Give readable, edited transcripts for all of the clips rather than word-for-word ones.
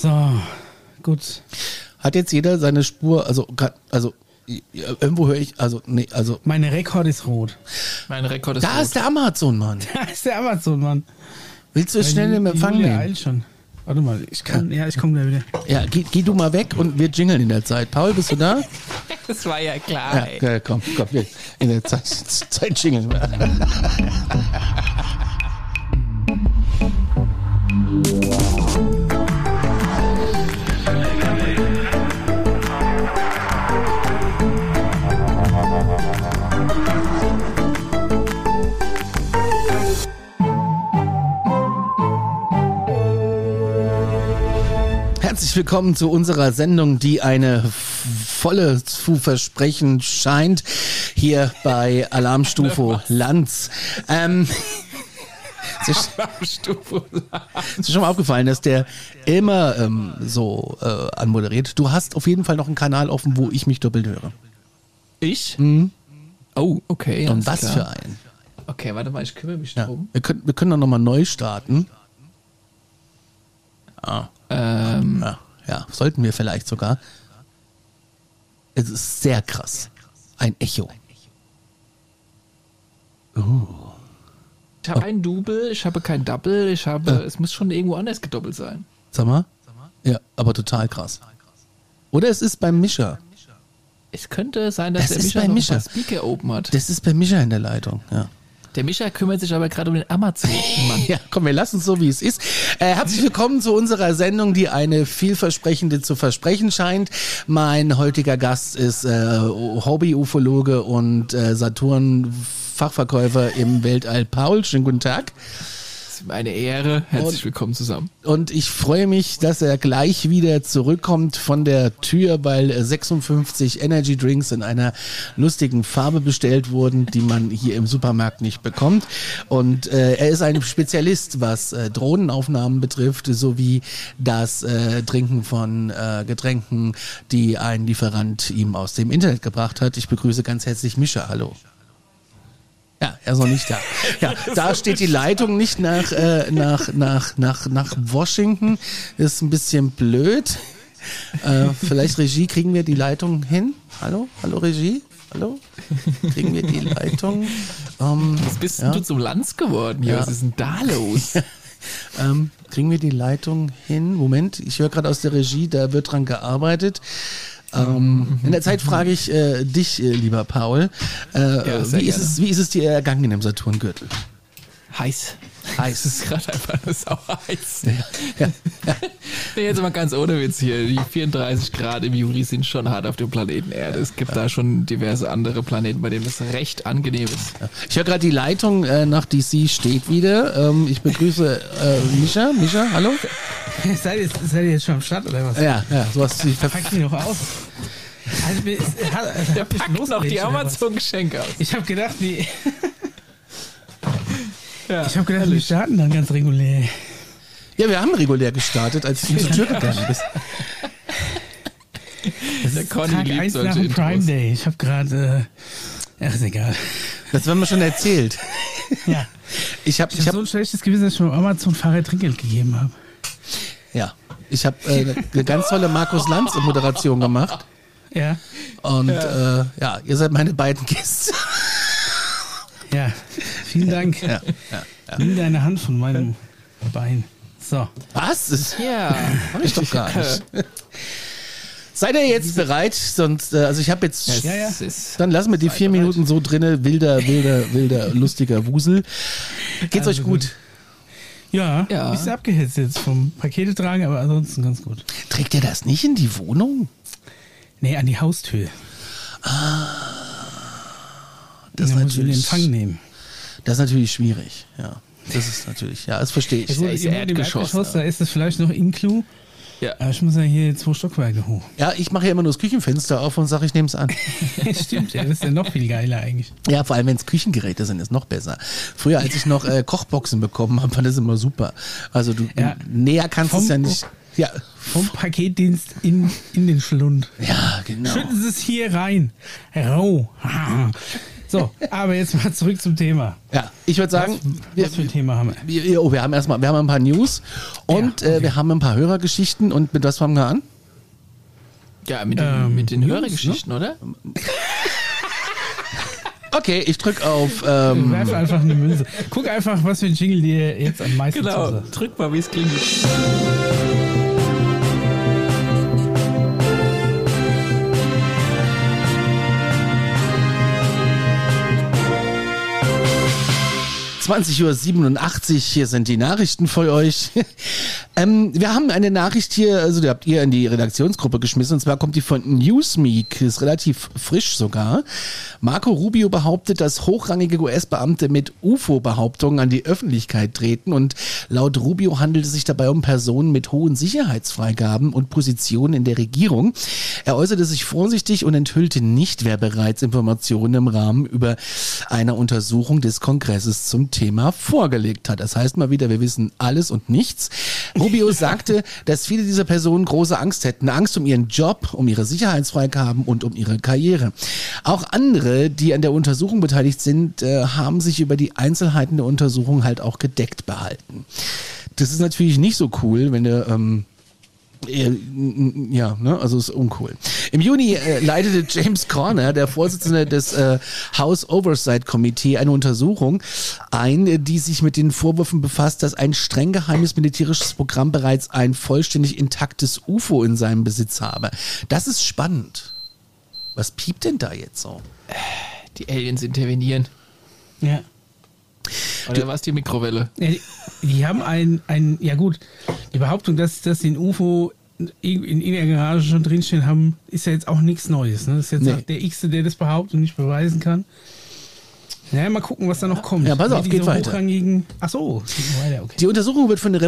So, gut. Hat jetzt jeder seine Spur, irgendwo höre ich, Meine Rekord ist rot. Mein Rekord ist da rot. ist der Amazon-Mann. Da ist der Amazon-Mann. Willst du es schnell im Empfang Julia nehmen? eilt schon. Warte mal, ich komme gleich wieder. Ja, geh du mal weg und wir jingeln in der Zeit. Paul, bist du da? Das war ja klar. Ja, komm, wir in der Zeit jingeln wir. Herzlich willkommen zu unserer Sendung, die eine volle zu versprechen scheint, hier bei Alarmstufe Lanz. Ist dir schon mal aufgefallen, dass der immer anmoderiert? Du hast auf jeden Fall noch einen Kanal offen, wo ich mich doppelt höre. Ich? Mhm. Oh, okay. Und was klar. für einen? Okay, warte mal, ich kümmere mich Ja. drum. Wir können doch nochmal neu starten. Ja, sollten wir vielleicht sogar. Es ist sehr krass. Ein Echo. Ich habe einen Double, ich habe kein Double, es muss schon irgendwo anders gedoppelt sein. Sag mal? Ja, aber total krass. Oder es ist beim Mischer. Es könnte sein, dass Das der ist Mischa bei noch Mischa. ein paar Speaker oben hat. Das ist bei Mischer in der Leitung, ja. Der Mischa kümmert sich aber gerade um den Amazon-Mann. Ja, komm, wir lassen es so, wie es ist. Herzlich willkommen zu unserer Sendung, die eine vielversprechende zu versprechen scheint. Mein heutiger Gast ist Hobby-Ufologe und Saturn-Fachverkäufer im Weltall. Paul, schönen guten Tag. Das ist meine Ehre. Herzlich willkommen zusammen. Und ich freue mich, dass er gleich wieder zurückkommt von der Tür, weil 56 Energy Drinks in einer lustigen Farbe bestellt wurden, die man hier im Supermarkt nicht bekommt. Und er ist ein Spezialist, was Drohnenaufnahmen betrifft, sowie das Trinken von Getränken, die ein Lieferant ihm aus dem Internet gebracht hat. Ich begrüße ganz herzlich Mischa. Hallo. Ja, er ist noch nicht da. Ja, da steht die Leitung nicht nach Washington. Ist ein bisschen blöd. Vielleicht Regie, kriegen wir die Leitung hin? Hallo Regie? Hallo? Kriegen wir die Leitung? Was bist denn du zum Lanz geworden hier? Ja. Was ist denn da los? Kriegen wir die Leitung hin? Moment, ich höre gerade aus der Regie, da wird dran gearbeitet. In der Zeit frage ich dich, lieber Paul, wie ist es dir ergangen im Saturngürtel? Heiß. Heiß. Es ist gerade einfach nur sauer heiß. Ja. Nee, jetzt mal ganz ohne Witz hier. Die 34 Grad im Juli sind schon hart auf dem Planeten Erde. Es gibt da schon diverse andere Planeten, bei denen es recht angenehm ist. Ich höre gerade, die Leitung nach DC steht wieder. Ich begrüße Mischa. Mischa, hallo? Seid ihr jetzt schon am Start oder was? Ja, sowas. Pack mich doch aus. Also, Der packt noch die Amazon-Geschenke aus. Ich habe gedacht, wir herrlich. starten dann ganz regulär. Ja, wir haben regulär gestartet, als du zur Tür gegangen bist. Das Der ist Conny Tag liebt 1 solche nach dem Intros. Prime Day. Ich habe gerade, ist egal. Das haben wir schon erzählt. Ja. Ich Ich habe so ein schlechtes Gewissen, dass ich meinem Amazon-Fahrer Trinkgeld gegeben habe. eine ganz tolle Markus Lanz-Moderation gemacht. Ja. Und ihr seid meine beiden Gäste. Ja. Vielen Dank. Ja. Nimm deine Hand von meinem Bein. So. Was? Das Ja. hab ich doch gar nicht. Seid ihr jetzt bereit? Sonst, ich habe jetzt. Ja. Es ist Dann lassen wir die 4 Minuten so drinne. Wilder, lustiger Wusel. Geht's euch gut? Ja. Ja. Ein bisschen abgehetzt jetzt vom Pakete tragen, aber ansonsten ganz gut. Trägt ihr das nicht in die Wohnung? Nee, an die Haustür. Das ist Dann muss ich den natürlich. Empfang nehmen. Das ist natürlich schwierig. Ja. Das ist natürlich. Ja, das verstehe ich. Ja, ist im Erdgeschoss, Erdgeschoss, da ist es vielleicht noch Inclu. Ja. Aber ich muss ja hier 2 Stockwerke hoch. Ja, ich mache ja immer nur das Küchenfenster auf und sage, ich nehme es an. Stimmt, ja, das ist ja noch viel geiler eigentlich. Ja, vor allem, wenn es Küchengeräte sind, ist noch besser. Früher, als ich noch Kochboxen bekommen habe, war das immer super. Also du Ja. näher kannst du es ja nicht. Ja, Vom Paketdienst in den Schlund. ja, genau. Schütten Sie es hier rein. Rau. So, aber jetzt mal zurück zum Thema. Ja, ich würde sagen, Was für ein Thema haben wir? wir haben ein paar News und wir haben ein paar Hörergeschichten und mit was fangen wir an? Ja, mit den Hörergeschichten, oder? Okay, ich drück auf. Werf einfach eine Münze. Guck einfach, was für ein Jingle dir jetzt am meisten Genau, zusagt. drück mal, wie es klingt. ...20:87 Uhr, hier sind die Nachrichten für euch. Wir haben eine Nachricht hier, also die habt ihr in die Redaktionsgruppe geschmissen, und zwar kommt die von Newsmeek, ist relativ frisch sogar. Marco Rubio behauptet, dass hochrangige US-Beamte mit UFO-Behauptungen an die Öffentlichkeit treten, und laut Rubio handelt es sich dabei um Personen mit hohen Sicherheitsfreigaben und Positionen in der Regierung. Er äußerte sich vorsichtig und enthüllte nicht, wer bereits Informationen im Rahmen über einer Untersuchung des Kongresses zum Thema vorgelegt hat. Das heißt mal wieder, wir wissen alles und nichts. Rubio sagte, dass viele dieser Personen große Angst hätten. Angst um ihren Job, um ihre Sicherheitsfreigaben und um ihre Karriere. Auch andere, die an der Untersuchung beteiligt sind, haben sich über die Einzelheiten der Untersuchung halt auch gedeckt behalten. Das ist natürlich nicht so cool, wenn du also ist uncool. Im Juni leitete James Corner, der Vorsitzende des House Oversight Committee, eine Untersuchung ein, die sich mit den Vorwürfen befasst, dass ein streng geheimes militärisches Programm bereits ein vollständig intaktes UFO in seinem Besitz habe. Das ist spannend. Was piept denn da jetzt so? Die Aliens intervenieren. Ja. Oder war es die Mikrowelle? Ja, die haben die Behauptung, dass den UFO in der Garage schon drinstehen haben, ist ja jetzt auch nichts Neues. Ne? Das ist jetzt auch der X, der das behauptet und nicht beweisen kann. Ja, mal gucken, was da noch kommt. Ja, pass auf, geht weiter. Achso, weiter, okay. Die Untersuchung wird von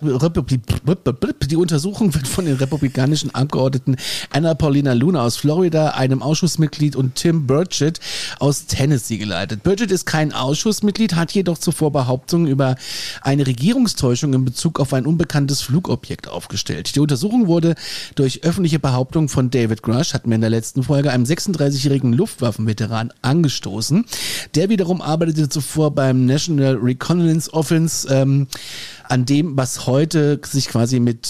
den republikanischen Abgeordneten Anna Paulina Luna aus Florida, einem Ausschussmitglied, und Tim Burchett aus Tennessee geleitet. Burchett ist kein Ausschussmitglied, hat jedoch zuvor Behauptungen über eine Regierungstäuschung in Bezug auf ein unbekanntes Flugobjekt aufgestellt. Die Untersuchung wurde durch öffentliche Behauptungen von David Grush, hatten wir in der letzten Folge, einem 36-jährigen Luftwaffenveteran, angestoßen. Der wiederum arbeitete zuvor beim National Reconnaissance Office, an dem, was heute sich quasi mit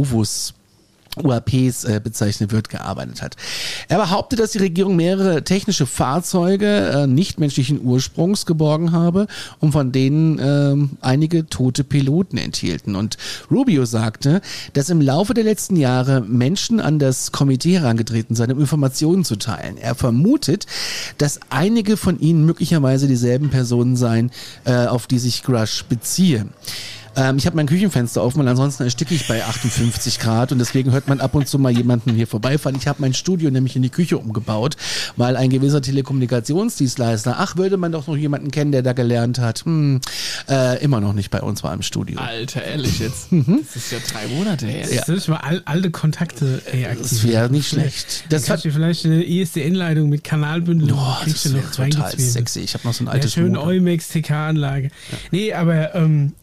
UAPs bezeichnet wird, gearbeitet hat. Er behauptet, dass die Regierung mehrere technische Fahrzeuge nichtmenschlichen Ursprungs geborgen habe und von denen einige tote Piloten enthielten. Und Rubio sagte, dass im Laufe der letzten Jahre Menschen an das Komitee herangetreten seien, um Informationen zu teilen. Er vermutet, dass einige von ihnen möglicherweise dieselben Personen seien, auf die sich Grush beziehe. Ich habe mein Küchenfenster offen, weil ansonsten ersticke ich bei 58 Grad und deswegen hört man ab und zu mal jemanden hier vorbeifahren. Ich habe mein Studio nämlich in die Küche umgebaut, weil ein gewisser Telekommunikationsdienstleister, würde man doch noch jemanden kennen, der da gelernt hat, immer noch nicht bei uns war im Studio. Alter, ehrlich jetzt? Das ist ja 3 Monate her. Ja. Soll ich mal alte Kontakte aktivieren? Das wäre nicht schlecht. Das hat vielleicht eine ISDN-Leitung mit Kanalbündelung. Das wäre total sexy. Ich habe noch so ein altes schöne Eumex-TK-Anlage. Ja. Nee, aber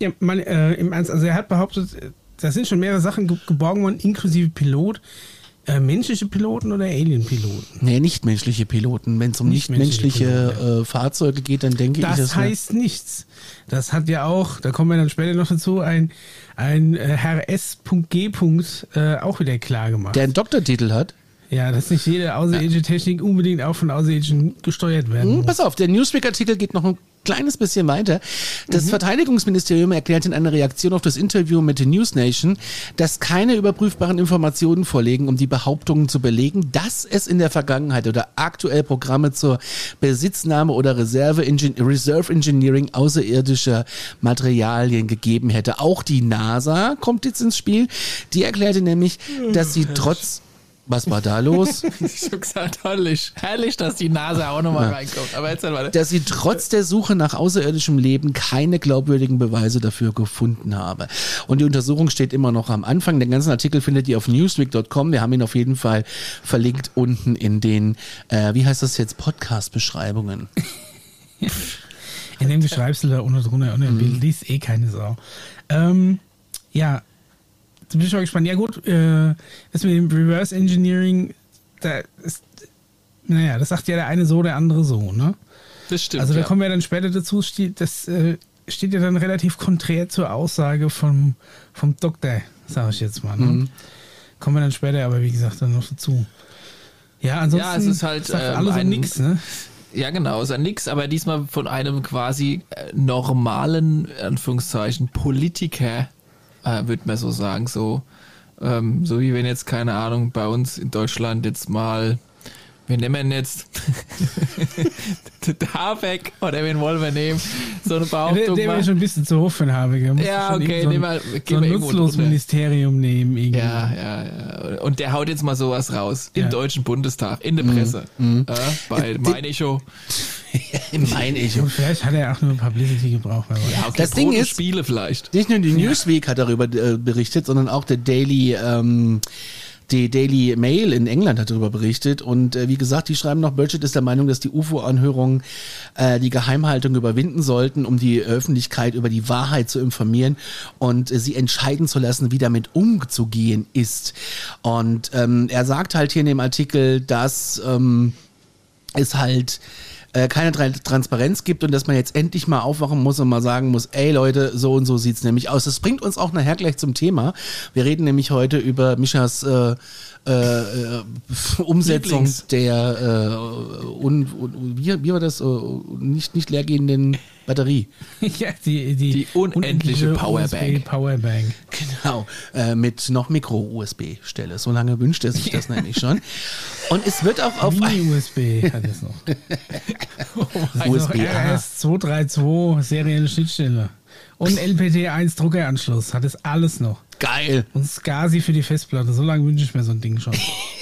im Ernst, also er hat behauptet, da sind schon mehrere Sachen geborgen worden, inklusive Pilot. Menschliche Piloten oder Alien-Piloten? Nee, nichtmenschliche Piloten. Wenn es um nichtmenschliche Fahrzeuge geht, dann denke ich, das heißt nichts. Das hat ja auch, da kommen wir dann später noch dazu, ein Herr S.G. Auch wieder klar gemacht. Der einen Doktortitel hat? Ja, dass nicht jede außerirdische Technik unbedingt auch von Außerirdischen gesteuert werden muss. Pass auf, der Newsweek-Artikel geht noch ein kleines bisschen weiter. Das Verteidigungsministerium erklärt in einer Reaktion auf das Interview mit der News Nation, dass keine überprüfbaren Informationen vorliegen, um die Behauptungen zu belegen, dass es in der Vergangenheit oder aktuell Programme zur Besitznahme oder Reserve Engineering außerirdischer Materialien gegeben hätte. Auch die NASA kommt jetzt ins Spiel. Die erklärte nämlich, dass sie trotz... Was war da los? Ich hab gesagt, herrlich, dass die NASA auch nochmal reinkommt. Aber jetzt weiter. Dass sie trotz der Suche nach außerirdischem Leben keine glaubwürdigen Beweise dafür gefunden habe. Und die Untersuchung steht immer noch am Anfang. Den ganzen Artikel findet ihr auf newsweek.com. Wir haben ihn auf jeden Fall verlinkt unten in den, wie heißt das jetzt, Podcast-Beschreibungen. In dem beschreibst du da unten drunter und liest keine Sau. Ja. Da bin ich mal gespannt. Ja gut, das mit dem Reverse Engineering, das sagt ja der eine so, der andere so, ne? Das stimmt. Also da kommen wir dann später dazu, das steht ja dann relativ konträr zur Aussage vom Doktor, sage ich jetzt mal. Ne? Kommen wir dann später, aber wie gesagt, dann noch dazu. Ja, ansonsten es ist halt sagt alles um nix, ne? Ja, genau, ist ja nix, aber diesmal von einem quasi normalen, Anführungszeichen, Politiker, würde man so sagen, so wie wenn jetzt, keine Ahnung, bei uns in Deutschland jetzt mal, wir nehmen jetzt Habeck oder wen wollen wir nehmen? So eine Behauptung. Der wäre schon ein bisschen zu hoch für einen Habeck. Ja, okay, nehmen wir so ein nutzloses Ministerium nehmen. Irgendwie. Ja. Und der haut jetzt mal sowas raus. Im Deutschen Bundestag, in der Presse. Bei Mein Echo. Mein Echo. Und vielleicht hat er auch nur Publicity gebraucht. Ja, okay, das Ding ist, Spiele vielleicht. Nicht nur die Newsweek hat darüber berichtet, sondern auch der die Daily Mail in England hat darüber berichtet und wie gesagt, die schreiben noch, Burchett ist der Meinung, dass die UFO-Anhörungen die Geheimhaltung überwinden sollten, um die Öffentlichkeit über die Wahrheit zu informieren und sie entscheiden zu lassen, wie damit umzugehen ist. Und er sagt halt hier in dem Artikel, dass es halt keine Transparenz gibt und dass man jetzt endlich mal aufwachen muss und mal sagen muss, ey Leute, so und so sieht's nämlich aus. Das bringt uns auch nachher gleich zum Thema. Wir reden nämlich heute über Mischas Umsetzung der wie war das? Nicht leergehenden Batterie. Ja, die unendliche Powerbank. Genau, mit noch Micro-USB-Stelle. So lange wünscht er sich das nämlich schon. Und es wird auch auf Mini-USB hat es noch. USB RS232 serielle Schnittstelle. Und LPT1 Druckeranschluss hat es alles noch. Geil. Und SCSI für die Festplatte. So lange wünsche ich mir so ein Ding schon.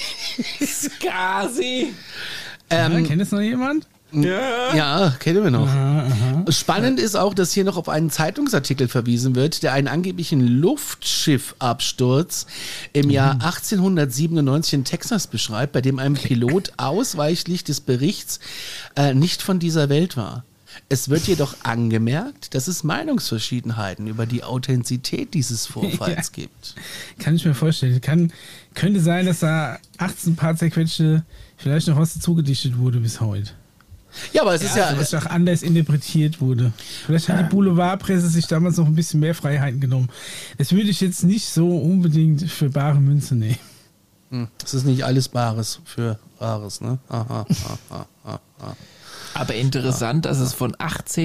SCSI? Kennt es noch jemand? Ja, kennen wir noch. Aha. Spannend ist auch, dass hier noch auf einen Zeitungsartikel verwiesen wird, der einen angeblichen Luftschiffabsturz im Jahr 1897 in Texas beschreibt, bei dem ein Pilot ausweichlich des Berichts nicht von dieser Welt war. Es wird jedoch angemerkt, dass es Meinungsverschiedenheiten über die Authentizität dieses Vorfalls gibt. Kann ich mir vorstellen. Könnte sein, dass da 18 Paar zerquetschte vielleicht noch was dazugedichtet wurde bis heute. Ja, aber es ist ja... Was auch anders interpretiert wurde. Vielleicht hat die Boulevardpresse sich damals noch ein bisschen mehr Freiheiten genommen. Das würde ich jetzt nicht so unbedingt für bare Münze nehmen. Das ist nicht alles Bares für Rares, ne? Aha. Aber interessant, dass es von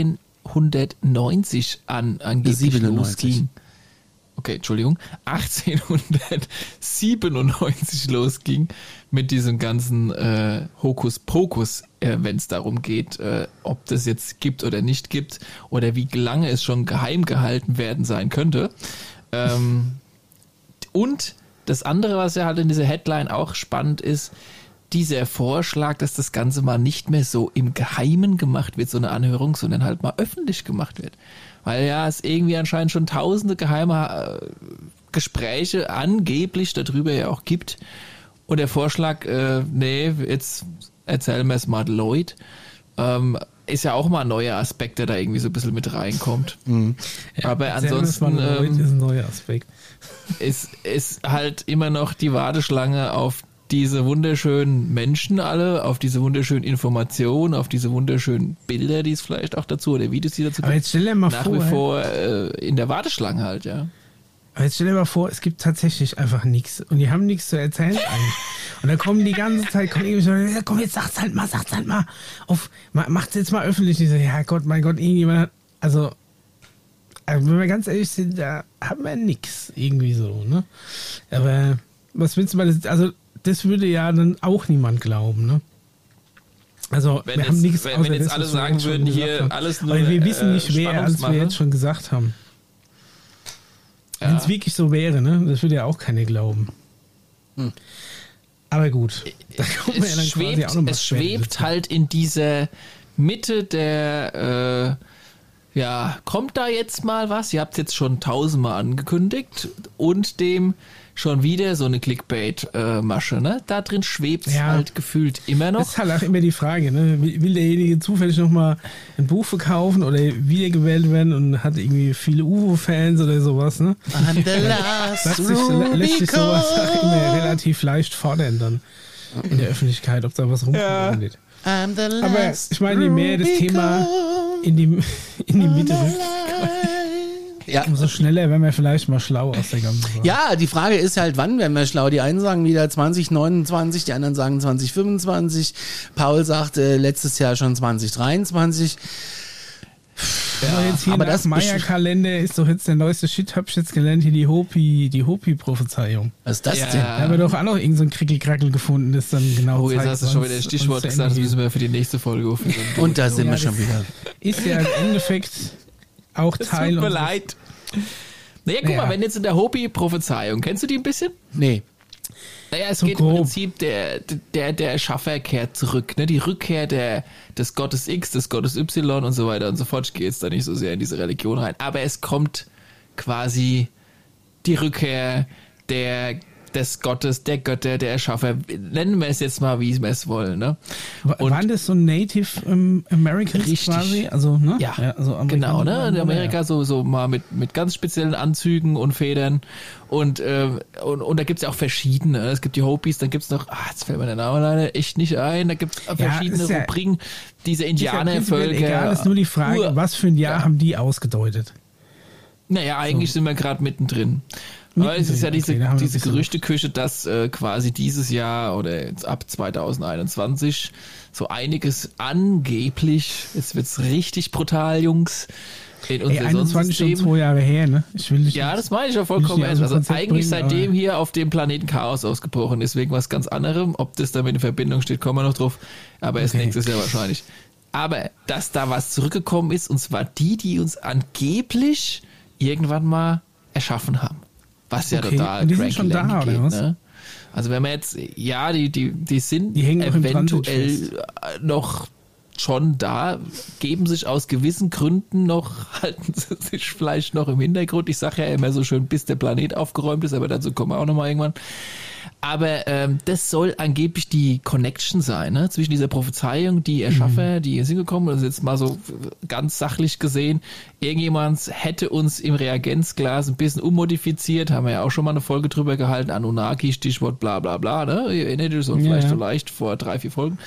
1890 an angeblich 97. losging. Okay, Entschuldigung. 1897 losging mit diesem ganzen Hokuspokus, wenn es darum geht, ob das jetzt gibt oder nicht gibt oder wie lange es schon geheim gehalten werden sein könnte. Und das andere, was ja halt in dieser Headline auch spannend ist, dieser Vorschlag, dass das Ganze mal nicht mehr so im Geheimen gemacht wird, so eine Anhörung, sondern halt mal öffentlich gemacht wird. Weil ja es irgendwie anscheinend schon tausende geheime Gespräche angeblich darüber ja auch gibt. Und der Vorschlag, nee, jetzt erzählen wir es mal Lloyd, ist ja auch mal ein neuer Aspekt, der da irgendwie so ein bisschen mit reinkommt. Ja, aber ansonsten Lloyd ist ein neuer Aspekt. Ist halt immer noch die Warteschlange auf diese wunderschönen Menschen alle, auf diese wunderschönen Informationen, auf diese wunderschönen Bilder, die es vielleicht auch dazu oder Videos, die dazu aber jetzt stell dir mal nach wie vor in der Warteschlange halt, ja. Aber jetzt stell dir mal vor, es gibt tatsächlich einfach nichts und die haben nichts zu erzählen eigentlich. Und dann kommen die ganze Zeit, ja, komm, jetzt sag's halt mal, macht's jetzt mal öffentlich. Die so, ja Gott, mein Gott, irgendjemand hat, also wenn wir ganz ehrlich sind, da haben wir nichts irgendwie so, ne? Aber was willst du mal, also das würde ja dann auch niemand glauben, ne? Also wir haben nichts, wenn jetzt alle sagen würden, hier alles nur weil wir wissen nicht, wer alles wir jetzt schon gesagt haben. Ja. Wenn es wirklich so wäre, ne? Das würde ja auch keiner glauben. Aber gut. Da kommen wir ja dann quasi auch noch mal es schwebt halt in dieser Mitte der kommt da jetzt mal was? Ihr habt es jetzt schon 1000-mal angekündigt und dem schon wieder so eine Clickbait-Masche, ne? Da drin schwebt es halt gefühlt immer noch. Das ist halt auch immer die Frage, ne? Will derjenige zufällig nochmal ein Buch verkaufen oder wiedergewählt werden und hat irgendwie viele UFO-Fans oder sowas, ne? Lässt sich sowas auch immer relativ leicht fordern dann. in der Öffentlichkeit, ob da was rumkommt oder nicht. Aber ich meine, je mehr das Thema in die Mitte rückt, umso schneller werden wir vielleicht mal schlau aus der ganzen Sache. Ja, die Frage ist halt, wann werden wir schlau? Die einen sagen wieder 2029, die anderen sagen 2025. Paul sagte letztes Jahr schon 2023. Ja, jetzt hier aber das Maya-Kalender ist doch jetzt der neueste Shit, hab ich jetzt gelernt, hier die Hopi-Prophezeiung. Was ist das denn? Da haben wir doch auch noch irgend so ein Krickelkrackel gefunden, das dann genau jetzt hast du schon wieder das Stichwort gesagt, das müssen wir für die nächste Folge aufnehmen. Und da sind wir schon wieder. Ist ja im Endeffekt auch Teil. Tut mir leid. Naja, guck mal, wenn jetzt in der Hopi-Prophezeiung, kennst du die ein bisschen? Nee. Naja, es so geht grob. Im Prinzip, der Schaffer kehrt zurück, ne? Die Rückkehr des Gottes X, des Gottes Y und so weiter und so fort. Ich gehe jetzt da nicht so sehr in diese Religion rein. Aber es kommt quasi die Rückkehr des Gottes, der Götter, der Erschaffer. Nennen wir es jetzt mal, wie wir es wollen, ne? Waren das so Native Americans richtig. Quasi? Also, ne? Ja, also genau, ne? In Amerika so mal mit ganz speziellen Anzügen und Federn und da gibt's ja auch verschiedene. Es gibt die Hopis, dann gibt's noch, jetzt fällt mir der Name leider echt nicht ein, da gibt's verschiedene Rubriken, diese Indianervölker. Egal, ist nur die Frage, was für ein Jahr haben die ausgedeutet? Naja, eigentlich sind wir gerade mittendrin. Aber es ist ja diese Gerüchteküche, dass quasi dieses Jahr oder jetzt ab 2021 so einiges angeblich, jetzt wird's richtig brutal, Jungs, in unser 21 schon 2 Jahre her, ne? Das meine ich ja vollkommen ernst. Also eigentlich seitdem hier auf dem Planeten Chaos ausgebrochen ist, wegen was ganz anderem. Ob das damit in Verbindung steht, kommen wir noch drauf. Aber erst nächstes Jahr wahrscheinlich. Aber dass da was zurückgekommen ist, und zwar die uns angeblich irgendwann mal erschaffen haben. Was ja total und die sind schon da, geht, oder was? Ne? Also wenn man jetzt, die sind hängen eventuell noch schon da, geben sich aus gewissen Gründen noch, halten sie sich vielleicht noch im Hintergrund. Ich sage ja immer so schön, bis der Planet aufgeräumt ist, aber dazu kommen wir auch nochmal irgendwann. Aber das soll angeblich die Connection sein, ne? Zwischen dieser Prophezeiung, die Erschaffer, die hier sind gekommen, also jetzt mal so ganz sachlich gesehen, irgendjemand hätte uns im Reagenzglas ein bisschen ummodifiziert, haben wir ja auch schon mal eine Folge drüber gehalten, Anunnaki, Stichwort bla bla bla, ne? Ihr erinnert euch so vielleicht so leicht vor 3-4 Folgen.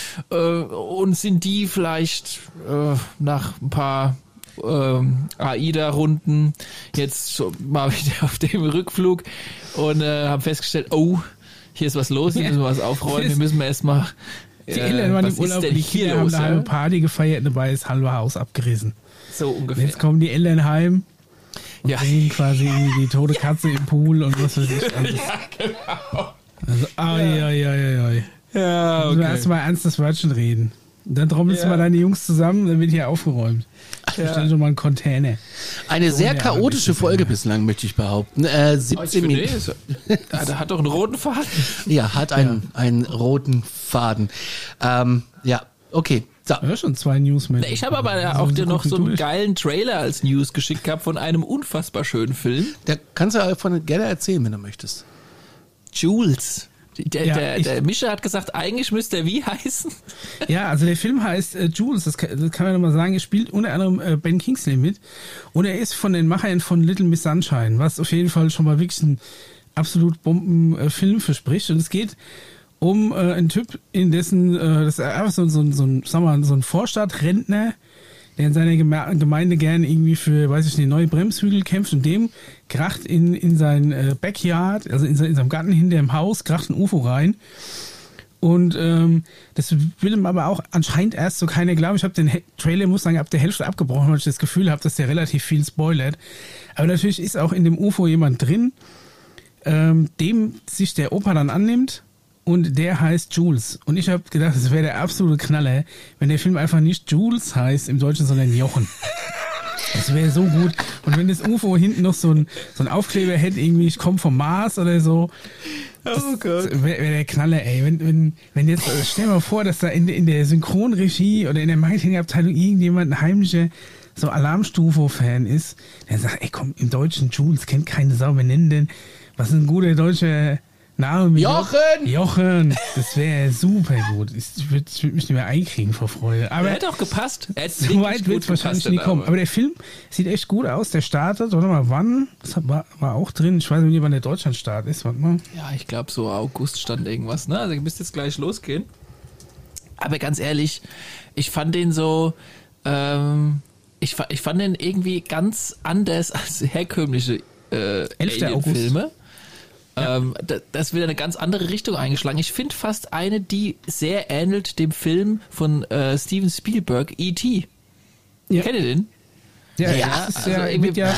Und sind die vielleicht nach ein paar AIDA-Runden jetzt schon mal wieder auf dem Rückflug und haben festgestellt, hier ist was los, hier müssen wir was aufräumen, hier müssen wir erstmal die Eltern waren im Urlaub, die Kinder haben eine Party gefeiert, dabei ist halbe Haus abgerissen. So ungefähr. Und jetzt kommen die Eltern heim und bringen quasi die tote Katze im Pool und was weiß ich. Also, genau. Also, Ja, okay. Müssen wir erstmal ernstes Wörtchen reden. Und dann trommelst du mal deine Jungs zusammen, dann wird hier aufgeräumt. Ich bestelle schon mal einen Container. Eine sehr chaotische Folge bislang, möchte ich behaupten. 17 Minuten. Der hat doch einen roten Faden. Ja, hat einen roten Faden. Okay. So. Ja, schon 2 News mit. Ich habe aber auch dir noch so einen geilen Trailer als News geschickt gehabt von einem unfassbar schönen Film. Da kannst du gerne erzählen, wenn du möchtest. Jules. Der Mischa hat gesagt, eigentlich müsste er wie heißen? Ja, also der Film heißt Jules, das kann man nochmal sagen. Er spielt unter anderem Ben Kingsley mit und er ist von den Machern von Little Miss Sunshine, was auf jeden Fall schon mal wirklich ein absolut Bombenfilm verspricht. Und es geht um einen Typ, in dessen, das ist einfach so ein Vorstadtrentner, der in seiner Gemeinde gerne irgendwie für, weiß ich nicht, neue Bremshügel kämpft und dem kracht in sein Backyard, also in seinem Garten hinter dem Haus, kracht ein UFO rein. Und das will ihm aber auch anscheinend erst so keiner glauben. Ich habe den Trailer, muss sagen, ab der Hälfte abgebrochen, weil ich das Gefühl habe, dass der relativ viel spoilert. Aber natürlich ist auch in dem UFO jemand drin, dem sich der Opa dann annimmt. Und der heißt Jules. Und ich habe gedacht, das wäre der absolute Knaller, wenn der Film einfach nicht Jules heißt im Deutschen, sondern Jochen. Das wäre so gut. Und wenn das UFO hinten noch so ein Aufkleber hätte, irgendwie, ich komme vom Mars oder so. Oh Gott. Wäre der Knaller, ey. Wenn jetzt, stell dir mal vor, dass da in der Synchronregie oder in der Marketingabteilung irgendjemand ein heimlicher so Alarmstufo-Fan ist, der sagt, ey komm, im Deutschen Jules kennt keine Sau, wir nennen den, was ist ein guter deutscher Name mit Jochen! Jochen, das wäre super gut. Ich würde mich nicht mehr einkriegen vor Freude. Aber Er hätte auch gepasst. so weit wird es wahrscheinlich nie kommen. Aber der Film sieht echt gut aus. Der startet, warte mal, wann? Das war auch drin. Ich weiß nicht, wann der Deutschlandstart ist. Warte mal. Ja, ich glaube so August stand irgendwas. Ne? Also ihr müsst jetzt gleich losgehen. Aber ganz ehrlich, ich fand den so... Ich fand den irgendwie ganz anders als herkömmliche 11. Alien-Filme. Das wird eine ganz andere Richtung eingeschlagen. Ich finde fast eine, die sehr ähnelt dem Film von Steven Spielberg, E.T. Ja. Kennt ihr den? Ja, das ist also ja, irgendwie wird ja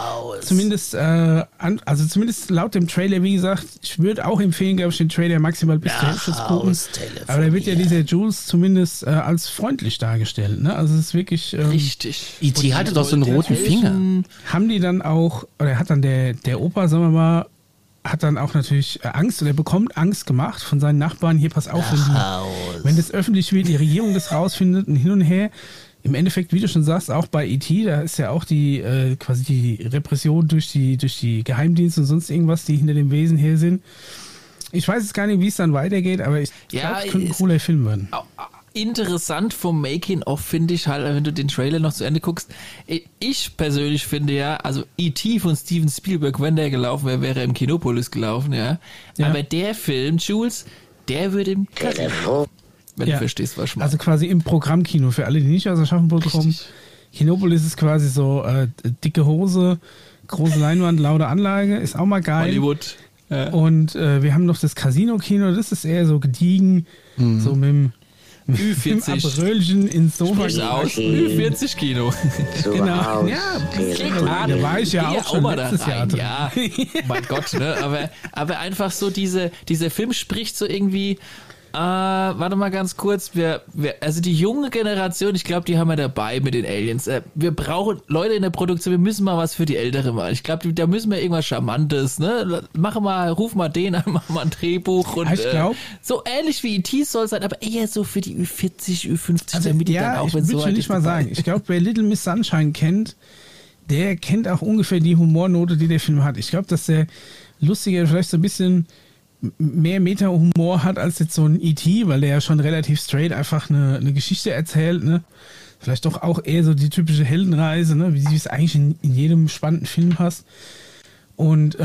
zumindest laut dem Trailer, wie gesagt, ich würde auch empfehlen, glaube ich, den Trailer maximal bis zur Hälfte zu gucken. Aber da wird ja dieser Jules zumindest als freundlich dargestellt. Ne? Also es ist wirklich... Richtig. E.T. hatte doch so einen roten Finger. Haben die dann auch, oder hat dann der Opa, sagen wir mal, hat dann auch natürlich Angst oder bekommt Angst gemacht von seinen Nachbarn. Hier, pass auf, wenn das öffentlich wird, die Regierung das rausfindet und hin und her. Im Endeffekt, wie du schon sagst, auch bei E.T., da ist ja auch die quasi die Repression durch die Geheimdienste und sonst irgendwas, die hinter dem Wesen her sind. Ich weiß jetzt gar nicht, wie es dann weitergeht, aber ich glaube, es könnte ein cooler Film werden. Interessant vom Making-of finde ich halt, wenn du den Trailer noch zu Ende guckst. Ich persönlich finde ja, also E.T. von Steven Spielberg, wenn der gelaufen wäre, wäre er im Kinopolis gelaufen, ja. Aber der Film, Jules, der würde im Kino, wenn du verstehst, was ich meine. Also quasi im Programmkino, für alle, die nicht aus Aschaffenburg kommen. Kinopolis ist quasi so dicke Hose, große Leinwand, laute Anlage, ist auch mal geil. Hollywood. Ja. Und wir haben noch das Casino-Kino, das ist eher so gediegen, so mit dem Abröllchen ins Sofa. Ü40 Kino. Genau. Ja, da war ich ja auch schon letztes Jahr drin. Ja, mein Gott, ne? Aber einfach so dieser Film spricht so irgendwie, warte mal ganz kurz, also die junge Generation, ich glaube, die haben wir dabei mit den Aliens. Wir brauchen Leute in der Produktion, wir müssen mal was für die Ältere machen. Ich glaube, da müssen wir irgendwas Charmantes, ne? Ruf mal den an, mach mal ein Drehbuch und ich glaub, so ähnlich wie E.T. soll sein, aber eher so für die Ü40, Ü50, also, damit die dann auch, wenn so ich würde nicht mal sagen. Ich glaube, wer Little Miss Sunshine kennt, der kennt auch ungefähr die Humornote, die der Film hat. Ich glaube, dass der lustiger vielleicht so ein bisschen mehr Meta-Humor hat als jetzt so ein E.T., weil der ja schon relativ straight einfach eine Geschichte erzählt, ne? Vielleicht doch auch eher so die typische Heldenreise, ne? Wie es eigentlich in jedem spannenden Film passt. Und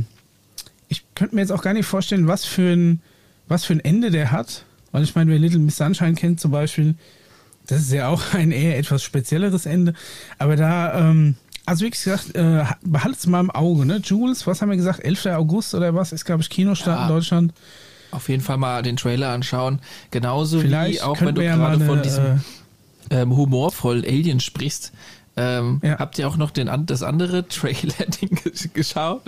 ich könnte mir jetzt auch gar nicht vorstellen, was für ein Ende der hat, weil ich meine, wer Little Miss Sunshine kennt zum Beispiel, das ist ja auch ein eher etwas spezielleres Ende, aber da also wie gesagt, behaltet es mal im Auge, ne? Jules, was haben wir gesagt? 11. August oder was? Ist, glaube ich, Kinostart in Deutschland. Auf jeden Fall mal den Trailer anschauen. Genauso vielleicht wie auch, wenn du gerade von diesem humorvollen Alien sprichst. Habt ihr auch noch das andere Trailer-Ding geschaut?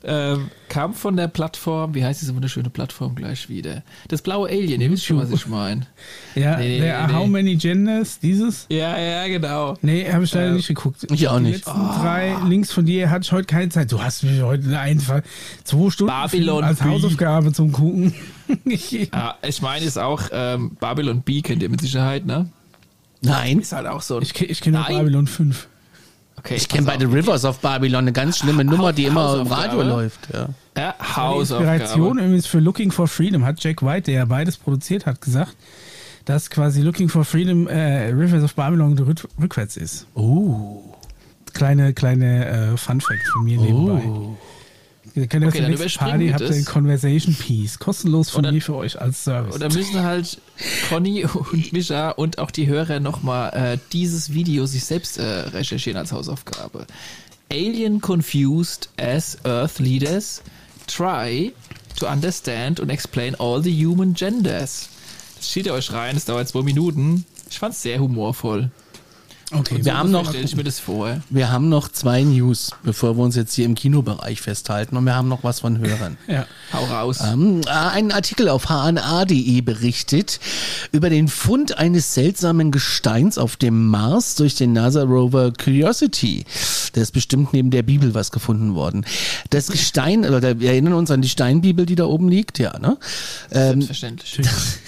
Kam von der Plattform, wie heißt diese wunderschöne Plattform gleich wieder? Das blaue Alien, ihr wisst schon, was ich meine. Ja, How Many Genders, dieses? Ja, genau. Nee, habe ich leider nicht geguckt. Ich auch nicht. Die letzten 3 Links von dir hatte ich heute keine Zeit. Du hast mich heute einfach 2 Stunden Babylon als Hausaufgabe zum Gucken. Ich meine es auch, Babylon B kennt ihr mit Sicherheit, ne? Nein. Ist halt auch so. Ich kenne nur Babylon 5. Okay, ich kenne bei The Rivers of Babylon eine ganz schlimme Nummer, die immer im Radio läuft. Ja, Die Inspiration übrigens für Looking for Freedom hat Jack White, der ja beides produziert hat, gesagt, dass quasi Looking for Freedom Rivers of Babylon rückwärts ist. Kleine Fun Fact von mir nebenbei. Ihr könnt auf der nächsten Party, habt ihr ein Conversation Piece. Kostenlos von mir für euch als Service. Und da müssen halt Conny und Mischa und auch die Hörer nochmal dieses Video sich selbst recherchieren als Hausaufgabe. Alien confused as Earth leaders try to understand and explain all the human genders. Das steht ihr euch rein, das dauert 2 Minuten. Ich fand's sehr humorvoll. Okay, wir haben noch, stelle ich mir das vor. Wir haben noch 2 News, bevor wir uns jetzt hier im Kinobereich festhalten, und wir haben noch was von Hörern. Ja, hau raus. Ein Artikel auf hna.de berichtet über den Fund eines seltsamen Gesteins auf dem Mars durch den NASA-Rover Curiosity. Da ist bestimmt neben der Bibel was gefunden worden. Das Gestein, oder wir erinnern uns an die Steinbibel, die da oben liegt, ja, ne? Selbstverständlich.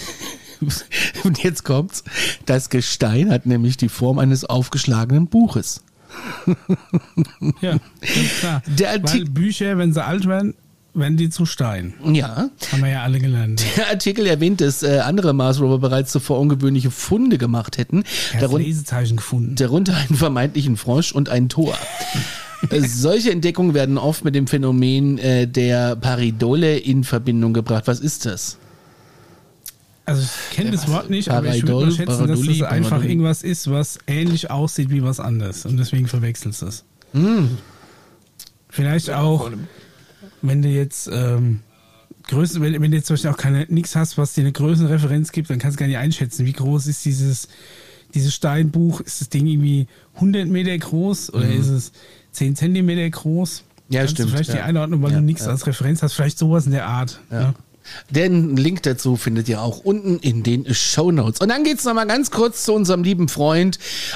Und jetzt kommt's. Das Gestein hat nämlich die Form eines aufgeschlagenen Buches. Ja, ganz klar. Weil Bücher, wenn sie alt werden, werden die zu Stein. Ja. Haben wir ja alle gelernt. Der Artikel erwähnt, dass andere Mars Rover bereits zuvor ungewöhnliche Funde gemacht hätten. Er hat Lesezeichen gefunden. Darunter einen vermeintlichen Frosch und ein Tor. Solche Entdeckungen werden oft mit dem Phänomen der Pareidolie in Verbindung gebracht. Was ist das? Also ich kenne das Wort nicht, aber ich würde schätzen, dass das einfach irgendwas ist, was ähnlich aussieht wie was anderes. Und deswegen verwechselst du es. Vielleicht auch, wenn du jetzt wenn du jetzt zum Beispiel auch nichts hast, was dir eine Größenreferenz gibt, dann kannst du gar nicht einschätzen, wie groß ist dieses Steinbuch. Ist das Ding irgendwie 100 Meter groß oder ist es 10 Zentimeter groß? Ja, kannst stimmt. Du vielleicht die Einordnung, weil du nichts als Referenz hast, vielleicht sowas in der Art. Ja. Den Link dazu findet ihr auch unten in den Shownotes. Und dann geht's nochmal ganz kurz zu unserem lieben Freund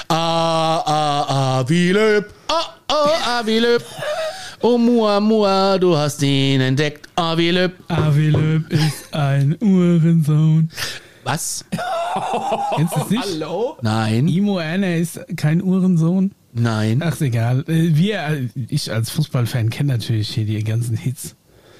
Avilöb. Avilöb. Oh, Mua, du hast ihn entdeckt. Avilöb. Avilöb ist ein Uhrensohn. Was? Kennst du das nicht? Hallo? Nein. Imo Erner ist kein Uhrensohn. Nein. Ach, ist egal. Ich als Fußballfan kenne natürlich hier die ganzen Hits.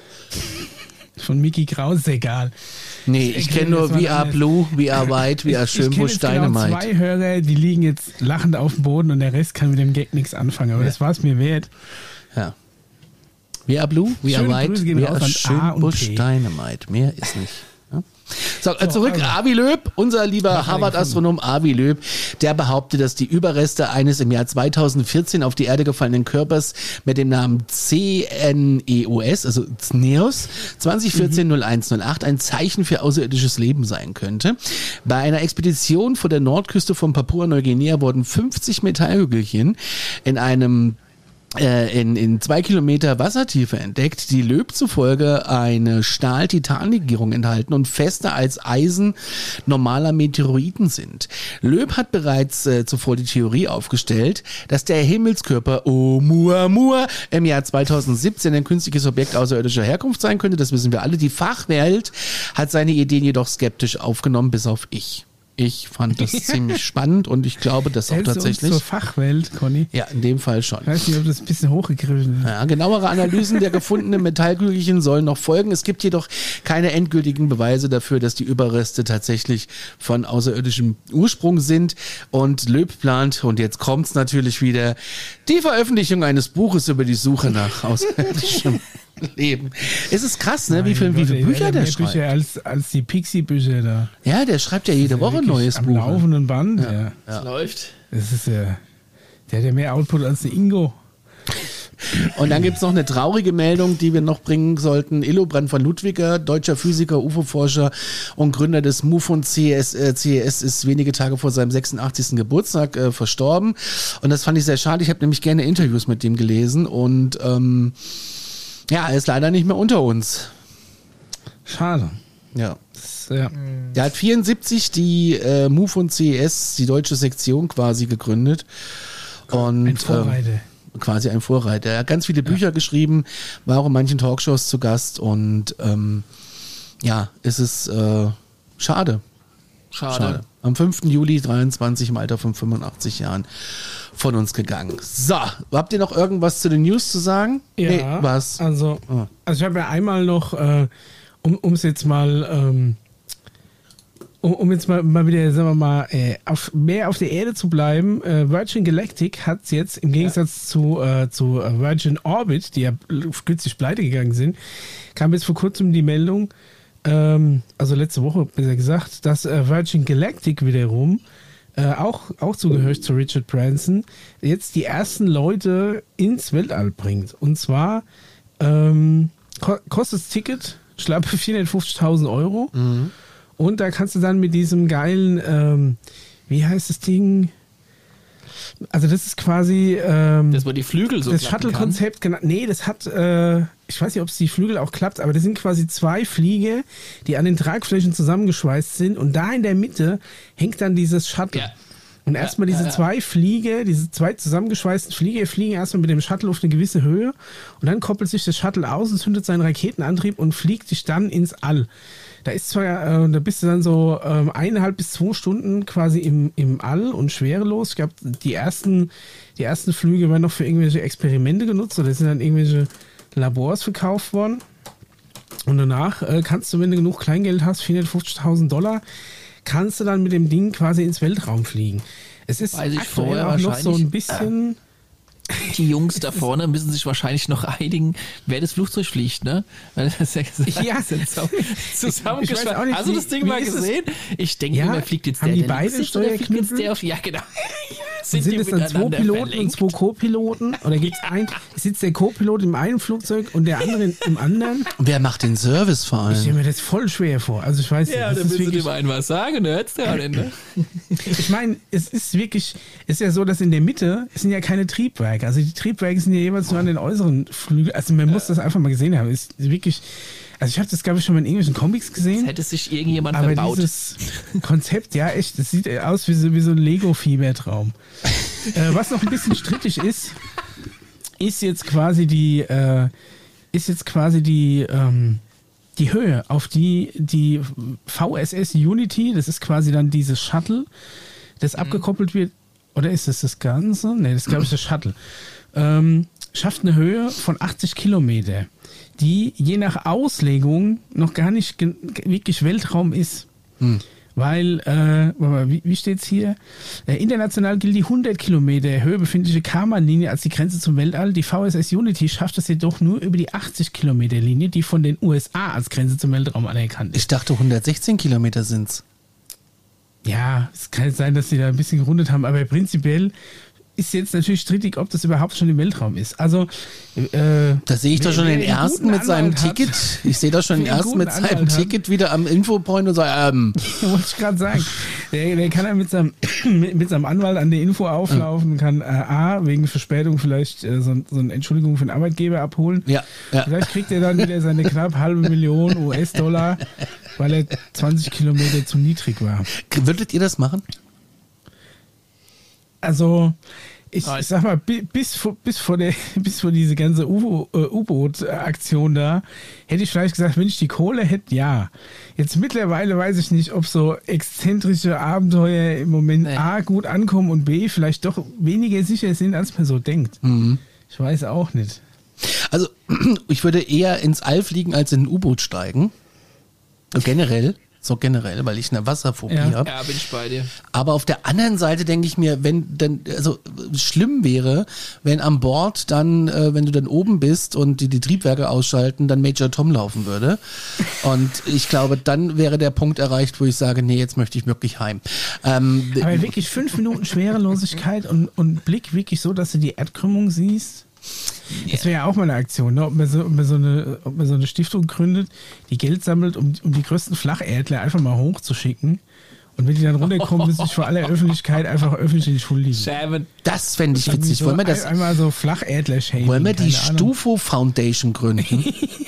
Von Mickey Kraus, ist egal. Nee, ich kenne nur We Are Blue, We Are White, We Are Schönbusch Dynamite. Genau 2 Hörer, die liegen jetzt lachend auf dem Boden und der Rest kann mit dem Gag nichts anfangen. Aber das war es mir wert. Ja. We Are Blue, We Are White, We Are Schönbusch Dynamite. Mehr ist nicht. Ja? So, zurück, also. Avi Loeb, unser lieber Harvard-Astronom Avi Loeb, der behauptet, dass die Überreste eines im Jahr 2014 auf die Erde gefallenen Körpers mit dem Namen CNEOS, also CNEOS, 2014-0108 ein Zeichen für außerirdisches Leben sein könnte. Bei einer Expedition vor der Nordküste von Papua-Neuguinea wurden 50 Metallhügelchen in einem in 2 Kilometer Wassertiefe entdeckt, die Loeb zufolge eine Stahl-Titan-Legierung enthalten und fester als Eisen normaler Meteoriten sind. Loeb hat bereits zuvor die Theorie aufgestellt, dass der Himmelskörper Oumuamua im Jahr 2017 ein künstliches Objekt außerirdischer Herkunft sein könnte. Das wissen wir alle. Die Fachwelt hat seine Ideen jedoch skeptisch aufgenommen, bis auf ich. Ich fand das ziemlich spannend und ich glaube, das auch tatsächlich. Zur Fachwelt, Conny. Ja, in dem Fall schon. Ich weiß nicht, ob das ein bisschen hochgegriffen ist. Ja, genauere Analysen der gefundenen Metallkügelchen sollen noch folgen. Es gibt jedoch keine endgültigen Beweise dafür, dass die Überreste tatsächlich von außerirdischem Ursprung sind. Und Loeb plant, und jetzt kommt's natürlich wieder, die Veröffentlichung eines Buches über die Suche nach außerirdischem Leben. Es ist krass, ne? Wie viele Bücher der schreibt. Bücher als die Pixie-Bücher da. Ja, der schreibt ja jede Woche ein neues Buch. Am laufenden Band, ja. Das läuft. Das ist ja, der hat ja mehr Output als der Ingo. Und dann gibt's noch eine traurige Meldung, die wir noch bringen sollten. Illobrand von Ludwiger, deutscher Physiker, UFO-Forscher und Gründer des MUFON CES ist wenige Tage vor seinem 86. Geburtstag verstorben. Und das fand ich sehr schade. Ich habe nämlich gerne Interviews mit dem gelesen und ja, er ist leider nicht mehr unter uns. Schade. Ja. Ja. Der hat 74 die MUFON CES, die deutsche Sektion quasi gegründet. Und ein Vorreiter. Quasi ein Vorreiter. Er hat ganz viele Bücher geschrieben, war auch in manchen Talkshows zu Gast und ja, es ist schade. Schade. Am 5. Juli 23 im Alter von 85 Jahren von uns gegangen. So, habt ihr noch irgendwas zu den News zu sagen? Ja, nee, was? Also ich habe ja einmal noch, um es jetzt mal um jetzt mal wieder, sagen wir mal, mehr auf der Erde zu bleiben, Virgin Galactic hat es jetzt im Gegensatz zu Virgin Orbit, die ja kürzlich pleite gegangen sind, kam jetzt vor kurzem die Meldung, also letzte Woche besser gesagt, dass Virgin Galactic wiederum auch zugehört zu Richard Branson, jetzt die ersten Leute ins Weltall bringt. Und zwar kostet das Ticket, ich glaube, 450.000 Euro. Mhm. Und da kannst du dann mit diesem geilen, wie heißt das Ding? Also das ist quasi das war die Flügel so. Das Shuttle-Konzept, genau. Nee, das hat, ich weiß nicht, ob es die Flügel auch klappt, aber das sind quasi 2 Flieger, die an den Tragflächen zusammengeschweißt sind und da in der Mitte hängt dann dieses Shuttle. Ja. Und erstmal diese 2 Flieger, diese 2 zusammengeschweißten Flieger fliegen erstmal mit dem Shuttle auf eine gewisse Höhe und dann koppelt sich das Shuttle aus und zündet seinen Raketenantrieb und fliegt dich dann ins All. Da ist zwar, da bist du dann so 1,5 bis 2 Stunden quasi im All und schwerelos. Ich glaube, die ersten Flüge werden noch für irgendwelche Experimente genutzt oder sind dann irgendwelche Labors verkauft worden. Und danach kannst du, wenn du genug Kleingeld hast, $450.000, kannst du dann mit dem Ding quasi ins Weltraum fliegen. Es ist aktuell auch noch so ein bisschen... Die Jungs da vorne müssen sich wahrscheinlich noch einigen, wer das Flugzeug fliegt, ne? Weil das ja zusammengeschweißt. Hast du das Ding mal gesehen? Ich denke, wer fliegt jetzt der? Haben die beide Steuerknüppel? Ja, genau. Sind es dann 2 Piloten und 2 Co-Piloten? Oder sitzt der Co-Pilot im einen Flugzeug und der andere im anderen? Wer macht den Service vor allem? Ich stelle mir das voll schwer vor. Also ich weiß nicht. Ja, dann willst du dem einen was sagen, ne? Hört's der an, ne? Ich meine, es ist ja so, dass in der Mitte sind ja keine Triebwerke. Also die Triebwerke sind ja jeweils nur an den äußeren Flügeln. Also man muss das einfach mal gesehen haben. Ist wirklich... Also ich habe das, glaube ich, schon mal in englischen Comics gesehen. Das hätte sich irgendjemand aber verbaut. Dieses Konzept, ja echt, das sieht aus wie so ein Lego-Fiebertraum. Was noch ein bisschen strittig ist jetzt quasi die Höhe, auf die VSS Unity, das ist quasi dann dieses Shuttle, das abgekoppelt wird. Oder ist das Ganze? Ne, das ist, glaube ich, das Shuttle. Schafft eine Höhe von 80 Kilometer, die je nach Auslegung noch gar nicht wirklich Weltraum ist. Weil, wie steht es hier? International gilt die 100 Kilometer Höhe befindliche Kármán-Linie als die Grenze zum Weltall. Die VSS Unity schafft es jedoch nur über die 80 Kilometer Linie, die von den USA als Grenze zum Weltraum anerkannt ist. Ich dachte 116 Kilometer sind's. Ja, es kann sein, dass sie da ein bisschen gerundet haben, aber prinzipiell ist jetzt natürlich strittig, ob das überhaupt schon im Weltraum ist. Also da sehe ich doch schon den ersten mit seinem Ticket. Ich sehe doch schon den ersten mit seinem Ticket wieder am Infopoint und sage, wollte ich gerade sagen. Der kann ja mit seinem Anwalt an der Info auflaufen, kann A, wegen Verspätung vielleicht so eine Entschuldigung für den Arbeitgeber abholen. Ja. Vielleicht kriegt er dann wieder seine knapp $500,000 US-Dollar, weil er 20 Kilometer zu niedrig war. Würdet ihr das machen? Also, ich sag mal, bis vor diese ganze U-Boot-Aktion da, hätte ich vielleicht gesagt, wenn ich die Kohle hätte, ja. Jetzt mittlerweile weiß ich nicht, ob so exzentrische Abenteuer im Moment A, gut ankommen und B, vielleicht doch weniger sicher sind, als man so denkt. Mhm. Ich weiß auch nicht. Also, ich würde eher ins All fliegen, als in ein U-Boot steigen. Generell, weil ich eine Wasserphobie habe. Ja, bin ich bei dir. Aber auf der anderen Seite denke ich mir, schlimm wäre, wenn an Bord dann, wenn du dann oben bist und die Triebwerke ausschalten, dann Major Tom laufen würde. Und ich glaube, dann wäre der Punkt erreicht, wo ich sage, nee, jetzt möchte ich wirklich heim. Aber wirklich 5 Minuten Schwerelosigkeit und Blick wirklich so, dass du die Erdkrümmung siehst. Das wäre ja auch mal eine Aktion, ne? Ob man so eine Stiftung gründet, die Geld sammelt, um die größten Flacherdler einfach mal hochzuschicken. Und wenn die dann runterkommen, müssen sich vor aller Öffentlichkeit einfach öffentlich entschuldigen. Das fände ich witzig. Wollen wir das einmal so Flacherdler-Shaming? Wollen wir die Stufo Foundation gründen?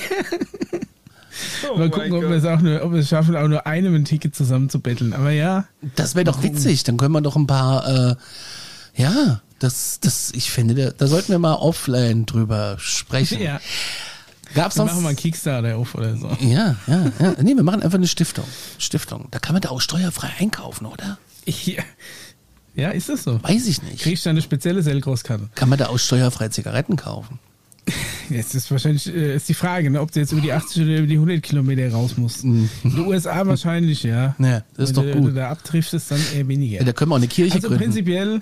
Mal gucken, ob wir es schaffen, auch nur einem ein Ticket zusammen zu betteln. Aber ja. Das wäre doch witzig. Dann können wir doch ein paar, ich finde, da sollten wir mal offline drüber sprechen. Ja. Gab's wir sonst? machen mal einen Kickstarter auf oder so. Ja. Nee, wir machen einfach eine Stiftung. Da kann man da auch steuerfrei einkaufen, oder? Ja, ist das so? Weiß ich nicht. Kriegst du eine spezielle Selgros-Karte? Kann man da auch steuerfrei Zigaretten kaufen? Jetzt ist wahrscheinlich ist die Frage, ne, ob du jetzt über die 80 oder über die 100 Kilometer raus musst. In den USA wahrscheinlich, ja. Ja, das ist doch gut. Wenn du da abtriftest, dann eher weniger. Ja, da können wir auch eine Kirche gründen. Prinzipiell,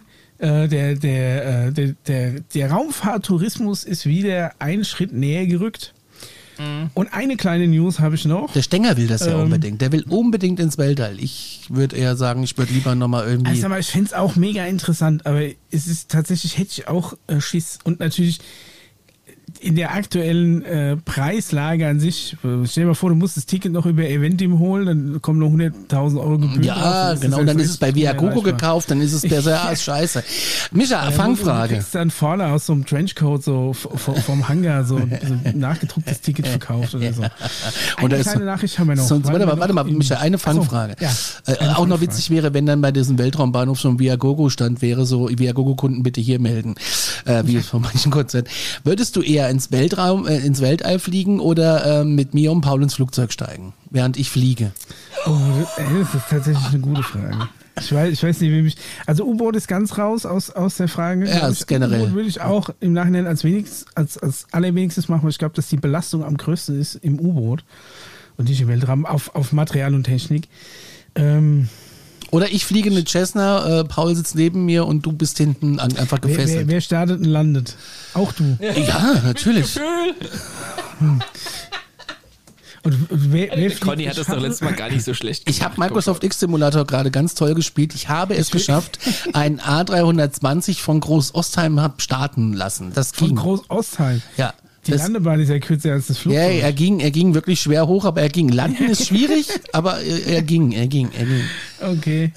der Raumfahrttourismus ist wieder einen Schritt näher gerückt. Und eine kleine News habe ich noch. Der Stenger will das ja unbedingt. Der will unbedingt ins Weltall. Ich würde eher sagen, ich würde lieber nochmal irgendwie... Also, aber ich fände es auch mega interessant, aber es ist tatsächlich, hätte ich auch Schiss. Und natürlich in der aktuellen Preislage an sich, stell dir mal vor, du musst das Ticket noch über Eventim holen, dann kommen noch 100.000 Euro Gebühren Ja, drauf, genau, dann ist es bei Viagogo gekauft, dann ist es besser, ja, ist scheiße. Micha, Fangfrage. Du kriegst dann vorne aus so einem Trenchcoat so vom Hangar so ein nachgedrucktes Ticket verkauft oder so. Eine kleine Nachricht haben wir noch. Warte mal, Micha, eine Fangfrage. Auch noch witzig wäre, wenn dann bei diesem Weltraumbahnhof so ein Viagogo-Stand wäre, so Viagogo-Kunden bitte hier melden, wie es von manchen Konzerten. Würdest du eher ins Weltall fliegen oder mit mir und Paul ins Flugzeug steigen, während ich fliege? Oh, das ist tatsächlich eine gute Frage. Ich weiß nicht, wie mich. Also U-Boot ist ganz raus aus der Frage. Ja, ist generell. U-Boot würde ich auch im Nachhinein als allerwenigstens machen, weil ich glaube, dass die Belastung am größten ist im U-Boot und nicht im Weltraum auf Material und Technik. Oder ich fliege eine Cessna, Paul sitzt neben mir und du bist hinten einfach gefesselt. Wer startet und landet? Auch du. Ja, natürlich. Und wer Conny hat das doch letztes Mal gar nicht so schlecht gemacht. Ich habe Microsoft X-Simulator gerade ganz toll gespielt. Ich habe es geschafft, einen A320 von Groß-Ostheim starten lassen. Das ging. Von Groß-Ostheim? Ja. Die Landebahn ist ja kürzer als das Flugzeug. Ja, er ging wirklich schwer hoch, aber er ging. Landen ist schwierig, aber er ging. Okay.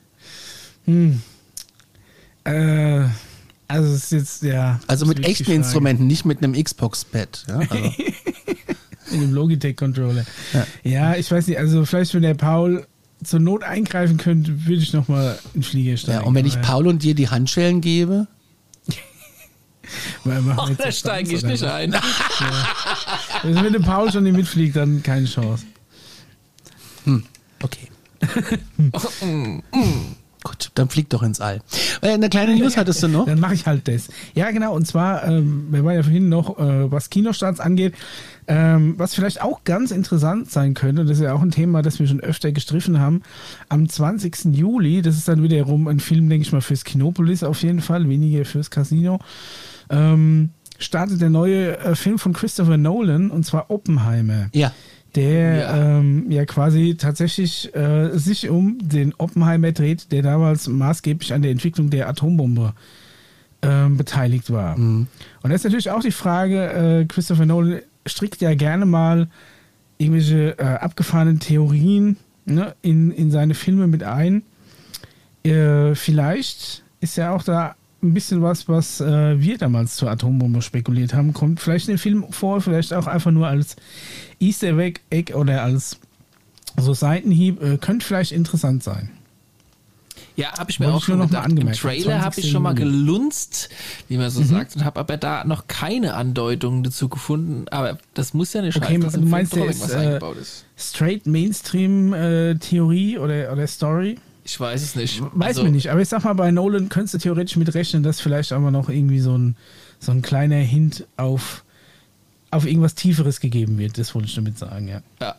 Ja. Also es ist jetzt, ja. Also mit echten Instrumenten, nicht mit einem Xbox-Pad. Ja, also. In dem Logitech-Controller. Ja, ich weiß nicht, also vielleicht, wenn der Paul zur Not eingreifen könnte, würde ich nochmal in den Flieger steigen. Ja, und wenn ich Paul und dir die Handschellen gebe? Da steige ich nicht ein. Ja. Also wenn der Paul schon nicht mitfliegt, dann keine Chance. Okay. Gut, dann flieg doch ins All. Eine kleine News hattest du noch? Dann mache ich halt das. Ja, genau. Und zwar, wir waren ja vorhin noch, was Kinostarts angeht, was vielleicht auch ganz interessant sein könnte, und das ist ja auch ein Thema, das wir schon öfter gestriffen haben, am 20. Juli, das ist dann wiederum ein Film, denke ich mal, fürs Kinopolis auf jeden Fall, weniger fürs Casino, startet der neue Film von Christopher Nolan, und zwar Oppenheimer. Ja. Der ja quasi tatsächlich sich um den Oppenheimer dreht, der damals maßgeblich an der Entwicklung der Atombombe beteiligt war. Und da ist natürlich auch die Frage, Christopher Nolan strickt ja gerne mal irgendwelche abgefahrenen Theorien, ne, in seine Filme mit ein. Vielleicht ist ja auch da ein bisschen was wir damals zur Atombombe spekuliert haben, kommt vielleicht in dem Film vor, vielleicht auch einfach nur als Easter Egg oder als so Seitenhieb, könnte vielleicht interessant sein. Ja, habe ich mir auch schon gedacht. Im Trailer habe ich schon mal gelunzt, wie man so sagt, und habe aber da noch keine Andeutung dazu gefunden. Aber das muss ja nicht heißen, dass du meinst, der ist eingebaut ist. Straight Mainstream-Theorie oder Story? Ich weiß es nicht. Weiß man nicht, aber ich sag mal, bei Nolan könntest du theoretisch mitrechnen, dass vielleicht auch mal noch irgendwie so ein kleiner Hint auf irgendwas Tieferes gegeben wird. Das wollte ich damit sagen, ja. Ja.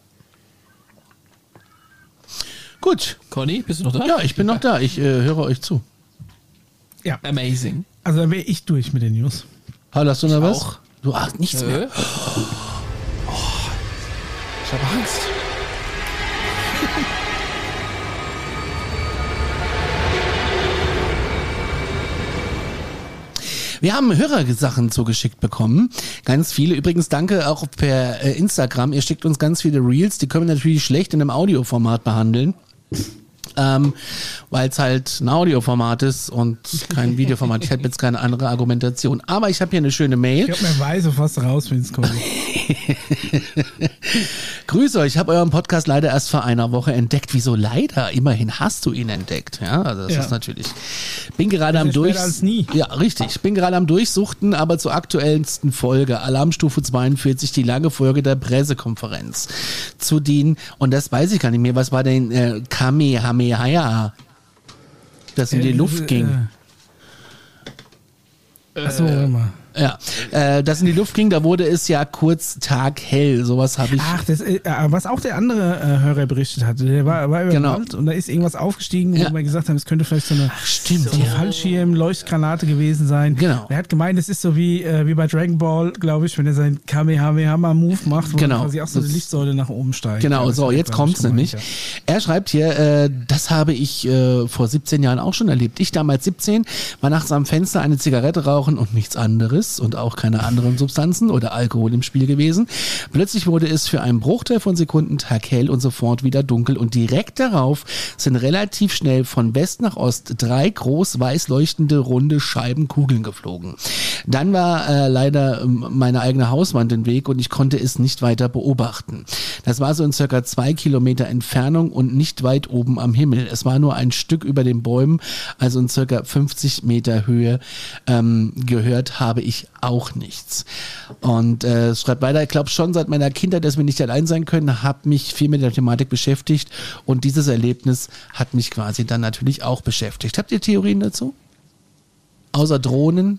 Gut. Conny, bist du noch da? Ja, ich bin noch da. Ich höre euch zu. Ja. Amazing. Also da wäre ich durch mit den News. Paul, hast du noch was? Auch. Du hast nichts mehr. Ich habe Angst. Wir haben Hörersachen zugeschickt bekommen. Ganz viele. Übrigens danke auch per Instagram. Ihr schickt uns ganz viele Reels. Die können wir natürlich schlecht in einem Audioformat behandeln. Weil es halt ein Audioformat ist und kein Videoformat. Ich hätte jetzt keine andere Argumentation. Aber ich habe hier eine schöne Mail. Ich glaube, man weiß auf was raus, wenn es kommt. Grüß euch, ich habe euren Podcast leider erst vor einer Woche entdeckt. Wieso leider? Immerhin hast du ihn entdeckt. Ja, also das ist natürlich. Bin gerade am Ja, richtig. Bin gerade am Durchsuchten, aber zur aktuellsten Folge, Alarmstufe 42, die lange Folge der Pressekonferenz zu dienen. Und das weiß ich gar nicht mehr. Was war denn Kamehameha? Das in die Luft ging. Achso, warte mal. Ja, das in die Luft ging, da wurde es ja kurz taghell, sowas habe ich. Ach, das, was auch der andere Hörer berichtet hatte, der war über genau. Wald und da ist irgendwas aufgestiegen, wo wir gesagt haben, es könnte vielleicht so eine Fallschirm-Leuchtgranate gewesen sein. Genau. Er hat gemeint, es ist so wie bei Dragon Ball, glaube ich, wenn er seinen Kamehameha-Move macht, wo quasi auch so eine Lichtsäule nach oben steigt. Genau, ja, so, jetzt kommt's nämlich. Ja. Er schreibt hier, das habe ich vor 17 Jahren auch schon erlebt. Ich damals 17, war nachts am Fenster eine Zigarette rauchen und nichts anderes und auch keine anderen Substanzen oder Alkohol im Spiel gewesen. Plötzlich wurde es für einen Bruchteil von Sekunden taghell und sofort wieder dunkel und direkt darauf sind relativ schnell von West nach Ost 3 groß weiß leuchtende runde Scheibenkugeln geflogen. Dann war leider meine eigene Hauswand im Weg und ich konnte es nicht weiter beobachten. Das war so in circa 2 Kilometer Entfernung und nicht weit oben am Himmel. Es war nur ein Stück über den Bäumen, also in circa 50 Meter Höhe. Gehört habe ich ich auch nichts. Und schreibt weiter, ich glaube schon seit meiner Kindheit, dass wir nicht allein sein können, habe mich viel mit der Thematik beschäftigt und dieses Erlebnis hat mich quasi dann natürlich auch beschäftigt. Habt ihr Theorien dazu? Außer Drohnen?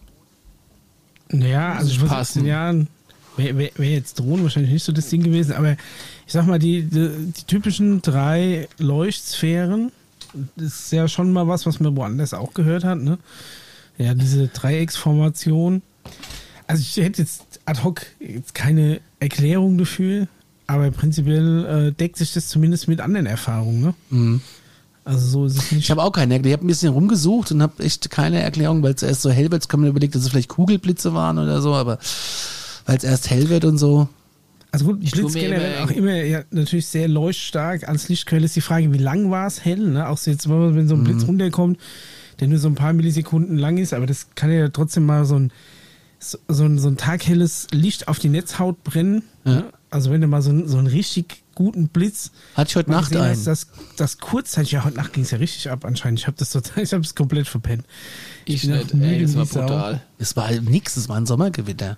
Ja, also ich muss passen. Jahren wäre jetzt Drohnen wahrscheinlich nicht so das Ding gewesen, aber ich sag mal, die typischen 3 Leuchtsphären, das ist ja schon mal was man woanders auch gehört hat, ne? Ja, diese Dreiecksformation. Also ich hätte jetzt ad hoc jetzt keine Erklärung dafür, aber prinzipiell deckt sich das zumindest mit anderen Erfahrungen, ne? Mhm. Also so ist es nicht. Ich habe auch keine Erklärung. Ich habe ein bisschen rumgesucht und habe echt keine Erklärung, weil es erst so hell wird. Jetzt kann man überlegen, dass es vielleicht Kugelblitze waren oder so, aber weil es erst hell wird und so. Also gut, Blitz generell auch immer ja, natürlich sehr leuchtstark als Lichtquelle. Ist die Frage, wie lang war es hell? Ne? Auch so jetzt, wenn so ein Blitz runterkommt, der nur so ein paar Millisekunden lang ist, aber das kann ja trotzdem mal so ein taghelles Licht auf die Netzhaut brennen. Ja. Ne? Also wenn du mal so einen richtig guten Blitz hatte ich heute Nacht einen. Das kurzzeitig, ja, heute Nacht ging es ja richtig ab anscheinend. Ich habe das komplett verpennt. Ich nicht, das war brutal. Es war nix, es war ein Sommergewitter.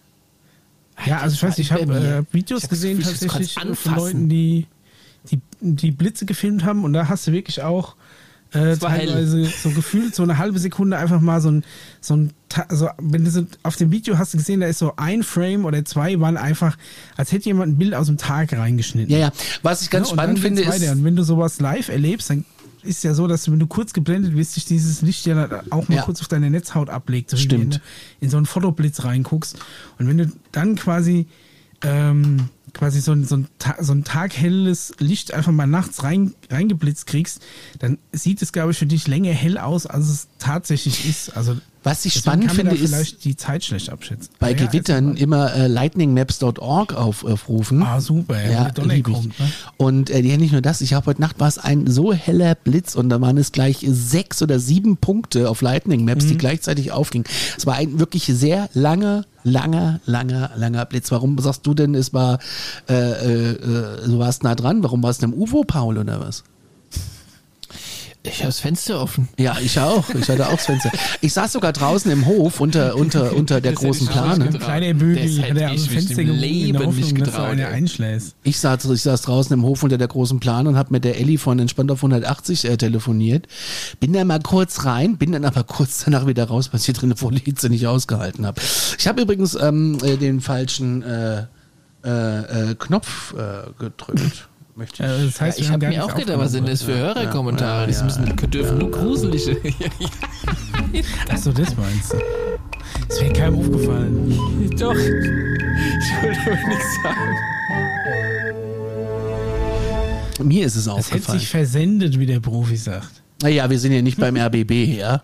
Ja, also ich weiß nicht, ich habe Videos gesehen tatsächlich von Leuten, die Blitze gefilmt haben und da hast du wirklich auch teilweise so gefühlt so eine halbe Sekunde einfach mal wenn du so auf dem Video hast du gesehen, da ist so ein Frame oder 2 waren einfach, als hätte jemand ein Bild aus dem Tag reingeschnitten. Ja, was ich ganz spannend finde ist... Und wenn du sowas live erlebst, dann ist ja so, dass du, wenn du kurz geblendet wirst, sich dieses Licht ja auch mal kurz auf deine Netzhaut ablegt. So stimmt. Wenn du in so einen Fotoblitz reinguckst. Und wenn du dann quasi so ein taghelles Licht einfach mal nachts reingeblitzt kriegst, dann sieht es, glaube ich, für dich länger hell aus, als es tatsächlich ist. Also was ich spannend finde, ist vielleicht die Zeit schlecht abschätzen. Bei Gewittern immer lightningmaps.org aufrufen. Ah, super, ja, lieb ich. Kommt, ne? Und nicht nur das, ich habe heute Nacht war es ein so heller Blitz und da waren es gleich 6 oder 7 Punkte auf Lightning Maps, die gleichzeitig aufgingen. Es war ein wirklich sehr langer Blitz. Warum sagst du denn, du warst nah dran? Warum warst du im UFO, Paul, oder was? Ich habe das Fenster offen. Ja, ich auch. Ich hatte auch das Fenster. Ich saß sogar draußen im Hof unter der großen Plane. Kleiner Bügel, der am Fenster Leben nicht getraut. Ich saß draußen im Hof unter der großen Plane und habe mit der Elli von Entspannt auf 180 telefoniert. Bin dann mal kurz rein, bin dann aber kurz danach wieder raus, weil ich hier drin vor der Hitze nicht ausgehalten habe. Ich habe übrigens den falschen Knopf gedrückt. Das heißt, ich habe mir auch gedacht, was sind das für Hörerkommentare? Die dürfen nur gruselige. Achso, das meinst du. Das wäre keinem aufgefallen. Doch. Ich wollte aber nichts sagen. Mir ist es aufgefallen. Es hätte sich versendet, wie der Profi sagt. Naja, wir sind ja nicht beim RBB, ja?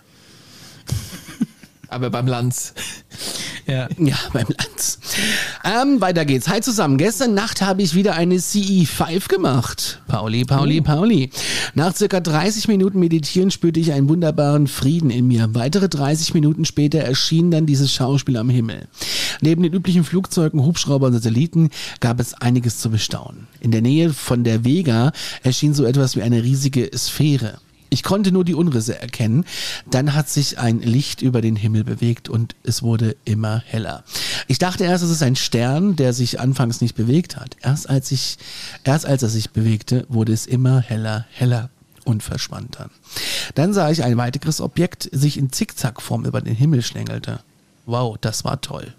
Aber beim Lanz. Ja, beim Lanz. Weiter geht's. Hi zusammen. Gestern Nacht habe ich wieder eine CE5 gemacht. Pauli. Nach circa 30 Minuten Meditieren spürte ich einen wunderbaren Frieden in mir. Weitere 30 Minuten später erschien dann dieses Schauspiel am Himmel. Neben den üblichen Flugzeugen, Hubschraubern und Satelliten gab es einiges zu bestaunen. In der Nähe von der Vega erschien so etwas wie eine riesige Sphäre. Ich konnte nur die Umrisse erkennen. Dann hat sich ein Licht über den Himmel bewegt und es wurde immer heller. Ich dachte erst, es ist ein Stern, der sich anfangs nicht bewegt hat. Erst als er sich bewegte, wurde es immer heller und verschwand dann. Dann sah ich ein weiteres Objekt sich in Zickzackform über den Himmel schlängelte. Wow, das war toll.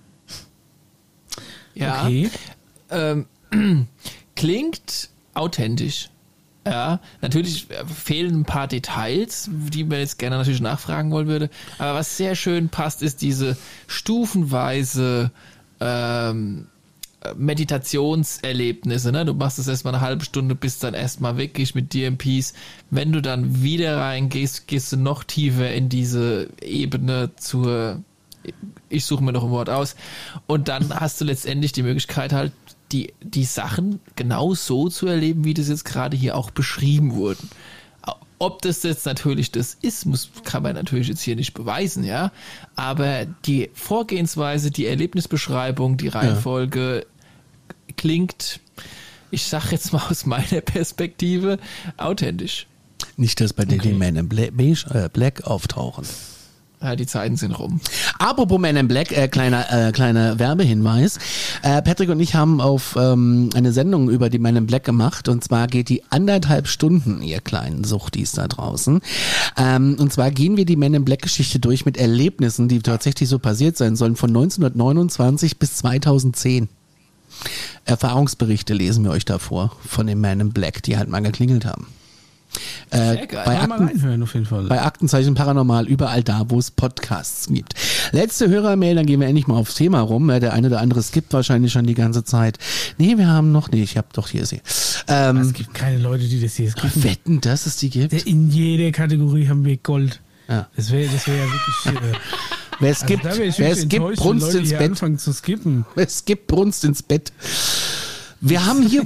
Ja, okay. Klingt authentisch. Ja, natürlich fehlen ein paar Details, die man jetzt gerne natürlich nachfragen wollen würde. Aber was sehr schön passt, ist diese stufenweise Meditationserlebnisse. Ne? Du machst es erstmal eine halbe Stunde, bist dann erstmal wirklich mit dir im Peace. Wenn du dann wieder reingehst, gehst du noch tiefer in diese Ebene ich suche mir noch ein Wort aus. Und dann hast du letztendlich die Möglichkeit halt, die Sachen genau so zu erleben, wie das jetzt gerade hier auch beschrieben wurden. Ob das jetzt natürlich das ist, kann man natürlich jetzt hier nicht beweisen, ja. Aber die Vorgehensweise, die Erlebnisbeschreibung, die Reihenfolge klingt, ich sag jetzt mal aus meiner Perspektive, authentisch. Nicht, dass bei Daily Man in Black auftauchen. Ja, die Zeiten sind rum. Apropos Men in Black, kleiner Werbehinweis. Patrick und ich haben auf eine Sendung über die Men in Black gemacht und zwar geht die 1,5 Stunden, ihr kleinen Suchtis da draußen. Und zwar gehen wir die Men in Black Geschichte durch mit Erlebnissen, die tatsächlich so passiert sein sollen, von 1929 bis 2010. Erfahrungsberichte lesen wir euch da vor von den Men in Black, die halt mal geklingelt haben. Bei Aktenzeichen Paranormal, überall da, wo es Podcasts gibt. Letzte Hörermail, dann gehen wir endlich mal aufs Thema rum. Der eine oder andere skippt wahrscheinlich schon die ganze Zeit. Nee, wir haben noch nicht. Ich habe doch hier sie. Es gibt keine Leute, die das hier skippen. Wetten, dass es die gibt? In jeder Kategorie haben wir Gold. Ja. Das wäre ja wirklich... Wer es gibt, Brunst ins Bett. Anfangen zu skippen. Es gibt Brunst ins Bett. Wir haben hier,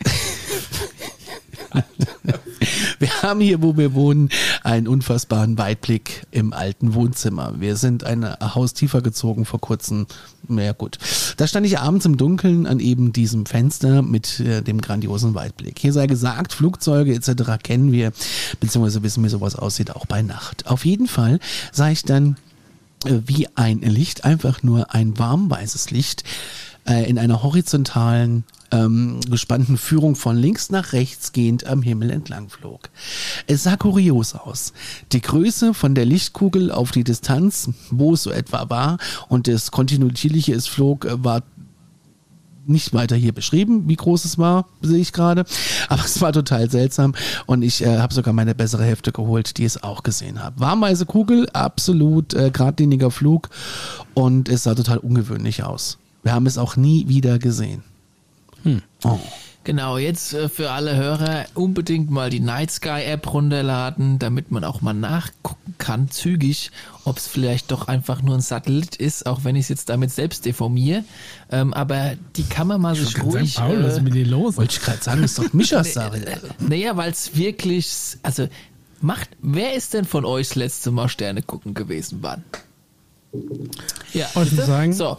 wo wir wohnen, einen unfassbaren Weitblick im alten Wohnzimmer. Wir sind ein Haus tiefer gezogen vor kurzem. Ja gut. Da stand ich abends im Dunkeln an eben diesem Fenster mit dem grandiosen Weitblick. Hier sei gesagt, Flugzeuge etc. kennen wir, beziehungsweise wissen, wie sowas aussieht, auch bei Nacht. Auf jeden Fall sah ich dann wie ein Licht, einfach nur ein warmweißes Licht in einer horizontalen gespannten Führung von links nach rechts gehend am Himmel entlang flog. Es sah kurios aus. Die Größe von der Lichtkugel auf die Distanz, wo es so etwa war, und das kontinuierliche es flog, war nicht weiter hier beschrieben, wie groß es war, sehe ich gerade. Aber es war total seltsam und ich habe sogar meine bessere Hälfte geholt, die es auch gesehen hat. Warmweiße Kugel, absolut geradliniger Flug und es sah total ungewöhnlich aus. Wir haben es auch nie wieder gesehen. Oh. Genau, jetzt für alle Hörer unbedingt mal die Night Sky App runterladen, damit man auch mal nachgucken kann, zügig, ob es vielleicht doch einfach nur ein Satellit ist, auch wenn ich es jetzt damit selbst deformiere. Aber die kann man mal sich ruhig... Sagen, Paul, was ist mit dir los? Wollte ich gerade sagen, das ist doch Mischas Sache. Naja, weil es wirklich... Also, wer ist denn von euch das letzte Mal Sterne gucken gewesen? Wann? Ja, wollte ich sagen. So,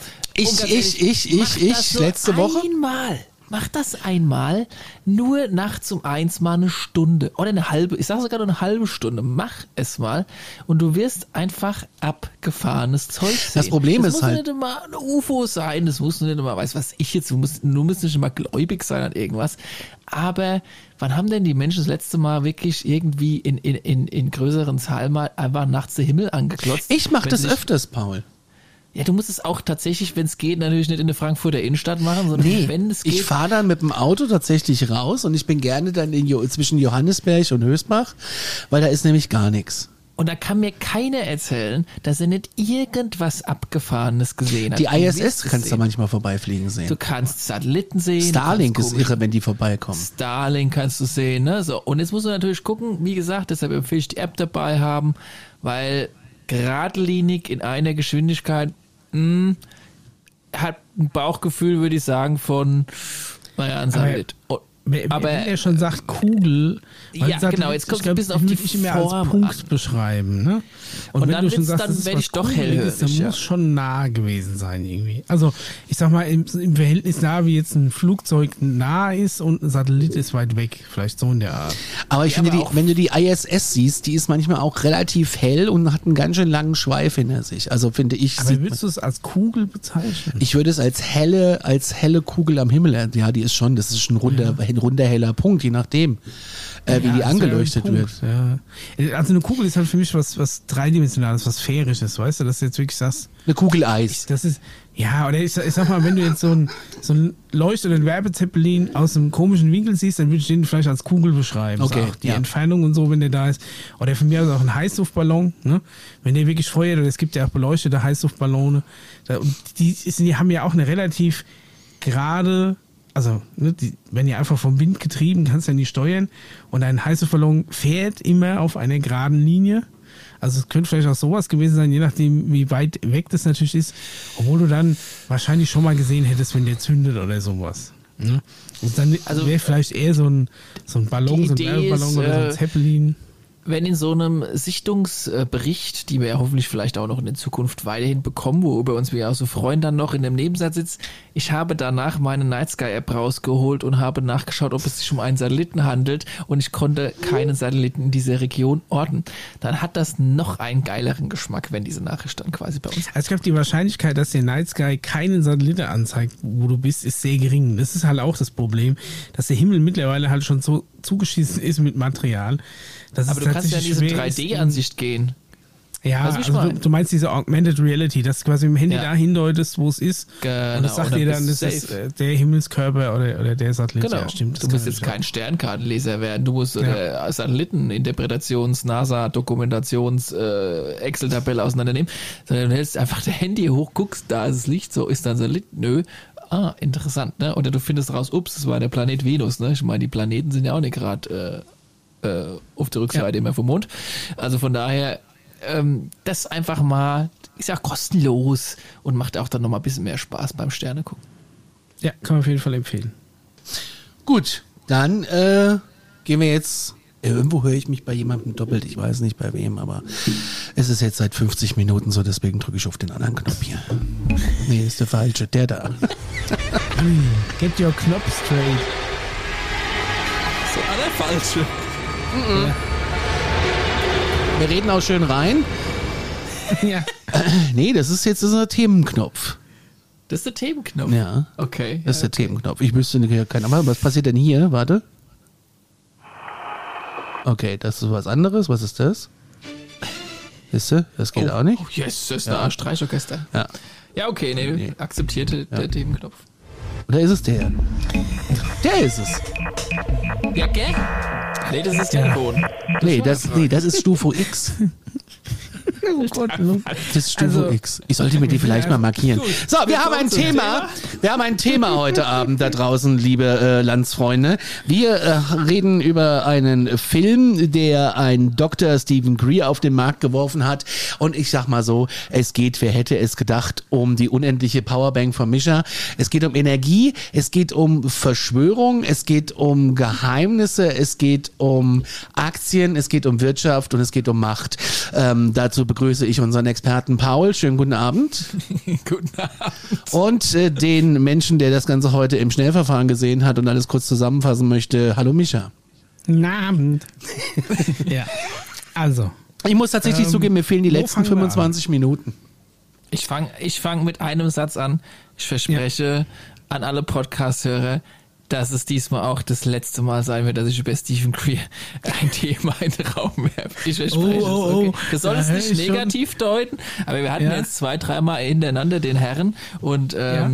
ich, letzte Woche? Mach das einmal, nur nachts um 1 mal eine Stunde oder eine halbe, ich sage sogar nur eine halbe Stunde, mach es mal und du wirst einfach abgefahrenes Zeug sehen. Das Problem ist halt... Das muss nicht immer ein UFO sein, das muss nicht immer, weiß was ich jetzt, du musst nicht immer gläubig sein an irgendwas, aber wann haben denn die Menschen das letzte Mal wirklich irgendwie in größeren Zahlen mal einfach nachts den Himmel angeklotzt? Ich mache das öfters, Paul. Ja, du musst es auch tatsächlich, wenn es geht, natürlich nicht in der Frankfurter Innenstadt machen, sondern wenn es geht. Ich fahre dann mit dem Auto tatsächlich raus und ich bin gerne dann zwischen Johannisberg und Höchstbach, weil da ist nämlich gar nichts. Und da kann mir keiner erzählen, dass er nicht irgendwas Abgefahrenes gesehen hat. Die ISS kannst du manchmal vorbeifliegen sehen. Du kannst Satelliten sehen. Starlink ist irre, wenn die vorbeikommen. Starlink kannst du sehen, ne? So, und jetzt musst du natürlich gucken, wie gesagt, deshalb empfehle ich die App dabei haben, weil geradlinig in einer Geschwindigkeit hat ein Bauchgefühl, würde ich sagen, von, ein Satellit. Wenn er schon sagt Kugel, ja, genau, jetzt kommt es ein bisschen auf die Form als Punkt an. beschreiben, ne? Und wenn dann du schon sagst, dann werde ich doch hellhörig. Dann muss schon nah gewesen sein irgendwie. Also ich sag mal, im Verhältnis nah, wie jetzt ein Flugzeug nah ist und ein Satellit ist weit weg. Vielleicht so in der Art. Aber ich finde, wenn du die ISS siehst, die ist manchmal auch relativ hell und hat einen ganz schön langen Schweif hinter sich. Also finde ich... Aber würdest du es als Kugel bezeichnen? Ich würde es als helle Kugel am Himmel, ja, die ist schon, das ist ein runder heller Punkt, je nachdem, wie die angeleuchtet wird. Ja. Also eine Kugel ist halt für mich was Dreidimensionales, was Sphärisches, weißt du, dass du jetzt wirklich sagst... Eine Kugel Eis. Das ist, ja, oder ich sag mal, wenn du jetzt so ein Leucht- oder ein Werbezeppelin aus einem komischen Winkel siehst, dann würde ich den vielleicht als Kugel beschreiben. Okay, so die Entfernung und so, wenn der da ist. Oder von mir aus auch ein Heißluftballon, ne? Wenn der wirklich feuert, oder es gibt ja auch beleuchtete Heißluftballone, und die haben ja auch eine relativ gerade... Also, ne, die werden ja einfach vom Wind getrieben, kannst ja nicht steuern. Und ein Heißluftballon fährt immer auf einer geraden Linie. Also es könnte vielleicht auch sowas gewesen sein, je nachdem, wie weit weg das natürlich ist. Obwohl du dann wahrscheinlich schon mal gesehen hättest, wenn der zündet oder sowas. Ne? Und dann wäre vielleicht eher so ein Ballon, so ein Werbeballon oder so ein Zeppelin. wenn in so einem Sichtungsbericht, die wir ja hoffentlich vielleicht auch noch in der Zukunft weiterhin bekommen, wo über uns wir auch so freuen, dann noch in dem Nebensatz sitzt, ich habe danach meine Night Sky App rausgeholt und habe nachgeschaut, ob es sich um einen Satelliten handelt und ich konnte keinen Satelliten in dieser Region orten, dann hat das noch einen geileren Geschmack, wenn diese Nachricht dann quasi bei uns. Also ich glaube, die Wahrscheinlichkeit, dass der Night Sky keinen Satelliten anzeigt, wo du bist, ist sehr gering. Das ist halt auch das Problem, dass der Himmel mittlerweile halt schon so zugeschissen ist mit Material. Aber du kannst ja in diese 3D-Ansicht gehen. Ja, also du meinst diese Augmented Reality, dass du quasi im Handy da hindeutest, wo es ist. Genau. Und das sagt dir dann, das ist der Himmelskörper oder der Satellit. Genau. Ja, stimmt. Du musst jetzt kein Sternkartenleser werden, du musst Satelliteninterpretations-, NASA, Dokumentations-, Excel-Tabelle auseinandernehmen, sondern du hältst einfach das Handy hoch, guckst, da ist das Licht, so ist dann Satellit, nö. Ah, interessant, ne? Oder du findest raus, ups, das war der Planet Venus, ne? Ich meine, die Planeten sind ja auch nicht gerade auf der Rückseite immer vom Mond. Also von daher, das einfach mal, ist ja kostenlos und macht auch dann nochmal ein bisschen mehr Spaß beim Sterne gucken. Ja, kann man auf jeden Fall empfehlen. Gut, dann gehen wir jetzt. Irgendwo höre ich mich bei jemandem doppelt, ich weiß nicht bei wem, aber es ist jetzt seit 50 Minuten so, deswegen drücke ich auf den anderen Knopf hier. Nee, ist der falsche, der da. Get your Knopf straight. So, der falsche. Ja. Wir reden auch schön rein. Ja. Nee, das ist jetzt unser Themenknopf. Das ist der Themenknopf? Ja. Okay. Das ist der Themenknopf. Ich wüsste nicht, aber was passiert denn hier? Warte. Okay, das ist was anderes. Was ist das? Siehst du? Das geht auch nicht. Oh, yes, das ist ein Streichorchester. Ja. Ja, okay, nee. Akzeptierte der Themenknopf. Oder ist es der? Der ist es. Ja, gell? Nee, das ist der Ton. Nee, das ist Stufe X. Oh Gott. Das ist Stufe X. Ich sollte mir die vielleicht mal markieren. So, wir haben ein Thema. Wir haben ein Thema heute Abend da draußen, liebe Landsfreunde. Wir reden über einen Film, der ein Dr. Stephen Greer auf den Markt geworfen hat. Und ich sag mal so, es geht, wer hätte es gedacht, um die unendliche Powerbank von Mischa. Es geht um Energie, es geht um Verschwörung, es geht um Geheimnisse, es geht um Aktien, es geht um Wirtschaft und es geht um Macht. Dazu begrüße ich unseren Experten Paul. Schönen guten Abend. Guten Abend. Und den Menschen, der das Ganze heute im Schnellverfahren gesehen hat und alles kurz zusammenfassen möchte. Hallo Mischa. Guten Abend. Ja, also. Ich muss tatsächlich zugeben, mir fehlen die letzten 25 Minuten. Ich fang mit einem Satz an. Ich verspreche an alle Podcast-Hörer, dass es diesmal auch das letzte Mal sein wird, dass ich über Stephen Greer ein Thema in den Raum werfe. Ich verspreche es. Okay. Du solltest nicht negativ deuten, aber wir hatten jetzt 2-3 Mal hintereinander den Herren und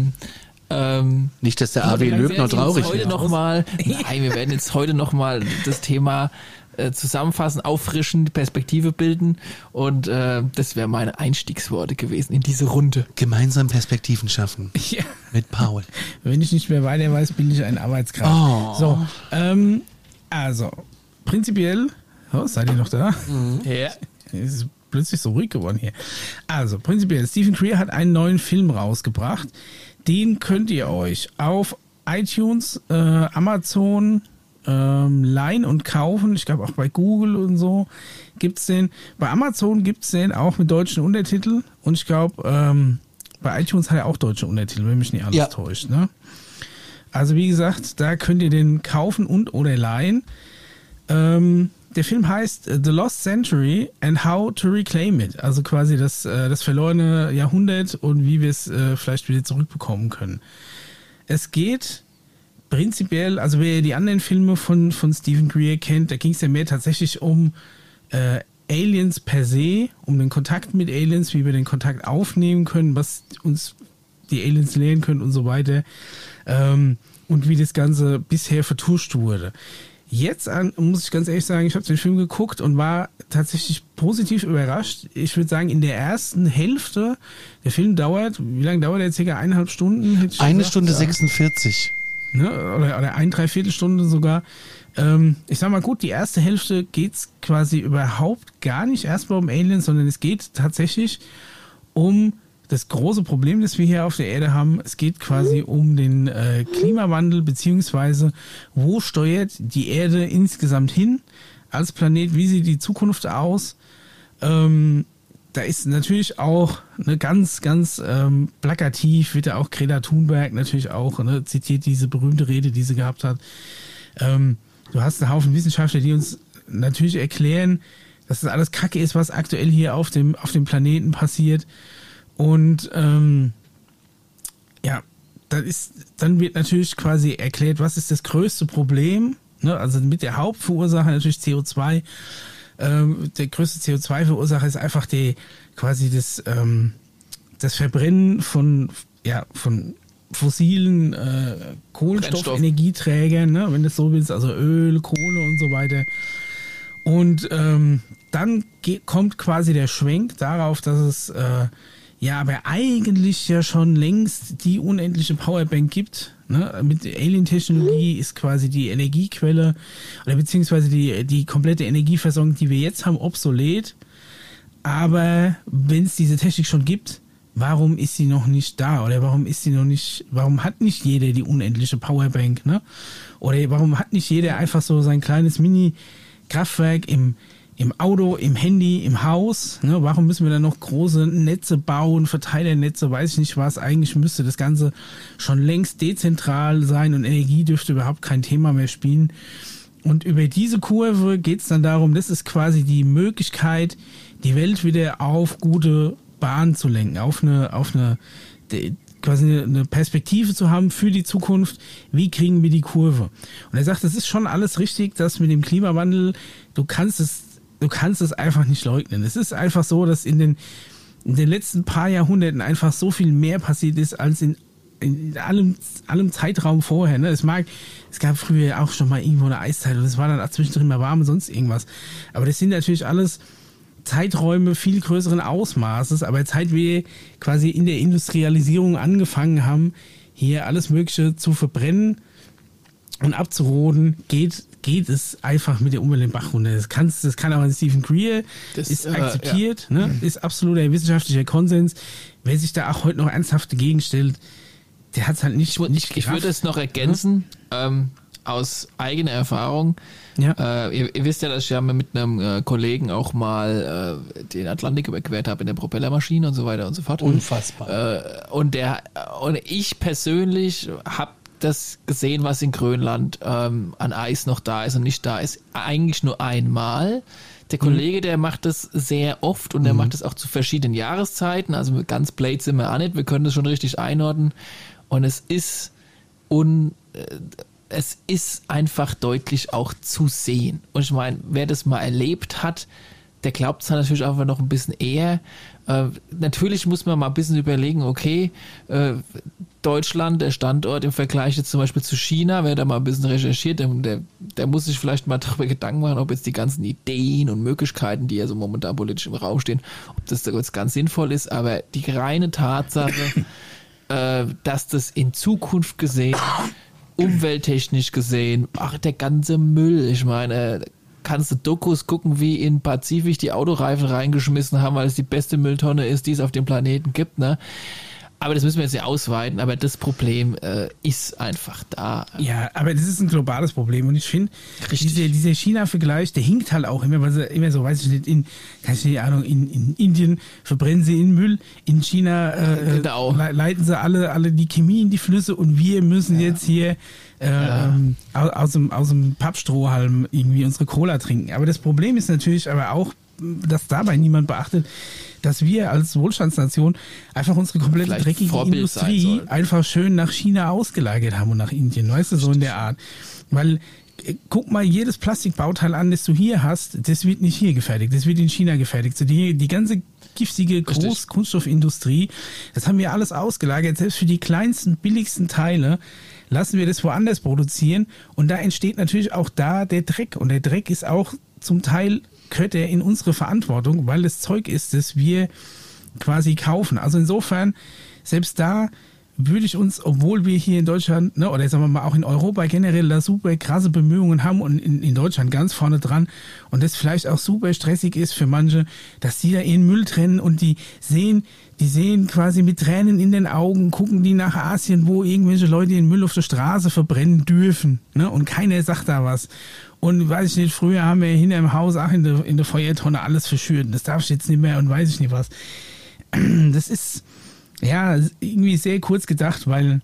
nicht, dass der A.W. Löb noch traurig wird. Nein, wir werden jetzt heute nochmal das Thema zusammenfassen, auffrischen, Perspektive bilden und das wäre meine Einstiegsworte gewesen in diese Runde. Gemeinsam Perspektiven schaffen. Ja. Mit Paul. Wenn ich nicht mehr weiter weiß, bin ich ein Arbeitskraft. Oh. So, also, prinzipiell, seid ihr noch da? Ja. Es ist plötzlich so ruhig geworden hier. Also, prinzipiell, Stephen Greer hat einen neuen Film rausgebracht. Den könnt ihr euch auf iTunes, Amazon leihen und kaufen. Ich glaube auch bei Google und so gibt's den. Bei Amazon gibt's den auch mit deutschen Untertiteln und ich glaube, bei iTunes hat er auch deutsche Untertitel, wenn mich nicht alles täuscht. Ne? Also wie gesagt, da könnt ihr den kaufen und oder leihen. Der Film heißt The Lost Century and How to Reclaim It. Also quasi das verlorene Jahrhundert und wie wir es vielleicht wieder zurückbekommen können. Es geht prinzipiell, also wer die anderen Filme von Stephen Greer kennt, da ging es ja mehr tatsächlich um Aliens per se, um den Kontakt mit Aliens, wie wir den Kontakt aufnehmen können, was uns die Aliens lehren können und so weiter. Und wie das Ganze bisher vertuscht wurde. Jetzt muss ich ganz ehrlich sagen, ich habe den Film geguckt und war tatsächlich positiv überrascht. Ich würde sagen, in der ersten Hälfte, der Film dauert, wie lange dauert der? Circa 1,5 Stunden? 1 Stunde 46. Ne? Oder 1,75 Stunden sogar. Ich sag mal gut, die erste Hälfte geht's quasi überhaupt gar nicht erstmal um Aliens, sondern es geht tatsächlich um das große Problem, das wir hier auf der Erde haben. Es geht quasi um den Klimawandel, beziehungsweise wo steuert die Erde insgesamt hin? als Planet, wie sieht die Zukunft aus? Da ist natürlich auch eine ganz plakativ, wird ja auch Greta Thunberg natürlich auch zitiert, diese berühmte Rede, die sie gehabt hat. Du hast einen Haufen Wissenschaftler, die uns natürlich erklären, dass das alles Kacke ist, was aktuell hier auf dem Planeten passiert. Und dann wird natürlich quasi erklärt, was ist das größte Problem, ne? Also mit der Hauptverursacher natürlich CO2. Der größte CO2-Verursacher ist einfach das Verbrennen von fossilen Kohlenstoffenergieträgern, ne? Wenn du es so willst, also Öl, Kohle und so weiter. Und dann kommt quasi der Schwenk darauf, dass es aber eigentlich ja schon längst die unendliche Powerbank gibt. Ne? Mit Alien-Technologie ist quasi die Energiequelle oder beziehungsweise die komplette Energieversorgung, die wir jetzt haben, obsolet. Aber wenn es diese Technik schon gibt, warum ist sie noch nicht da? Oder warum hat nicht jeder die unendliche Powerbank? Ne? Oder warum hat nicht jeder einfach so sein kleines Mini-Kraftwerk im Auto, im Handy, im Haus? Ne? Warum müssen wir dann noch große Netze bauen, Verteilernetze, weiß ich nicht was. Eigentlich müsste das Ganze schon längst dezentral sein und Energie dürfte überhaupt kein Thema mehr spielen. Und über diese Kurve geht es dann darum, das ist quasi die Möglichkeit, die Welt wieder auf gute Bahn zu lenken, auf eine Perspektive zu haben für die Zukunft. Wie kriegen wir die Kurve? Und er sagt, das ist schon alles richtig, dass mit dem Klimawandel, du kannst es einfach nicht leugnen. Es ist einfach so, dass in den letzten paar Jahrhunderten einfach so viel mehr passiert ist als in allem Zeitraum vorher. Ne? Es gab früher auch schon mal irgendwo eine Eiszeit und es war dann zwischendrin mal warm und sonst irgendwas. Aber das sind natürlich alles Zeiträume viel größeren Ausmaßes, aber seit wir quasi in der Industrialisierung angefangen haben, hier alles Mögliche zu verbrennen und abzuroden, geht es einfach mit der Umwelt den Bach runter. Das kann auch ein Stephen Greer, ist akzeptiert, ne? Ist absoluter wissenschaftlicher Konsens. Wer sich da auch heute noch ernsthaft dagegen stellt, der hat es halt nicht Ich würde es noch ergänzen, aus eigener Erfahrung. Ja. Ihr wisst ja, dass ich ja mit einem Kollegen auch mal den Atlantik überquert habe in der Propellermaschine und so weiter und so fort. Unfassbar. Und ich persönlich habe das gesehen, was in Grönland an Eis noch da ist und nicht da ist, eigentlich nur einmal. Der Kollege, der macht das sehr oft und der macht das auch zu verschiedenen Jahreszeiten. Also ganz blöd sind wir auch nicht. Wir können das schon richtig einordnen. Und es ist einfach deutlich auch zu sehen. Und ich meine, wer das mal erlebt hat, der glaubt es dann natürlich einfach noch ein bisschen eher. Natürlich muss man mal ein bisschen überlegen, okay, Deutschland, der Standort im Vergleich jetzt zum Beispiel zu China, wer da mal ein bisschen recherchiert, der muss sich vielleicht mal darüber Gedanken machen, ob jetzt die ganzen Ideen und Möglichkeiten, die ja so momentan politisch im Raum stehen, ob das jetzt ganz sinnvoll ist. Aber die reine Tatsache, dass das in Zukunft gesehen, umwelttechnisch gesehen, der ganze Müll, ich meine, kannst du Dokus gucken, wie in Pazifik die Autoreifen reingeschmissen haben, weil es die beste Mülltonne ist, die es auf dem Planeten gibt, ne? Aber das müssen wir jetzt nicht ausweiten, aber das Problem ist einfach da. Ja, aber das ist ein globales Problem und ich finde, dieser China-Vergleich, der hinkt halt auch immer, weil sie immer so, weiß ich nicht, in Indien verbrennen sie in Müll, in China leiten sie alle die Chemie in die Flüsse und wir müssen jetzt hier aus dem Pappstrohhalm irgendwie unsere Cola trinken. Aber das Problem ist natürlich aber auch, dass dabei niemand beachtet, dass wir als Wohlstandsnation einfach unsere komplette dreckige Industrie einfach schön nach China ausgelagert haben und nach Indien, weißt du, so in der Art. Weil, guck mal, jedes Plastikbauteil an, das du hier hast, das wird nicht hier gefertigt, das wird in China gefertigt. So die ganze giftige Großkunststoffindustrie, das haben wir alles ausgelagert, selbst für die kleinsten, billigsten Teile lassen wir das woanders produzieren und da entsteht natürlich auch da der Dreck und der Dreck ist auch zum Teil gehört er in unsere Verantwortung, weil das Zeug ist, das wir quasi kaufen. Also insofern, selbst da würde ich uns, obwohl wir hier in Deutschland, ne, oder sagen wir mal auch in Europa generell da super krasse Bemühungen haben und in Deutschland ganz vorne dran und das vielleicht auch super stressig ist für manche, dass die da ihren Müll trennen und die sehen quasi mit Tränen in den Augen, gucken die nach Asien, wo irgendwelche Leute den Müll auf der Straße verbrennen dürfen, ne, und keiner sagt da was. Und weiß ich nicht, früher haben wir hinter im Haus auch in der Feuertonne alles verschürt. Das darf ich jetzt nicht mehr und weiß ich nicht was. Das ist ja irgendwie sehr kurz gedacht, weil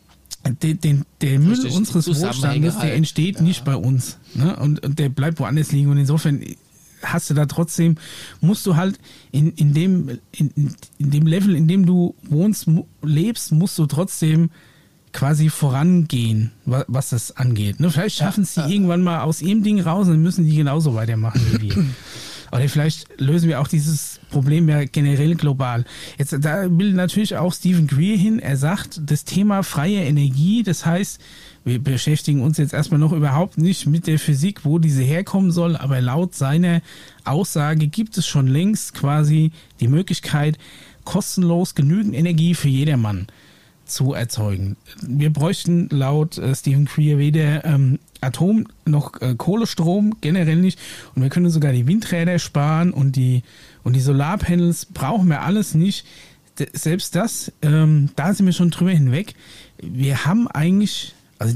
der Müll unseres Wohlstandes, der entsteht nicht bei uns, ne? Und der bleibt woanders liegen. Und insofern hast du da trotzdem, musst du halt in dem Level, in dem du wohnst, lebst, musst du trotzdem quasi vorangehen, was das angeht. Ne? Vielleicht schaffen es die irgendwann mal aus ihrem Ding raus und dann müssen die genauso weitermachen wie wir. Oder vielleicht lösen wir auch dieses Problem ja generell global. Jetzt, da will natürlich auch Stephen Greer hin. Er sagt, das Thema freie Energie, das heißt, wir beschäftigen uns jetzt erstmal noch überhaupt nicht mit der Physik, wo diese herkommen soll, aber laut seiner Aussage gibt es schon längst quasi die Möglichkeit, kostenlos genügend Energie für jedermann zu erzeugen. Wir bräuchten laut Stephen Greer weder Atom noch Kohlestrom, generell nicht. Und wir können sogar die Windräder sparen und die Solarpanels brauchen wir alles nicht. Selbst das, da sind wir schon drüber hinweg. Wir haben eigentlich, also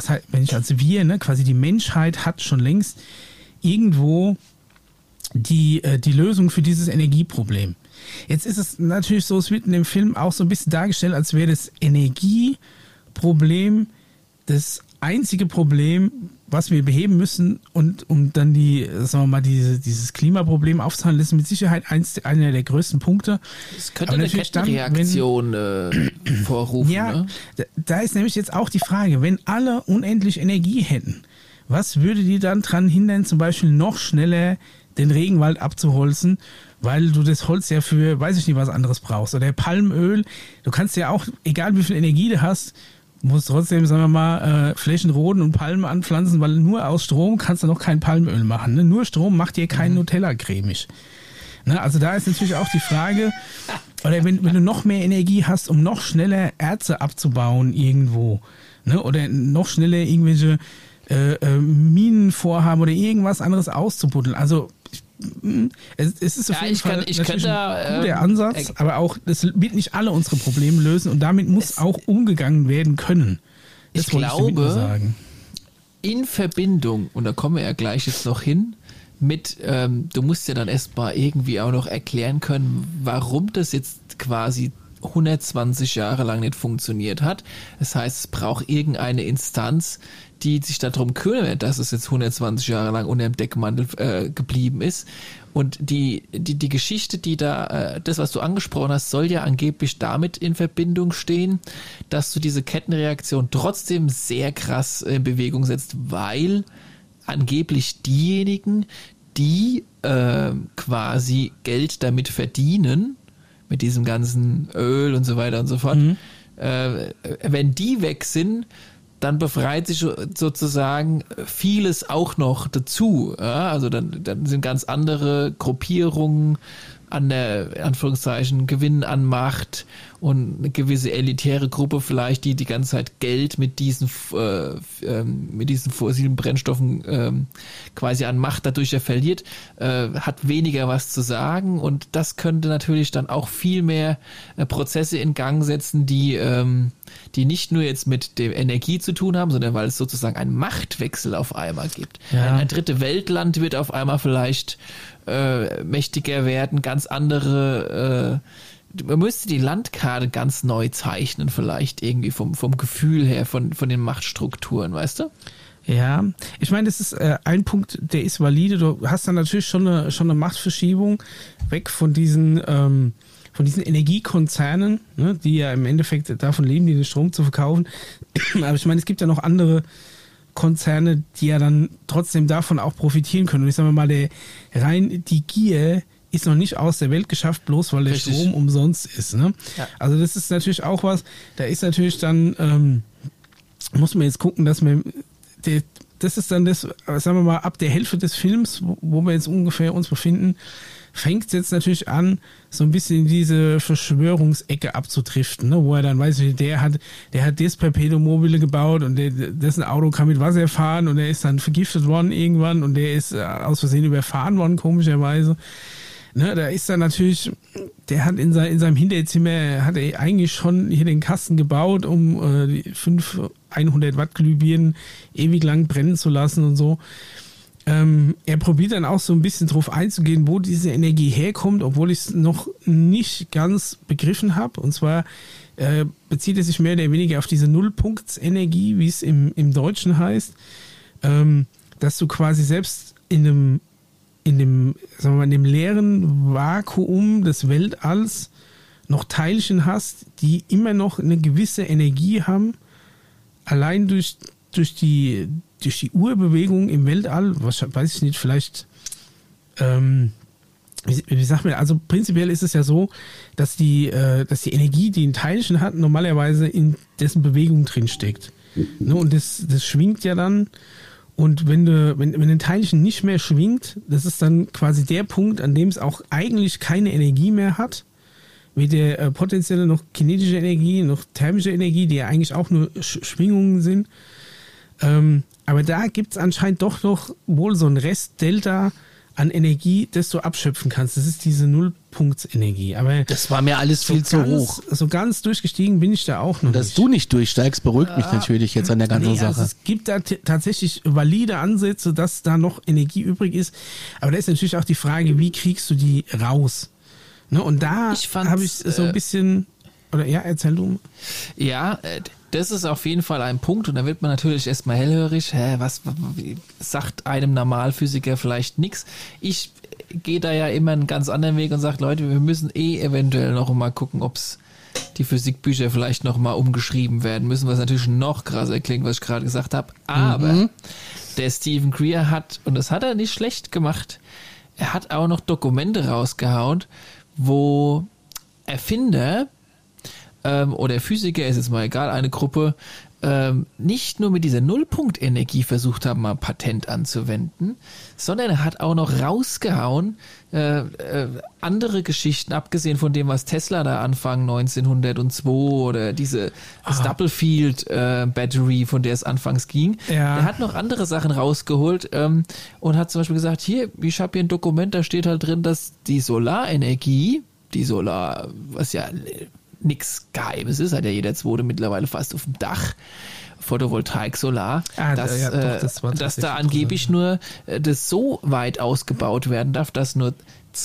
quasi die Menschheit hat schon längst irgendwo die Lösung für dieses Energieproblem. Jetzt ist es natürlich so, es wird in dem Film auch so ein bisschen dargestellt, als wäre das Energieproblem das einzige Problem, was wir beheben müssen und um dann dieses Klimaproblem aufzuhalten, ist mit Sicherheit einer der größten Punkte. Es könnte eine Kettenreaktion vorrufen. Ja, ne? Da ist nämlich jetzt auch die Frage, wenn alle unendlich Energie hätten, was würde die dann daran hindern, zum Beispiel noch schneller den Regenwald abzuholzen, weil du das Holz ja für, weiß ich nicht, was anderes brauchst. Oder Palmöl, du kannst ja auch, egal wie viel Energie du hast, musst trotzdem, sagen wir mal, Flächen roden und Palmen anpflanzen, weil nur aus Strom kannst du noch kein Palmöl machen. Ne? Nur Strom macht dir kein Nutella cremig. Ne? Also da ist natürlich auch die Frage, oder wenn du noch mehr Energie hast, um noch schneller Erze abzubauen irgendwo, ne? Oder noch schneller irgendwelche Minen vorhaben oder irgendwas anderes auszubuddeln. Also es ist auf jeden Fall ein guter Ansatz, aber auch, das wird nicht alle unsere Probleme lösen und damit muss auch umgegangen werden können. Das ich glaube, in Verbindung, und da kommen wir ja gleich jetzt noch hin, mit, du musst ja dann erstmal irgendwie auch noch erklären können, warum das jetzt quasi 120 Jahre lang nicht funktioniert hat. Das heißt, es braucht irgendeine Instanz, die sich darum kümmert, dass es jetzt 120 Jahre lang unter dem Deckmantel geblieben ist. Und die Geschichte, die da, das, was du angesprochen hast, soll ja angeblich damit in Verbindung stehen, dass du diese Kettenreaktion trotzdem sehr krass in Bewegung setzt, weil angeblich diejenigen, die quasi Geld damit verdienen, mit diesem ganzen Öl und so weiter und so fort, wenn die weg sind, dann befreit sich sozusagen vieles auch noch dazu. Ja? Also dann sind ganz andere Gruppierungen an der, in Anführungszeichen, Gewinn an Macht und eine gewisse elitäre Gruppe vielleicht, die ganze Zeit Geld mit diesen fossilen Brennstoffen quasi an Macht dadurch ja verliert, hat weniger was zu sagen und das könnte natürlich dann auch viel mehr Prozesse in Gang setzen, die nicht nur jetzt mit der Energie zu tun haben, sondern weil es sozusagen einen Machtwechsel auf einmal gibt. Ja. Ein dritte Weltland wird auf einmal vielleicht mächtiger werden, ganz andere, man müsste die Landkarte ganz neu zeichnen vielleicht irgendwie vom Gefühl her, von den Machtstrukturen, weißt du? Ja, ich meine, das ist ein Punkt, der ist valide. Du hast dann natürlich schon eine Machtverschiebung weg von diesen Energiekonzernen, ne, die ja im Endeffekt davon leben, den Strom zu verkaufen. Aber ich meine, es gibt ja noch andere Konzerne, die ja dann trotzdem davon auch profitieren können. Und ich sage mal, die Gier ist noch nicht aus der Welt geschafft, bloß weil der Strom umsonst ist. Ne? Ja. Also das ist natürlich auch was, da ist natürlich dann, muss man jetzt gucken, dass man, das ist dann das, sagen wir mal, ab der Hälfte des Films, wo wir jetzt ungefähr uns befinden, fängt es jetzt natürlich an, so ein bisschen in diese Verschwörungsecke abzudriften, ne? Wo er dann weiß, der hat das Perpetuum mobile gebaut und dessen Auto kann mit Wasser fahren und der ist dann vergiftet worden irgendwann und der ist aus Versehen überfahren worden, komischerweise. Ne, da ist dann natürlich, der hat in seinem Hinterzimmer, hat er eigentlich schon hier den Kasten gebaut, um die 5 100 Watt Glühbirnen ewig lang brennen zu lassen und so. Er probiert dann auch so ein bisschen drauf einzugehen, wo diese Energie herkommt, obwohl ich es noch nicht ganz begriffen habe. Und zwar bezieht er sich mehr oder weniger auf diese Nullpunktsenergie, wie es im Deutschen heißt, dass du quasi selbst in dem leeren Vakuum des Weltalls noch Teilchen hast, die immer noch eine gewisse Energie haben, allein durch die Urbewegung im Weltall, weiß ich nicht, vielleicht, wie sagt man, also prinzipiell ist es ja so, dass die Energie, die ein Teilchen hat, normalerweise in dessen Bewegung drin steckt. Ne? Und das schwingt ja dann. Und wenn ein Teilchen nicht mehr schwingt, das ist dann quasi der Punkt, an dem es auch eigentlich keine Energie mehr hat. Weder potenzielle noch kinetische Energie, noch thermische Energie, die ja eigentlich auch nur Schwingungen sind. Aber da gibt es anscheinend doch noch wohl so ein Restdelta an Energie, das du abschöpfen kannst. Das ist diese Nullpunktsenergie. Aber das war mir alles viel zu hoch. So ganz durchgestiegen bin ich da auch noch Dass nicht. du nicht durchsteigst, beruhigt mich natürlich jetzt an der ganzen Sache. Also es gibt da tatsächlich valide Ansätze, dass da noch Energie übrig ist. Aber da ist natürlich auch die Frage, wie kriegst du die raus? Ne? Und da habe ich so ein bisschen... Oder ja, erzähl du. Ja, das ist auf jeden Fall ein Punkt und da wird man natürlich erstmal hellhörig. Was sagt einem Normalphysiker vielleicht nichts? Ich gehe da ja immer einen ganz anderen Weg und sage, Leute, wir müssen eventuell noch mal gucken, ob die Physikbücher vielleicht noch mal umgeschrieben werden müssen, was natürlich noch krasser klingt, was ich gerade gesagt habe. Aber der Stephen Greer hat, und das hat er nicht schlecht gemacht, er hat auch noch Dokumente rausgehauen, wo Erfinder oder Physiker, ist jetzt mal egal, eine Gruppe, nicht nur mit dieser Nullpunktenergie versucht haben, mal Patent anzuwenden, sondern er hat auch noch rausgehauen, andere Geschichten, abgesehen von dem, was Tesla da Anfang 1902 oder diese Doublefield Battery, von der es anfangs ging, er hat noch andere Sachen rausgeholt und hat zum Beispiel gesagt, hier, ich habe hier ein Dokument, da steht halt drin, dass die Solarenergie, was ja nichts Geheimes ist, hat ja jeder Zweite mittlerweile fast auf dem Dach, Photovoltaik, Solar, dass da angeblich nur das so weit ausgebaut werden darf, dass nur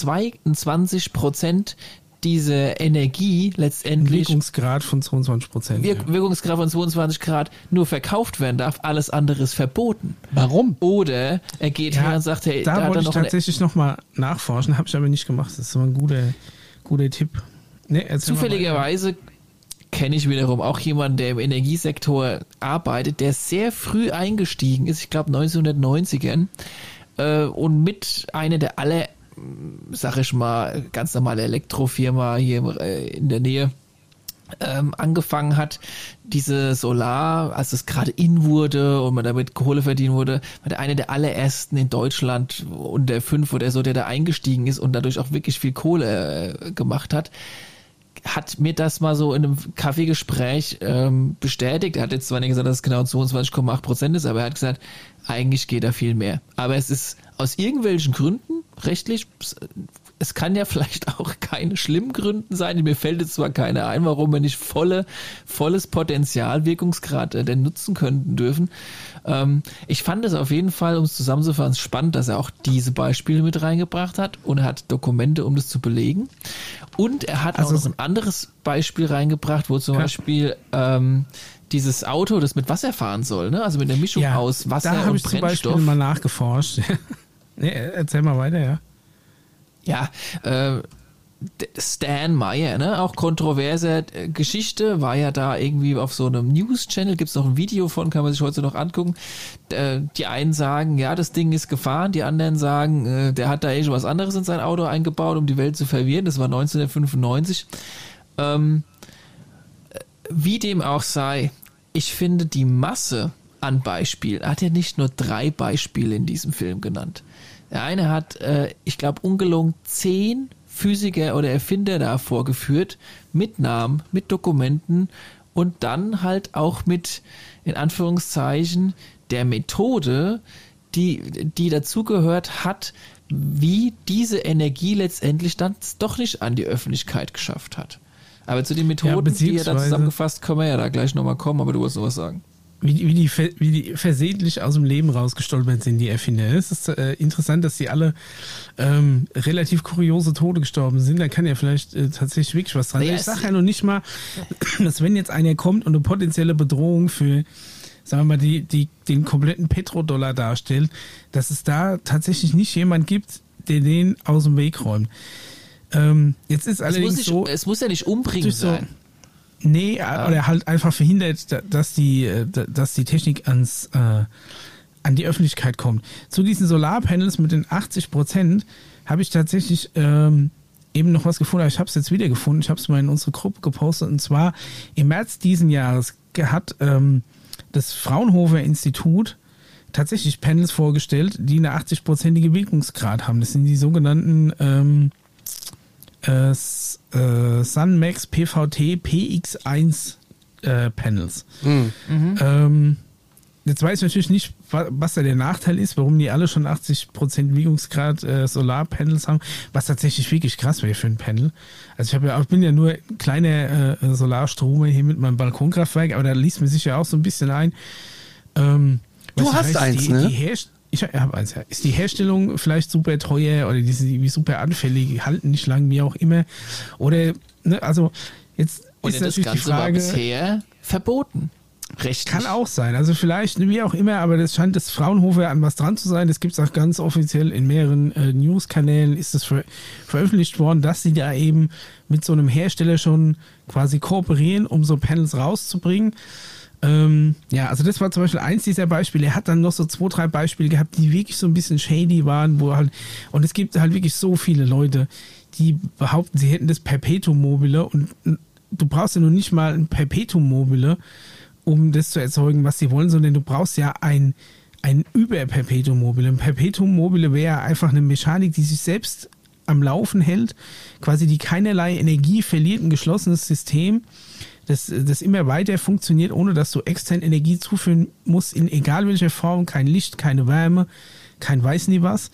22% diese Energie letztendlich Wirkungsgrad von 22%. Wirkungsgrad von 22 Grad nur verkauft werden darf, alles andere ist verboten. Warum? Oder er geht her und sagt, hey, da wollte ich tatsächlich nochmal nachforschen, habe ich aber nicht gemacht. Das ist so ein guter Tipp. Nee, zufälligerweise kenne ich wiederum auch jemanden, der im Energiesektor arbeitet, der sehr früh eingestiegen ist, ich glaube 1990ern, und mit einer der sag ich mal, ganz normale Elektrofirma hier in der Nähe angefangen hat, diese Solar, als es gerade in wurde und man damit Kohle verdienen wurde, war der eine der allerersten in Deutschland unter 5 oder so, der da eingestiegen ist und dadurch auch wirklich viel Kohle gemacht hat mir das mal so in einem Kaffeegespräch bestätigt. Er hat jetzt zwar nicht gesagt, dass es genau 22,8% ist, aber er hat gesagt, eigentlich geht da viel mehr. Aber es ist aus irgendwelchen Gründen rechtlich, es kann ja vielleicht auch keine schlimmen Gründen sein. Mir fällt jetzt zwar keiner ein, warum wir nicht volles Potenzial, Wirkungsgrad denn nutzen könnten dürfen. Ich fand es auf jeden Fall, um es zusammenzufassen, spannend, dass er auch diese Beispiele mit reingebracht hat und er hat Dokumente, um das zu belegen. Und er hat auch noch ein anderes Beispiel reingebracht, wo zum Beispiel dieses Auto, das mit Wasser fahren soll, ne? Also mit einer Mischung aus Wasser und Brennstoff. Da habe ich zum Beispiel mal nachgeforscht. Nee, erzähl mal weiter, ja. Ja, Stan Meyer, ne, auch kontroverse Geschichte, war ja da irgendwie auf so einem News-Channel, gibt's noch ein Video von, kann man sich heute noch angucken. Die einen sagen, ja, das Ding ist gefahren, die anderen sagen, der hat da schon was anderes in sein Auto eingebaut, um die Welt zu verwirren, das war 1995. Wie dem auch sei, ich finde die Masse an Beispielen, er hat ja nicht nur 3 Beispiele in diesem Film genannt, Der eine hat, ich glaube, ungelogen 10 Physiker oder Erfinder da vorgeführt, mit Namen, mit Dokumenten und dann halt auch mit, in Anführungszeichen, der Methode, die dazugehört hat, wie diese Energie letztendlich dann doch nicht an die Öffentlichkeit geschafft hat. Aber zu den Methoden, die er da zusammengefasst, können wir ja da gleich nochmal kommen, aber du wolltest sowas sagen. Wie die versehentlich aus dem Leben rausgestolpert sind, die Erfinder. Es ist interessant, dass sie alle relativ kuriose Tode gestorben sind. Da kann ja vielleicht tatsächlich wirklich was dran sein. Ich sage ja noch nicht mal, dass wenn jetzt einer kommt und eine potenzielle Bedrohung für, sagen wir mal, den kompletten Petrodollar darstellt, dass es da tatsächlich nicht jemand gibt, der den aus dem Weg räumt. Jetzt ist allerdings es muss ja nicht umbringend sein. Nee, oder halt einfach verhindert, dass die Technik an die Öffentlichkeit kommt. Zu diesen Solarpanels mit den 80% habe ich tatsächlich eben noch was gefunden. Ich habe es jetzt wieder gefunden. Ich habe es mal in unsere Gruppe gepostet. Und zwar im März diesen Jahres hat das Fraunhofer Institut tatsächlich Panels vorgestellt, die eine 80%ige Wirkungsgrad haben. Das sind die sogenannten Sunmax PVT PX1 Panels. Jetzt weiß ich natürlich nicht, was da der Nachteil ist, warum die alle schon 80% Wirkungsgrad Solarpanels haben, was tatsächlich wirklich krass wäre für ein Panel. Also ich bin ja nur ein kleiner Solarstromer hier mit meinem Balkonkraftwerk, aber da liest mir sich ja auch so ein bisschen ein. Du hast eins, ne? Ich habe eins, ja. Ist die Herstellung vielleicht super teuer oder die super anfällig, halten nicht lang, wie auch immer. Oder, ne, also jetzt und ist das natürlich Ganze die Frage. War bisher verboten. Rechtlich. Kann auch sein. Also vielleicht, wie auch immer, aber das scheint das Fraunhofer an was dran zu sein. Das gibt es auch ganz offiziell in mehreren News-Kanälen, ist das veröffentlicht worden, dass sie da eben mit so einem Hersteller schon quasi kooperieren, um so Panels rauszubringen. Ja, also das war zum Beispiel eins dieser Beispiele. Er hat dann noch so 2, 3 Beispiele gehabt, die wirklich so ein bisschen shady waren, wo halt, und es gibt halt wirklich so viele Leute, die behaupten, sie hätten das Perpetuum mobile und du brauchst ja noch nicht mal ein Perpetuum mobile, um das zu erzeugen, was sie wollen, sondern du brauchst ja ein Über-Perpetuum mobile. Ein Perpetuum mobile wäre einfach eine Mechanik, die sich selbst am Laufen hält, quasi die keinerlei Energie verliert, ein geschlossenes System, das immer weiter funktioniert, ohne dass du extern Energie zuführen musst, in egal welcher Form, kein Licht, keine Wärme, kein weiß nie was.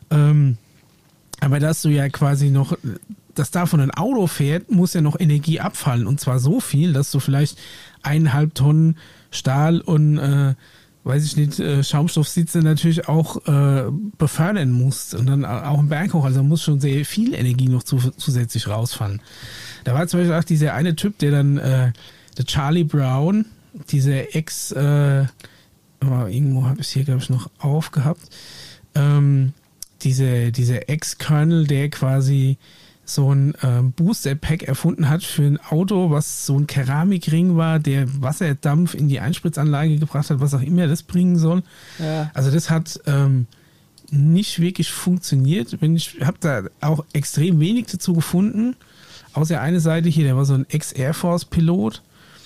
Aber dass du ja quasi noch, dass davon ein Auto fährt, muss ja noch Energie abfallen. Und zwar so viel, dass du vielleicht 1,5 Tonnen Stahl und weiß ich nicht, Schaumstoffsitze natürlich auch befördern musst und dann auch im Berg hoch. Also muss schon sehr viel Energie noch zusätzlich rausfallen. Da war zum Beispiel auch dieser eine Typ, der dann, der Charlie Brown, dieser irgendwo habe ich es hier, glaube ich, noch aufgehabt, dieser Ex-Colonel, der quasi so ein Booster-Pack erfunden hat für ein Auto, was so ein Keramikring war, der Wasserdampf in die Einspritzanlage gebracht hat, was auch immer das bringen soll. Ja. Also das hat nicht wirklich funktioniert. Ich habe da auch extrem wenig dazu gefunden. Außer eine Seite hier, der war so ein Ex-Air Force-Pilot.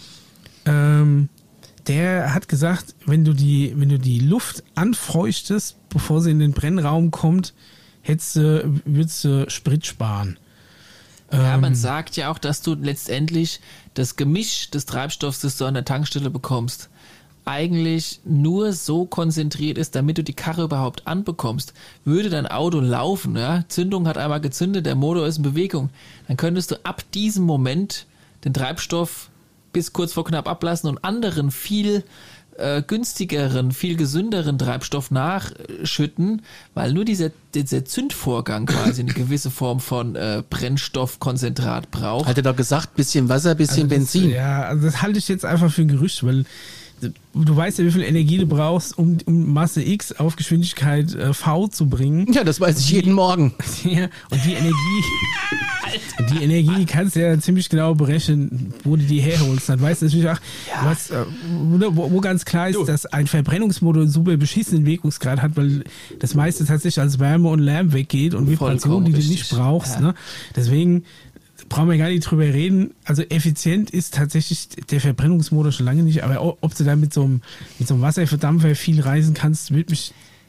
Der hat gesagt, wenn du die Luft anfeuchtest, bevor sie in den Brennraum kommt, würdest du Sprit sparen. Ja, man sagt ja auch, dass du letztendlich das Gemisch des Treibstoffs, das du an der Tankstelle bekommst, eigentlich nur so konzentriert ist, damit du die Karre überhaupt anbekommst. Würde dein Auto laufen, ja, Zündung hat einmal gezündet, der Motor ist in Bewegung, dann könntest du ab diesem Moment den Treibstoff bis kurz vor knapp ablassen und anderen viel günstigeren, viel gesünderen Treibstoff nachschütten, weil nur dieser Zündvorgang quasi eine gewisse Form von Brennstoffkonzentrat braucht. Hat er doch gesagt, bisschen Wasser, bisschen Benzin. Ja, also das halte ich jetzt einfach für ein Gerücht, weil du weißt ja, wie viel Energie du brauchst, um Masse X auf Geschwindigkeit V zu bringen. Ja, das weiß ich jeden Morgen. Ja, und die Energie kannst du ja ziemlich genau berechnen, wo du die herholst. Dann weißt du natürlich auch, wo ganz klar ist, dass ein Verbrennungsmotor einen super beschissenen Wirkungsgrad hat, weil das meiste tatsächlich als Wärme und Lärm weggeht und Vibration, die du nicht brauchst. Ja. Ne? Deswegen brauchen wir gar nicht drüber reden. Also effizient ist tatsächlich der Verbrennungsmotor schon lange nicht, aber ob du da mit so einem Wasserverdampfer viel reisen kannst, würde mich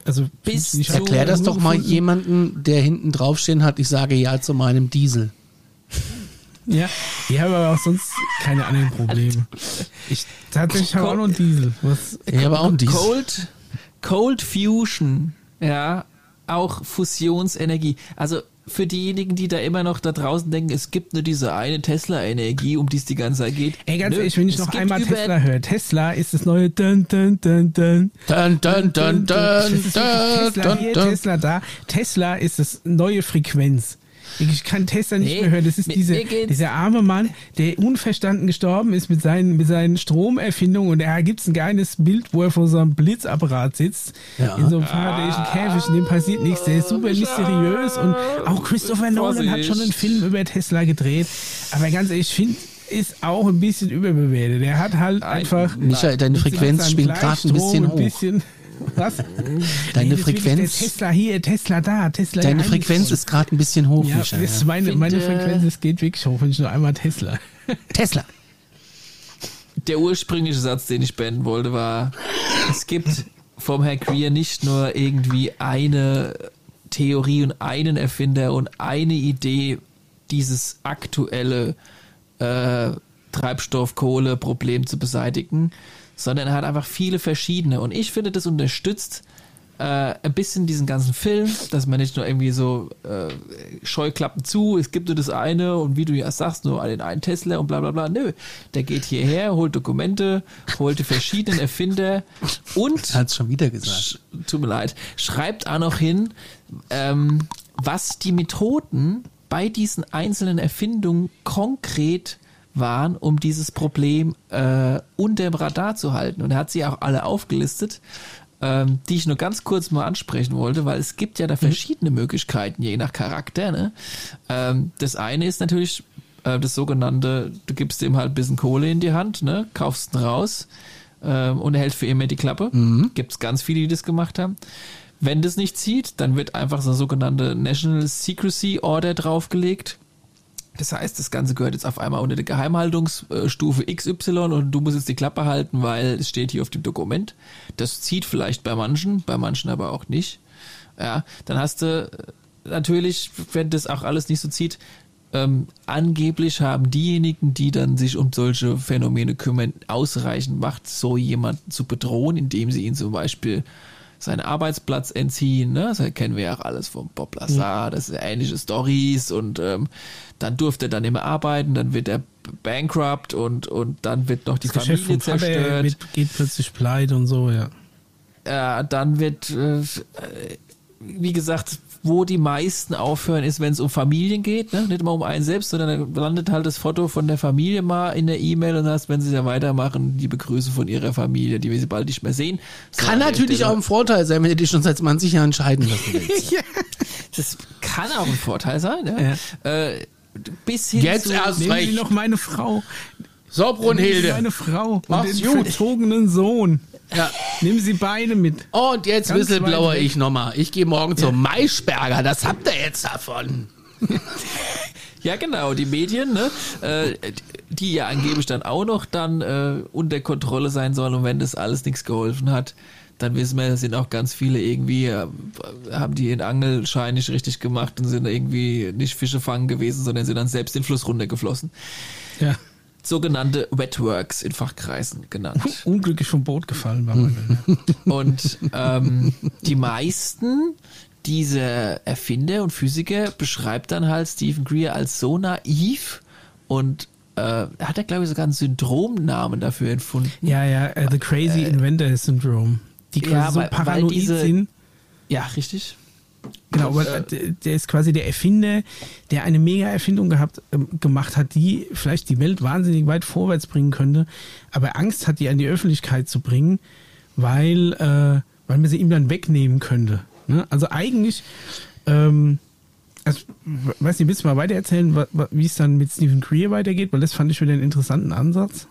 Also erklär das doch mal jemanden, der hinten draufstehen hat, ich sage ja zu meinem Diesel. Ja, ich habe aber auch sonst keine anderen Probleme. Ich tatsächlich habe auch noch einen Diesel. Ich habe auch einen Diesel. Cold Fusion, ja, auch Fusionsenergie. Also für diejenigen, die da immer noch da draußen denken, es gibt nur diese eine Tesla-Energie, um die es die ganze Zeit geht. Ey, ganz ehrlich, wenn ich noch einmal Tesla höre, Tesla ist das neue Dun, dun, dun, dun. Dun, dun, dun, dun, Tesla hier, Tesla da. Tesla ist das neue Frequenz. Ich kann Tesla nicht mehr hören. Das ist dieser arme Mann, der unverstanden gestorben ist mit seinen Stromerfindungen. Und da gibt es ein geiles Bild, wo er vor so einem Blitzapparat sitzt. Ja. In so einem faradäischen Käfig. Und dem passiert nichts. Der ist super mysteriös. Und auch Christopher Nolan hat schon einen Film über Tesla gedreht. Aber ganz ehrlich, ich finde, ist auch ein bisschen überbewertet. Der hat halt einfach... Michael, deine Frequenz spielt gerade ein bisschen hoch. Was? Deine Frequenz. Tesla hier, Tesla da, Tesla. Deine Frequenz ist gerade ein bisschen hoch, ja, Michael. Meine Frequenz, es geht wirklich hoch, wenn ich nur einmal Tesla. Tesla. Der ursprüngliche Satz, den ich beenden wollte, war: Es gibt vom Herrn Greer nicht nur irgendwie eine Theorie und einen Erfinder und eine Idee, dieses aktuelle Treibstoff-Kohle-Problem zu beseitigen, sondern er hat einfach viele verschiedene. Und ich finde, das unterstützt ein bisschen diesen ganzen Film, dass man nicht nur irgendwie so Scheuklappen zu, es gibt nur das eine und wie du ja sagst, nur den einen Tesla und bla bla bla. Nö, der geht hierher, holt Dokumente, holt die verschiedenen Erfinder und... Hat's schon wieder gesagt. Tut mir leid. Schreibt auch noch hin, was die Methoden bei diesen einzelnen Erfindungen konkret waren, um dieses Problem unter dem Radar zu halten. Und er hat sie auch alle aufgelistet, die ich nur ganz kurz mal ansprechen wollte, weil es gibt ja da verschiedene Möglichkeiten, je nach Charakter. Ne? Das eine ist natürlich das sogenannte, du gibst ihm halt ein bisschen Kohle in die Hand, ne? Kaufst ihn raus und er hält für immer die Klappe. Gibt es ganz viele, die das gemacht haben. Wenn das nicht zieht, dann wird einfach so eine sogenannte National Secrecy Order draufgelegt. Das heißt, das Ganze gehört jetzt auf einmal unter der Geheimhaltungsstufe XY und du musst jetzt die Klappe halten, weil es steht hier auf dem Dokument. Das zieht vielleicht bei manchen aber auch nicht. Ja, dann hast du natürlich, wenn das auch alles nicht so zieht, angeblich haben diejenigen, die dann sich um solche Phänomene kümmern, ausreichend Macht, so jemanden zu bedrohen, indem sie ihn zum Beispiel seinen Arbeitsplatz entziehen, ne? Das kennen wir ja auch alles vom Bob Lazar, das sind ähnliche Stories und dann durfte er dann immer arbeiten, dann wird er bankrupt und dann wird noch die das Familie zerstört. Geht plötzlich pleite und so, ja. Dann wird, wie gesagt, wo die meisten aufhören, ist, wenn es um Familien geht, ne? Nicht immer um einen selbst, sondern dann landet halt das Foto von der Familie mal in der E-Mail und heißt, wenn sie ja weitermachen, liebe Grüße von ihrer Familie, die wir sie bald nicht mehr sehen. So, kann natürlich auch ein Vorteil sein, wenn du dich schon seit 20 Jahren scheiden lassen willst. Ja, das kann auch ein Vorteil sein. Ja. Bis hin jetzt zu, erst nehmen recht. Sie noch meine Frau. So, Brunhilde. Meine Frau Mach's und den gut. verzogenen Sohn. Ja. Nehmen Sie beide mit. Und jetzt Ganz whistleblower weit weg. ich nochmal. Ich gehe morgen zum Maischberger. Das habt ihr jetzt davon. Ja, genau, die Medien, ne, die ja angeblich dann auch noch dann unter Kontrolle sein sollen und wenn das alles nichts geholfen hat, dann wissen wir, sind auch ganz viele irgendwie, haben die ihren Angelschein nicht richtig gemacht und sind irgendwie nicht Fische fangen gewesen, sondern sind dann selbst den Fluss runtergeflossen. Ja. Sogenannte Wetworks in Fachkreisen genannt. Unglücklich vom Boot gefallen war man. Und die meisten dieser Erfinder und Physiker beschreibt dann halt Stephen Greer als so naiv und hat er, glaube ich, sogar einen Syndromnamen dafür erfunden. Ja, The Crazy Inventor Syndrome. Die quasi so paranoid sind. Ja, richtig. Genau, aber der ist quasi der Erfinder, der eine Mega-Erfindung gemacht hat, die vielleicht die Welt wahnsinnig weit vorwärts bringen könnte, aber Angst hat, die an die Öffentlichkeit zu bringen, weil man sie ihm dann wegnehmen könnte. Ne? Also eigentlich, weiß nicht, willst du mal weiter erzählen, wie es dann mit Stephen Greer weitergeht, weil das fand ich wieder einen interessanten Ansatz.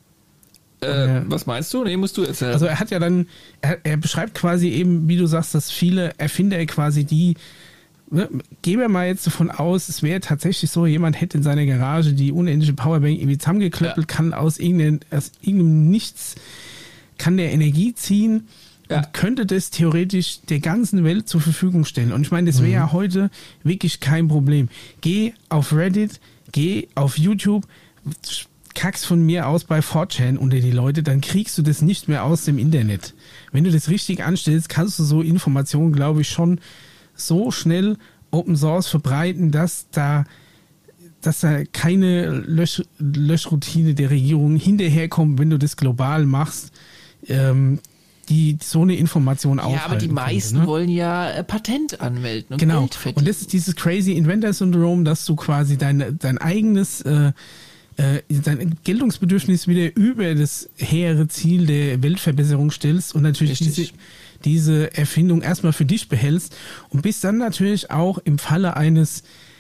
Was meinst du? Nee, musst du erzählen. Also er hat ja dann, er beschreibt quasi eben, wie du sagst, dass viele Erfinder quasi die, ne, gehen wir mal jetzt davon aus, es wäre tatsächlich so, jemand hätte in seiner Garage die unendliche Powerbank irgendwie zusammengeklöppelt, kann aus irgendeinem Nichts, kann der Energie ziehen und könnte das theoretisch der ganzen Welt zur Verfügung stellen. Und ich meine, das wäre ja heute wirklich kein Problem. Geh auf Reddit, geh auf YouTube, kackst von mir aus bei 4chan unter die Leute, dann kriegst du das nicht mehr aus dem Internet. Wenn du das richtig anstellst, kannst du so Informationen, glaube ich, schon so schnell Open Source verbreiten, dass da keine Löschroutine der Regierung hinterherkommt, wenn du das global machst, die so eine Information aufhalten. Ja, aber die meisten wollen ja Patent anmelden und Geld verdienen. Und das ist dieses Crazy Inventor Syndrome, dass du quasi dein eigenes dein Geltungsbedürfnis wieder über das hehre Ziel der Weltverbesserung stellst und natürlich diese Erfindung erstmal für dich behältst und bist dann natürlich auch im Falle eines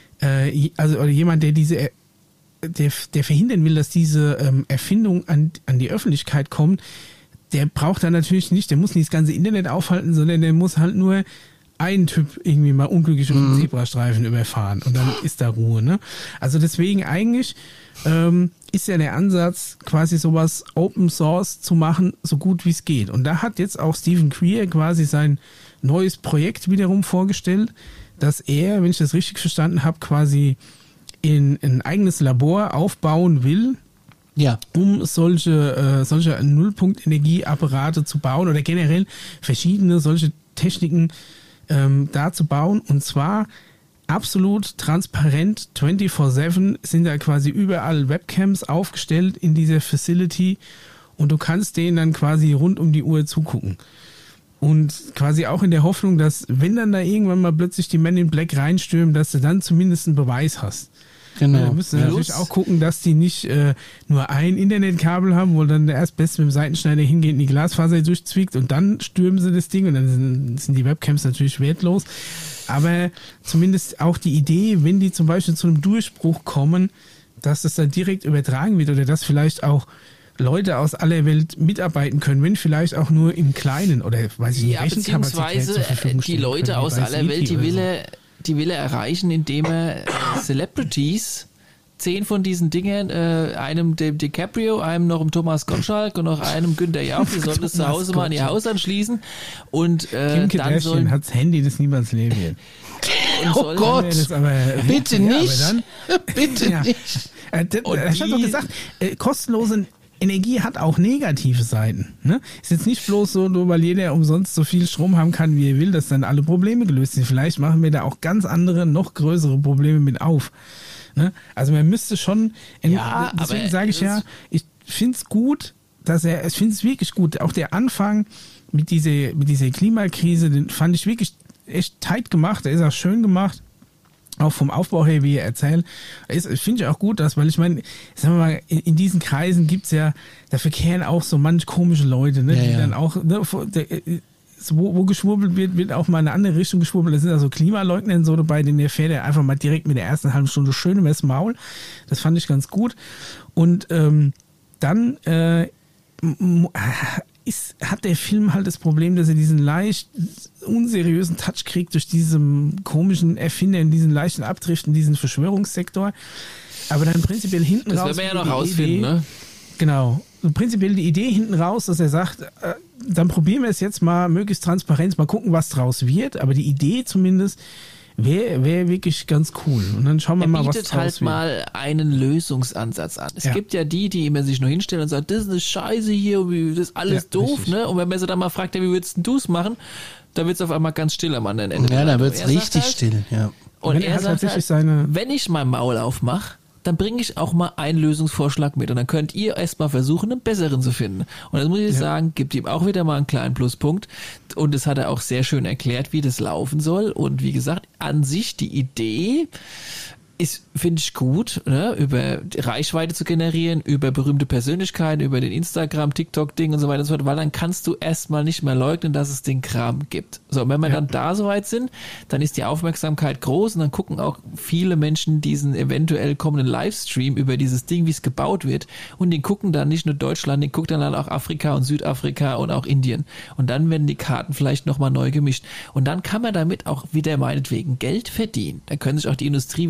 oder jemand, der verhindern will, dass diese Erfindung an die Öffentlichkeit kommt, der braucht dann natürlich nicht, der muss nicht das ganze Internet aufhalten, sondern der muss halt nur einen Typ irgendwie mal unglücklich auf den Zebrastreifen überfahren und dann ist da Ruhe. Ne? Also deswegen eigentlich ist ja der Ansatz, quasi sowas Open Source zu machen, so gut wie es geht. Und da hat jetzt auch Stephen Greer quasi sein neues Projekt wiederum vorgestellt, dass er, wenn ich das richtig verstanden habe, quasi in ein eigenes Labor aufbauen will, um solche Nullpunkt-Energieapparate zu bauen oder generell verschiedene solche Techniken da zu bauen. Und zwar absolut transparent, 24/7 sind da quasi überall Webcams aufgestellt in dieser Facility und du kannst denen dann quasi rund um die Uhr zugucken. Und quasi auch in der Hoffnung, dass wenn dann da irgendwann mal plötzlich die Men in Black reinstürmen, dass du dann zumindest einen Beweis hast. Genau. Da müssen wir natürlich auch gucken, dass die nicht nur ein Internetkabel haben, wo dann der Erstbeste mit dem Seitenschneider hingeht und die Glasfaser durchzwickt und dann stürmen sie das Ding und dann sind die Webcams natürlich wertlos. Aber zumindest auch die Idee, wenn die zum Beispiel zu einem Durchbruch kommen, dass das dann direkt übertragen wird oder dass vielleicht auch Leute aus aller Welt mitarbeiten können, wenn vielleicht auch nur im Kleinen oder weiß ich nicht, Rechenkapazität zur Verfügung stehen. Die Leute aus aller Welt, die will er erreichen, indem er Celebrities 10 von diesen Dingen, einem dem DiCaprio, einem noch dem Thomas Gottschalk und noch einem Günther Jauch, die sollen das zu Hause mal an ihr Haus anschließen und Kim Kardashian hat das Handy des Niemands Leben. Oh Gott, bitte nicht. Bitte nicht. Ich habe doch gesagt, kostenlose Energie hat auch negative Seiten. Ne? Ist jetzt nicht bloß so, nur weil jeder umsonst so viel Strom haben kann, wie er will, dass dann alle Probleme gelöst sind. Vielleicht machen wir da auch ganz andere, noch größere Probleme mit auf. Ne? Also man müsste schon, deswegen sage ich ja, ich finde es gut, ich finde es wirklich gut. Auch der Anfang mit dieser Klimakrise, den fand ich wirklich echt tight gemacht. Der ist auch schön gemacht. Auch vom Aufbau her, wie er erzählt. Finde ich auch gut, weil ich meine, sagen wir mal, in diesen Kreisen gibt's ja, da verkehren auch so manch komische Leute, ne, die dann auch, ne, wo geschwurbelt wird auch mal in eine andere Richtung geschwurbelt. Da sind also Klimaleugner so dabei, den der fährt er einfach mal direkt mit der ersten halben Stunde schön übers Maul. Das fand ich ganz gut. Und dann hat der Film halt das Problem, dass er diesen leicht unseriösen Touch kriegt durch diesen komischen Erfinder in diesen leichten Abdrift in diesen Verschwörungssektor. Aber dann prinzipiell hinten raus. Das werden wir ja noch rausfinden, ne? Genau. Und prinzipiell die Idee hinten raus, dass er sagt, dann probieren wir es jetzt mal möglichst transparent, mal gucken, was draus wird. Aber die Idee zumindest wäre wirklich ganz cool. Und dann schauen wir mal, was draus wird. Er bietet halt mal einen Lösungsansatz an. Es gibt ja die immer sich nur hinstellen und sagen, das ist eine Scheiße hier, das ist alles doof. Richtig. Ne? Und wenn man sie dann mal fragt, wie würdest du es machen, da wird es auf einmal ganz still am anderen Ende. Ja, da wird es richtig still. Ja. Und er sagt halt, wenn ich mein Maul aufmache, dann bringe ich auch mal einen Lösungsvorschlag mit und dann könnt ihr erstmal versuchen, einen besseren zu finden. Und das muss ich sagen, gibt ihm auch wieder mal einen kleinen Pluspunkt und das hat er auch sehr schön erklärt, wie das laufen soll und wie gesagt, an sich die Idee ist, finde ich gut, ne? Über Reichweite zu generieren, über berühmte Persönlichkeiten, über den Instagram, TikTok-Ding und so weiter und so fort, weil dann kannst du erstmal nicht mehr leugnen, dass es den Kram gibt. So, und wenn wir dann da soweit sind, dann ist die Aufmerksamkeit groß und dann gucken auch viele Menschen diesen eventuell kommenden Livestream über dieses Ding, wie es gebaut wird und den gucken dann nicht nur Deutschland, den guckt dann auch Afrika und Südafrika und auch Indien. Und dann werden die Karten vielleicht nochmal neu gemischt. Und dann kann man damit auch wieder meinetwegen Geld verdienen. Dann können sich auch die Industrie wieder umsetzen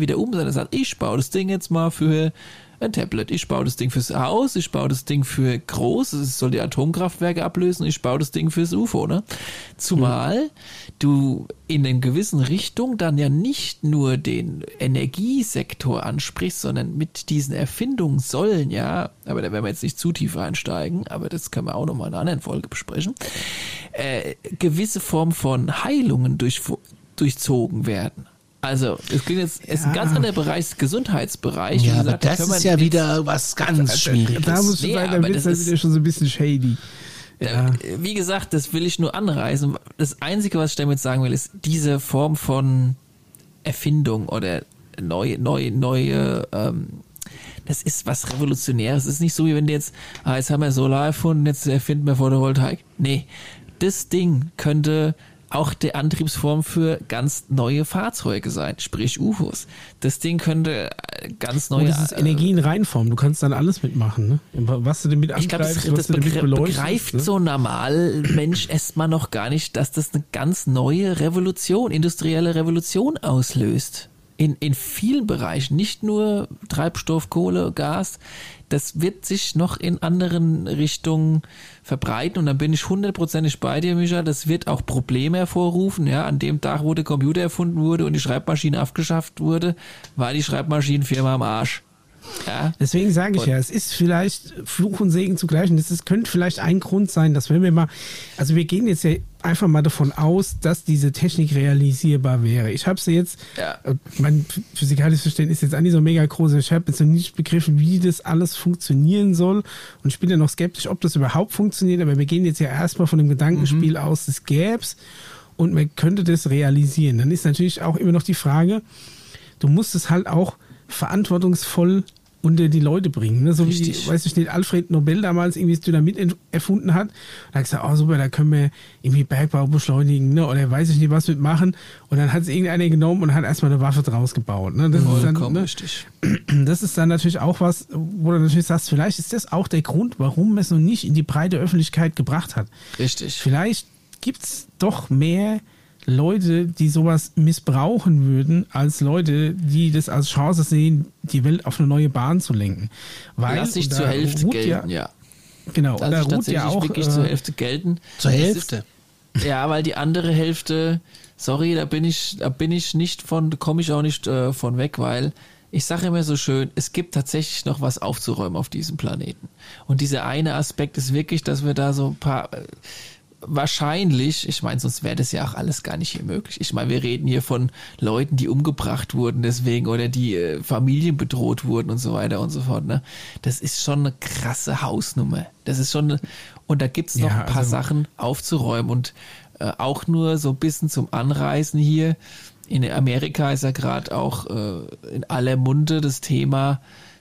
sondern er sagt, ich baue das Ding jetzt mal für ein Tablet, ich baue das Ding fürs Haus, ich baue das Ding für groß, es soll die Atomkraftwerke ablösen, ich baue das Ding fürs UFO, ne? Zumal du in einer gewissen Richtung dann ja nicht nur den Energiesektor ansprichst, sondern mit diesen Erfindungen sollen ja, aber da werden wir jetzt nicht zu tief einsteigen, aber das können wir auch nochmal in einer anderen Folge besprechen, gewisse Form von Heilungen durchzogen werden. Also, es klingt jetzt, es ist ein ganz anderer Bereich, Gesundheitsbereich. Ja, aber das ist ja wieder was ganz Schwieriges. Da muss ich sagen, da wird es wieder schon so ein bisschen shady. Ja. Wie gesagt, das will ich nur anreißen. Das Einzige, was ich damit sagen will, ist diese Form von Erfindung oder neue, das ist was Revolutionäres. Es ist nicht so, wie wenn du jetzt haben wir Solar erfunden, jetzt erfinden wir Photovoltaik. Nee, das Ding könnte auch die Antriebsform für ganz neue Fahrzeuge sein, sprich UFOs. Das Ding könnte ganz neue... das ist Energie in Reinform, du kannst dann alles mitmachen, ne? Was du damit angreifst, was du damit beleuchtest. Begreift, ne? So normal Mensch erstmal noch gar nicht, dass das eine ganz neue Revolution, industrielle Revolution auslöst. In vielen Bereichen, nicht nur Treibstoff, Kohle, Gas, das wird sich noch in anderen Richtungen verbreiten und dann bin ich 100% bei dir, Micha, das wird auch Probleme hervorrufen, ja, an dem Tag, wo der Computer erfunden wurde und die Schreibmaschine abgeschafft wurde, war die Schreibmaschinenfirma am Arsch. Ja. Deswegen sage ich ja, es ist vielleicht Fluch und Segen zugleich und es könnte vielleicht ein Grund sein, dass wenn wir mal, also wir gehen jetzt ja einfach mal davon aus, dass diese Technik realisierbar wäre. Ich habe sie jetzt, mein physikalisches Verständnis ist jetzt auch nicht so mega groß, ich habe jetzt noch nicht begriffen, wie das alles funktionieren soll und ich bin ja noch skeptisch, ob das überhaupt funktioniert, aber wir gehen jetzt ja erstmal von dem Gedankenspiel aus, das gäb's und man könnte das realisieren. Dann ist natürlich auch immer noch die Frage, du musst es halt auch verantwortungsvoll unter die Leute bringen. Ne? So Richtig. wie, weiß ich nicht, Alfred Nobel damals irgendwie das Dynamit erfunden hat. Da hat gesagt, oh super, da können wir irgendwie Bergbau beschleunigen, ne? Oder weiß ich nicht, was mitmachen. Und dann hat es irgendeiner genommen und hat erstmal eine Waffe draus gebaut. Ne? Das ist dann, ne? Richtig. Das ist dann natürlich auch was, wo du natürlich sagst, vielleicht ist das auch der Grund, warum man es noch nicht in die breite Öffentlichkeit gebracht hat. Richtig. Vielleicht gibt es doch mehr Leute, die sowas missbrauchen würden, als Leute, die das als Chance sehen, die Welt auf eine neue Bahn zu lenken. Weil, lass sich zur Hälfte gelten, ja. Genau, lass da sich ruht tatsächlich ja auch wirklich zur Hälfte gelten. Zur Hälfte? Ja, weil die andere Hälfte, sorry, da bin ich nicht von, da komme ich auch nicht von weg, weil ich sage immer so schön, es gibt tatsächlich noch was aufzuräumen auf diesem Planeten. Und dieser eine Aspekt ist wirklich, dass wir da so ein paar wahrscheinlich, ich meine, sonst wäre das ja auch alles gar nicht hier möglich. Ich meine, wir reden hier von Leuten, die umgebracht wurden deswegen oder die Familien bedroht wurden und so weiter und so fort. Ne? Das ist schon eine krasse Hausnummer. Das ist schon, und da gibt es noch ein paar Sachen aufzuräumen und auch nur so ein bisschen zum Anreißen hier. In Amerika ist ja gerade auch in aller Munde das Thema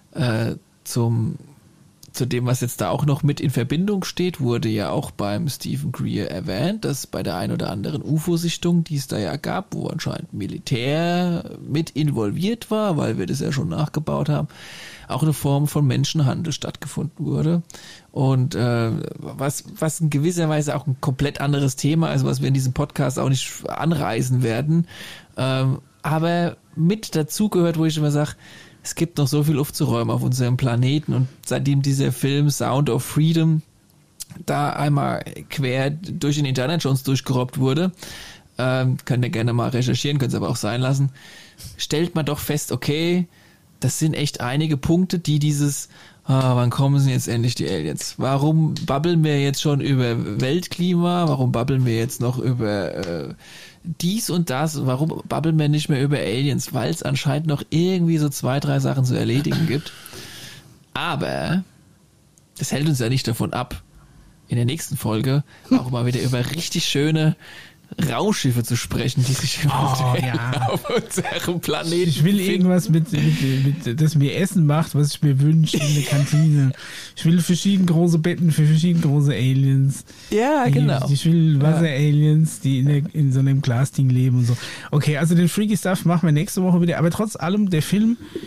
zu dem, was jetzt da auch noch mit in Verbindung steht, wurde ja auch beim Stephen Greer erwähnt, dass bei der ein oder anderen UFO-Sichtung, die es da ja gab, wo anscheinend Militär mit involviert war, weil wir das ja schon nachgebaut haben, auch eine Form von Menschenhandel stattgefunden wurde. Und was in gewisser Weise auch ein komplett anderes Thema ist, was wir in diesem Podcast auch nicht anreißen werden, aber mit dazu gehört, wo ich immer sage, es gibt noch so viel aufzuräumen auf unserem Planeten und seitdem dieser Film Sound of Freedom da einmal quer durch den Indiana Jones durchgerobbt wurde, könnt ihr gerne mal recherchieren, könnt ihr aber auch sein lassen, stellt man doch fest, okay, das sind echt einige Punkte, die dieses, wann kommen denn jetzt endlich die Aliens? Warum babbeln wir jetzt schon über Weltklima? Warum babbeln wir jetzt noch über dies und das? Warum babbeln wir nicht mehr über Aliens? Weil es anscheinend noch irgendwie so 2, 3 Sachen zu erledigen gibt. Aber das hält uns ja nicht davon ab, in der nächsten Folge auch mal wieder über richtig schöne Raumschiffe zu sprechen, die sich auf unserem Planeten Ich will irgendwas mit das mir Essen macht, was ich mir wünsche in der Kantine. Ich will verschieden große Betten für verschieden große Aliens. Ja, genau. Ich will Wasser-Aliens, die in so einem Glasding leben und so. Okay, also den Freaky Stuff machen wir nächste Woche wieder. Aber trotz allem, der Film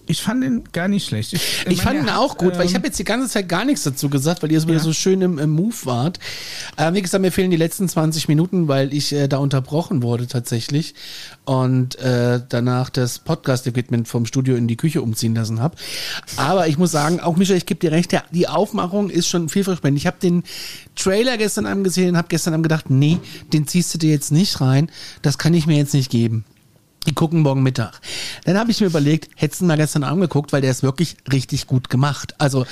Ich fand ihn gar nicht schlecht. Ich fand ihn auch gut, weil ich habe jetzt die ganze Zeit gar nichts dazu gesagt, weil ihr so wieder so schön im Move wart. Wie gesagt, mir fehlen die letzten 20 Minuten, weil ich da unterbrochen wurde tatsächlich und danach das Podcast-Equipment vom Studio in die Küche umziehen lassen habe. Aber ich muss sagen, auch Michael, ich gebe dir recht, die Aufmachung ist schon vielversprechend. Ich habe den Trailer gestern Abend gesehen und habe gestern Abend gedacht, nee, den ziehst du dir jetzt nicht rein, das kann ich mir jetzt nicht geben. Die gucken morgen Mittag. Dann habe ich mir überlegt, hättest du mal gestern angeguckt, weil der ist wirklich richtig gut gemacht. Also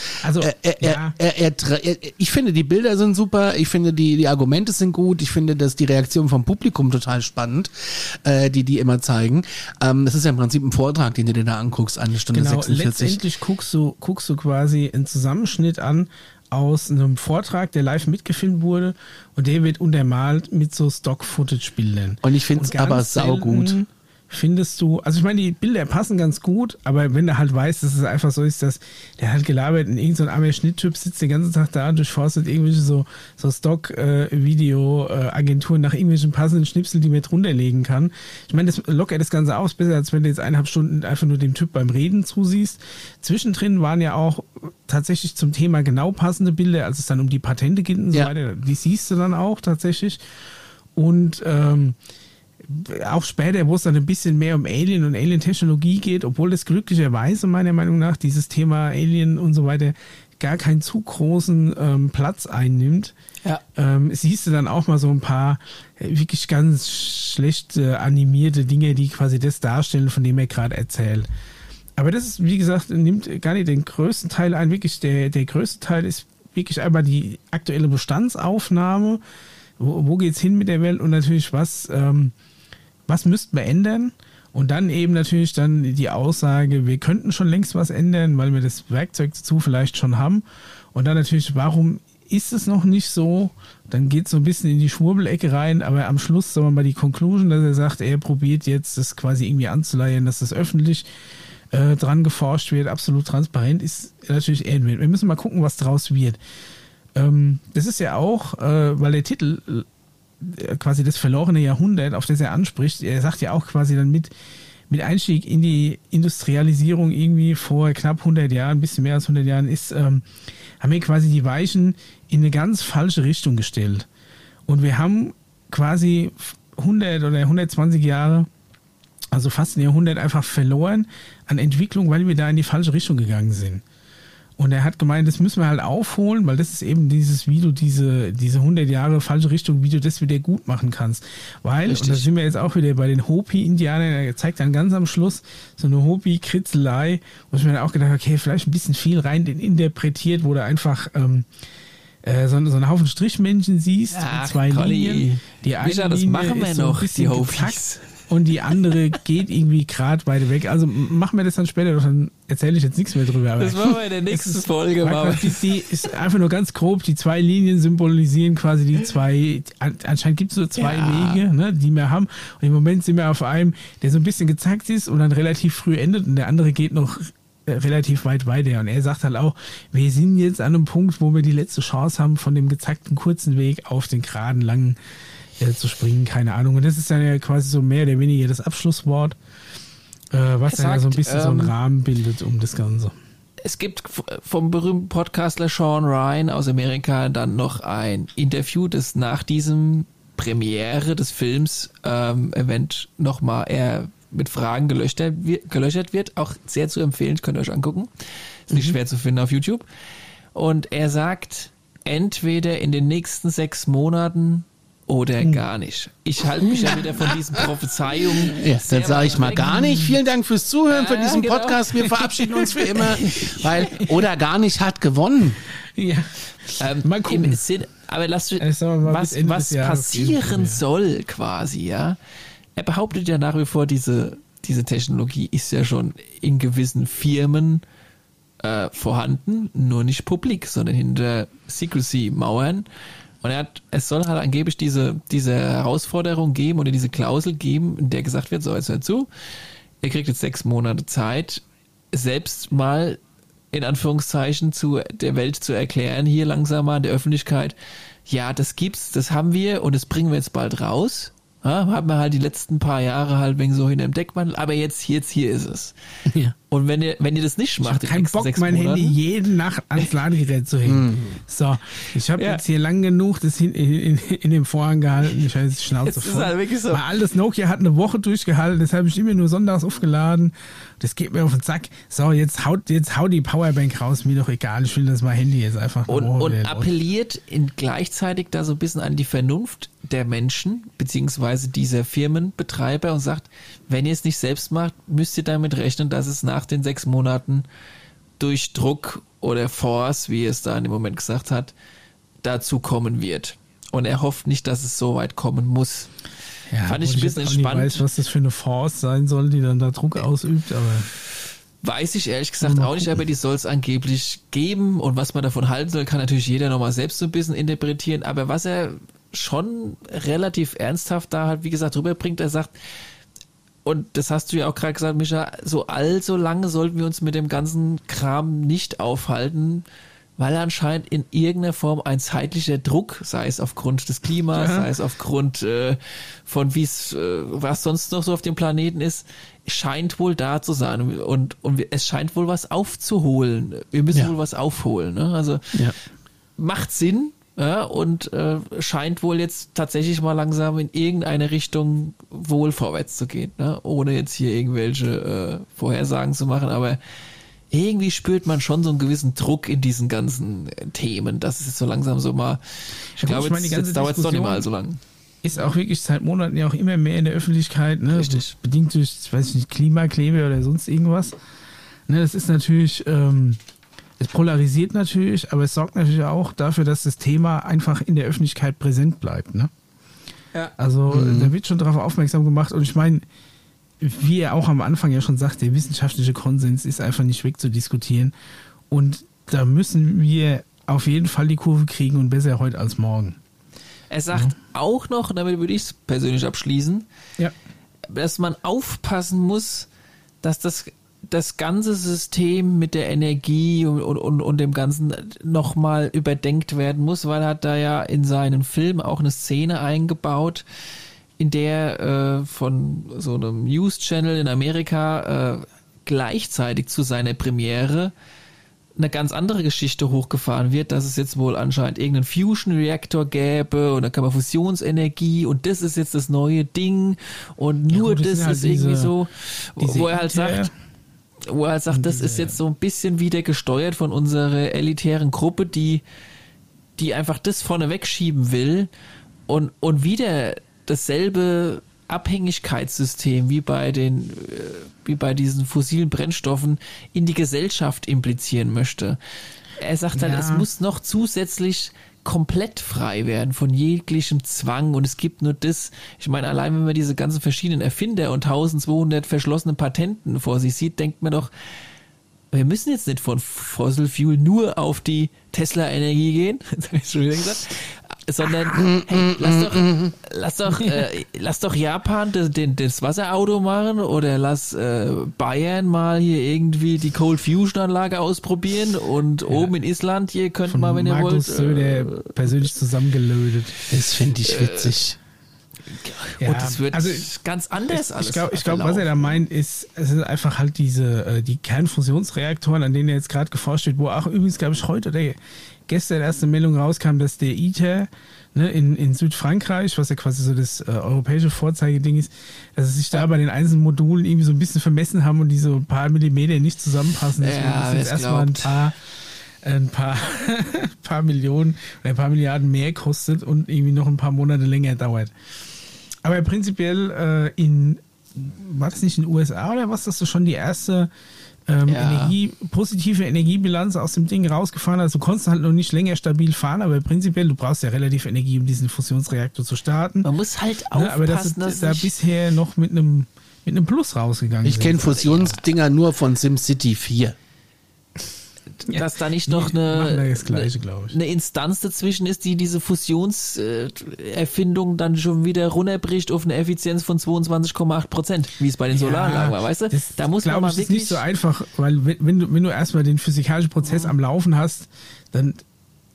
ich finde, die Bilder sind super, ich finde, die Argumente sind gut, ich finde, dass die Reaktion vom Publikum total spannend, die immer zeigen. Das ist ja im Prinzip ein Vortrag, den du dir da anguckst, 1 Stunde 46. Letztendlich guckst du quasi einen Zusammenschnitt an aus einem Vortrag, der live mitgefilmt wurde und der wird untermalt mit so Stock-Footage-Bildern. Und ich finde es aber saugut. Findest du, also ich meine, die Bilder passen ganz gut, aber wenn du halt weißt, dass es einfach so ist, dass der halt gelabert und irgend so ein armer Schnitttyp sitzt den ganzen Tag da und durchforstet irgendwelche so Stock-Video-Agenturen nach irgendwelchen passenden Schnipsel, die man drunter legen kann. Ich meine, das lockert das Ganze aus, besser als wenn du jetzt 1,5 Stunden einfach nur dem Typ beim Reden zusiehst. Zwischendrin waren ja auch tatsächlich zum Thema genau passende Bilder, als es dann um die Patente geht und so weiter. Die siehst du dann auch tatsächlich. Und auch später, wo es dann ein bisschen mehr um Alien und Alien-Technologie geht, obwohl das glücklicherweise meiner Meinung nach dieses Thema Alien und so weiter gar keinen zu großen Platz einnimmt, siehst du dann auch mal so ein paar wirklich ganz schlecht animierte Dinge, die quasi das darstellen, von dem er gerade erzählt. Aber das ist, wie gesagt, nimmt gar nicht den größten Teil ein. Wirklich, der größte Teil ist wirklich einmal die aktuelle Bestandsaufnahme. Wo geht's hin mit der Welt und natürlich was müssten wir ändern? Und dann eben natürlich dann die Aussage, wir könnten schon längst was ändern, weil wir das Werkzeug dazu vielleicht schon haben. Und dann natürlich, warum ist es noch nicht so? Dann geht es so ein bisschen in die Schwurbelecke rein, aber am Schluss, sagen wir mal, die Conclusion, dass er sagt, er probiert jetzt das quasi irgendwie anzuleiern, dass das öffentlich dran geforscht wird, absolut transparent, ist natürlich eher. Wir müssen mal gucken, was draus wird. Das ist ja auch, weil der Titel quasi das verlorene Jahrhundert, auf das er anspricht, er sagt ja auch quasi dann mit Einstieg in die Industrialisierung irgendwie vor knapp 100 Jahren, ein bisschen mehr als 100 Jahren, haben wir quasi die Weichen in eine ganz falsche Richtung gestellt. Und wir haben quasi 100 oder 120 Jahre, also fast ein Jahrhundert einfach verloren an Entwicklung, weil wir da in die falsche Richtung gegangen sind. Und er hat gemeint, das müssen wir halt aufholen, weil das ist eben dieses, wie du diese 100 Jahre falsche Richtung, wie du das wieder gut machen kannst. Weil, richtig. Und da sind wir jetzt auch wieder bei den Hopi-Indianern, er zeigt dann ganz am Schluss so eine Hopi-Kritzelei, wo ich mir dann auch gedacht, okay, vielleicht ein bisschen viel rein interpretiert, wo du einfach so einen Haufen Strichmännchen siehst, ach, 2 Linien. Die eine Micha, das Linie machen wir ist noch, so ein die Hopis. Und die andere geht irgendwie gerade weiter weg. Also machen wir das dann später, dann erzähle ich jetzt nichts mehr drüber. Aber das machen wir in der nächsten Folge. Die ist einfach nur ganz grob, die 2 Linien symbolisieren quasi die 2, anscheinend gibt es so 2 Wege, ne, die wir haben. Und im Moment sind wir auf einem, der so ein bisschen gezackt ist und dann relativ früh endet und der andere geht noch relativ weit weiter. Und er sagt halt auch, wir sind jetzt an einem Punkt, wo wir die letzte Chance haben, von dem gezackten kurzen Weg auf den geraden langen zu springen, keine Ahnung. Und das ist dann ja quasi so mehr oder weniger das Abschlusswort, was dann ja so ein bisschen so einen Rahmen bildet um das Ganze. Es gibt vom berühmten Podcastler Sean Ryan aus Amerika dann noch ein Interview, das nach diesem Premiere des Films Event nochmal eher mit Fragen gelöchert wird. Auch sehr zu empfehlen, könnt ihr euch angucken. Ist nicht schwer zu finden auf YouTube. Und er sagt, entweder in den nächsten 6 Monaten oder gar nicht. Ich halte mich ja wieder von diesen Prophezeiungen. Ja, dann sage ich mal gar nicht. Vielen Dank fürs Zuhören für diesen Podcast. Wir verabschieden uns für immer, weil oder gar nicht hat gewonnen. Ja. Mal gucken. Im Sinn, aber was passieren soll quasi, ja. Er behauptet ja nach wie vor, diese Technologie ist ja schon in gewissen Firmen vorhanden, nur nicht publik, sondern hinter Secrecy-Mauern. Und es soll halt angeblich diese Herausforderung geben oder diese Klausel geben, in der gesagt wird, so, jetzt hört zu, ihr kriegt jetzt 6 Monate Zeit, selbst mal in Anführungszeichen zu der Welt zu erklären, hier langsam mal in der Öffentlichkeit, ja, das gibt's, das haben wir und das bringen wir jetzt bald raus. Ja, hat man halt die letzten paar Jahre halt wegen so hinter dem Deckmantel, aber jetzt hier ist es. Ja. Und wenn ihr das nicht macht, Ich habe keinen Bock, mein Handy jede Nacht ans Ladegerät zu hängen. So, ich habe jetzt hier lang genug das in dem Vorhang gehalten. Ich habe jetzt die Schnauze voll. Ist halt wirklich so. Weil alles Nokia hat eine Woche durchgehalten, das habe ich immer nur sonntags aufgeladen. Das geht mir auf den Sack. So, jetzt haut die Powerbank raus, mir doch egal. Ich will, dass mein Handy jetzt einfach und appelliert gleichzeitig da so ein bisschen an die Vernunft der Menschen, beziehungsweise dieser Firmenbetreiber und sagt, wenn ihr es nicht selbst macht, müsst ihr damit rechnen, dass es nach den 6 Monaten durch Druck oder Force, wie er es da in dem Moment gesagt hat, dazu kommen wird. Und er hofft nicht, dass es so weit kommen muss. Ja, fand ich ein bisschen entspannt. Ich weiß, was das für eine Force sein soll, die dann da Druck ausübt, aber... Weiß ich ehrlich gesagt auch nicht, aber die soll es angeblich geben. Und was man davon halten soll, kann natürlich jeder nochmal selbst so ein bisschen interpretieren. Aber was er schon relativ ernsthaft da halt, wie gesagt, rüberbringt, er sagt, und das hast du ja auch gerade gesagt, Micha, so allzu lange sollten wir uns mit dem ganzen Kram nicht aufhalten, weil anscheinend in irgendeiner Form ein zeitlicher Druck, sei es aufgrund des Klimas, sei es aufgrund von was sonst noch so auf dem Planeten ist, scheint wohl da zu sein. Und es scheint wohl was aufzuholen. Wir müssen wohl was aufholen. Ne? Also macht Sinn. Ja, und scheint wohl jetzt tatsächlich mal langsam in irgendeine Richtung wohl vorwärts zu gehen, ne? Ohne jetzt hier irgendwelche Vorhersagen zu machen, aber irgendwie spürt man schon so einen gewissen Druck in diesen ganzen Themen, dass es jetzt so langsam so mal, ich glaube, jetzt dauert es doch nicht mal so lang. Ist auch wirklich seit Monaten ja auch immer mehr in der Öffentlichkeit, ne? Richtig. Bedingt durch, weiß ich nicht, Klimakleber oder sonst irgendwas. Ne, das ist natürlich... es polarisiert natürlich, aber es sorgt natürlich auch dafür, dass das Thema einfach in der Öffentlichkeit präsent bleibt. Ne? Ja. Also da wird schon darauf aufmerksam gemacht. Und ich meine, wie er auch am Anfang ja schon sagt, der wissenschaftliche Konsens ist einfach nicht wegzudiskutieren. Und da müssen wir auf jeden Fall die Kurve kriegen und besser heute als morgen. Er sagt auch noch, und damit würde ich es persönlich abschließen, dass man aufpassen muss, dass das ganze System mit der Energie und dem Ganzen nochmal überdenkt werden muss, weil er hat da ja in seinen Film auch eine Szene eingebaut, in der von so einem News-Channel in Amerika gleichzeitig zu seiner Premiere eine ganz andere Geschichte hochgefahren wird, dass es jetzt wohl anscheinend irgendeinen Fusion-Reaktor gäbe und da kann man Fusionsenergie und das ist jetzt das neue Ding und nur das ist halt irgendwie so, wo er halt sagt, das ist jetzt so ein bisschen wieder gesteuert von unserer elitären Gruppe, die einfach das vorne wegschieben will und wieder dasselbe Abhängigkeitssystem wie bei diesen fossilen Brennstoffen in die Gesellschaft implizieren möchte. Er sagt halt, es muss noch zusätzlich komplett frei werden von jeglichem Zwang und es gibt nur das, ich meine, allein wenn man diese ganzen verschiedenen Erfinder und 1200 verschlossene Patenten vor sich sieht, denkt man doch, wir müssen jetzt nicht von Fossil Fuel nur auf die Tesla-Energie gehen, das habe ich schon wieder gesagt, sondern hey, lass doch Japan das Wasserauto machen oder lass Bayern mal hier irgendwie die Cold Fusion Anlage ausprobieren und oben in Island hier könnt mal, wenn ihr wollt. Markus Söder persönlich zusammengelötet. Das finde ich witzig. Und es wird ganz anders alles. Ich glaube, was er da meint, es sind einfach halt die Kernfusionsreaktoren, an denen er jetzt gerade geforscht wird, wo auch übrigens, glaube ich, heute oder gestern erste Meldung rauskam, dass der ITER in Südfrankreich, was ja quasi so das europäische Vorzeigeding ist, dass sie sich da bei den einzelnen Modulen irgendwie so ein bisschen vermessen haben und die so ein paar Millimeter nicht zusammenpassen. Ja, das jetzt erstmal ein paar Millionen oder ein paar Milliarden mehr kostet und irgendwie noch ein paar Monate länger dauert. Aber prinzipiell war das nicht in den USA oder was, dass du schon die erste positive Energiebilanz aus dem Ding rausgefahren hast? Du konntest halt noch nicht länger stabil fahren, aber prinzipiell, du brauchst ja relativ Energie, um diesen Fusionsreaktor zu starten. Man muss halt aufpassen, aber dass da bisher noch mit einem Plus rausgegangen ist. Ich kenne Fusionsdinger nur von SimCity 4. Dass da nicht noch eine Instanz dazwischen ist, die diese Fusionserfindung dann schon wieder runterbricht auf eine Effizienz von 22,8%, wie es bei den Solaranlagen war, weißt du? Da muss man mal wirklich... Das ist nicht so einfach, weil wenn du erstmal den physikalischen Prozess am Laufen hast, dann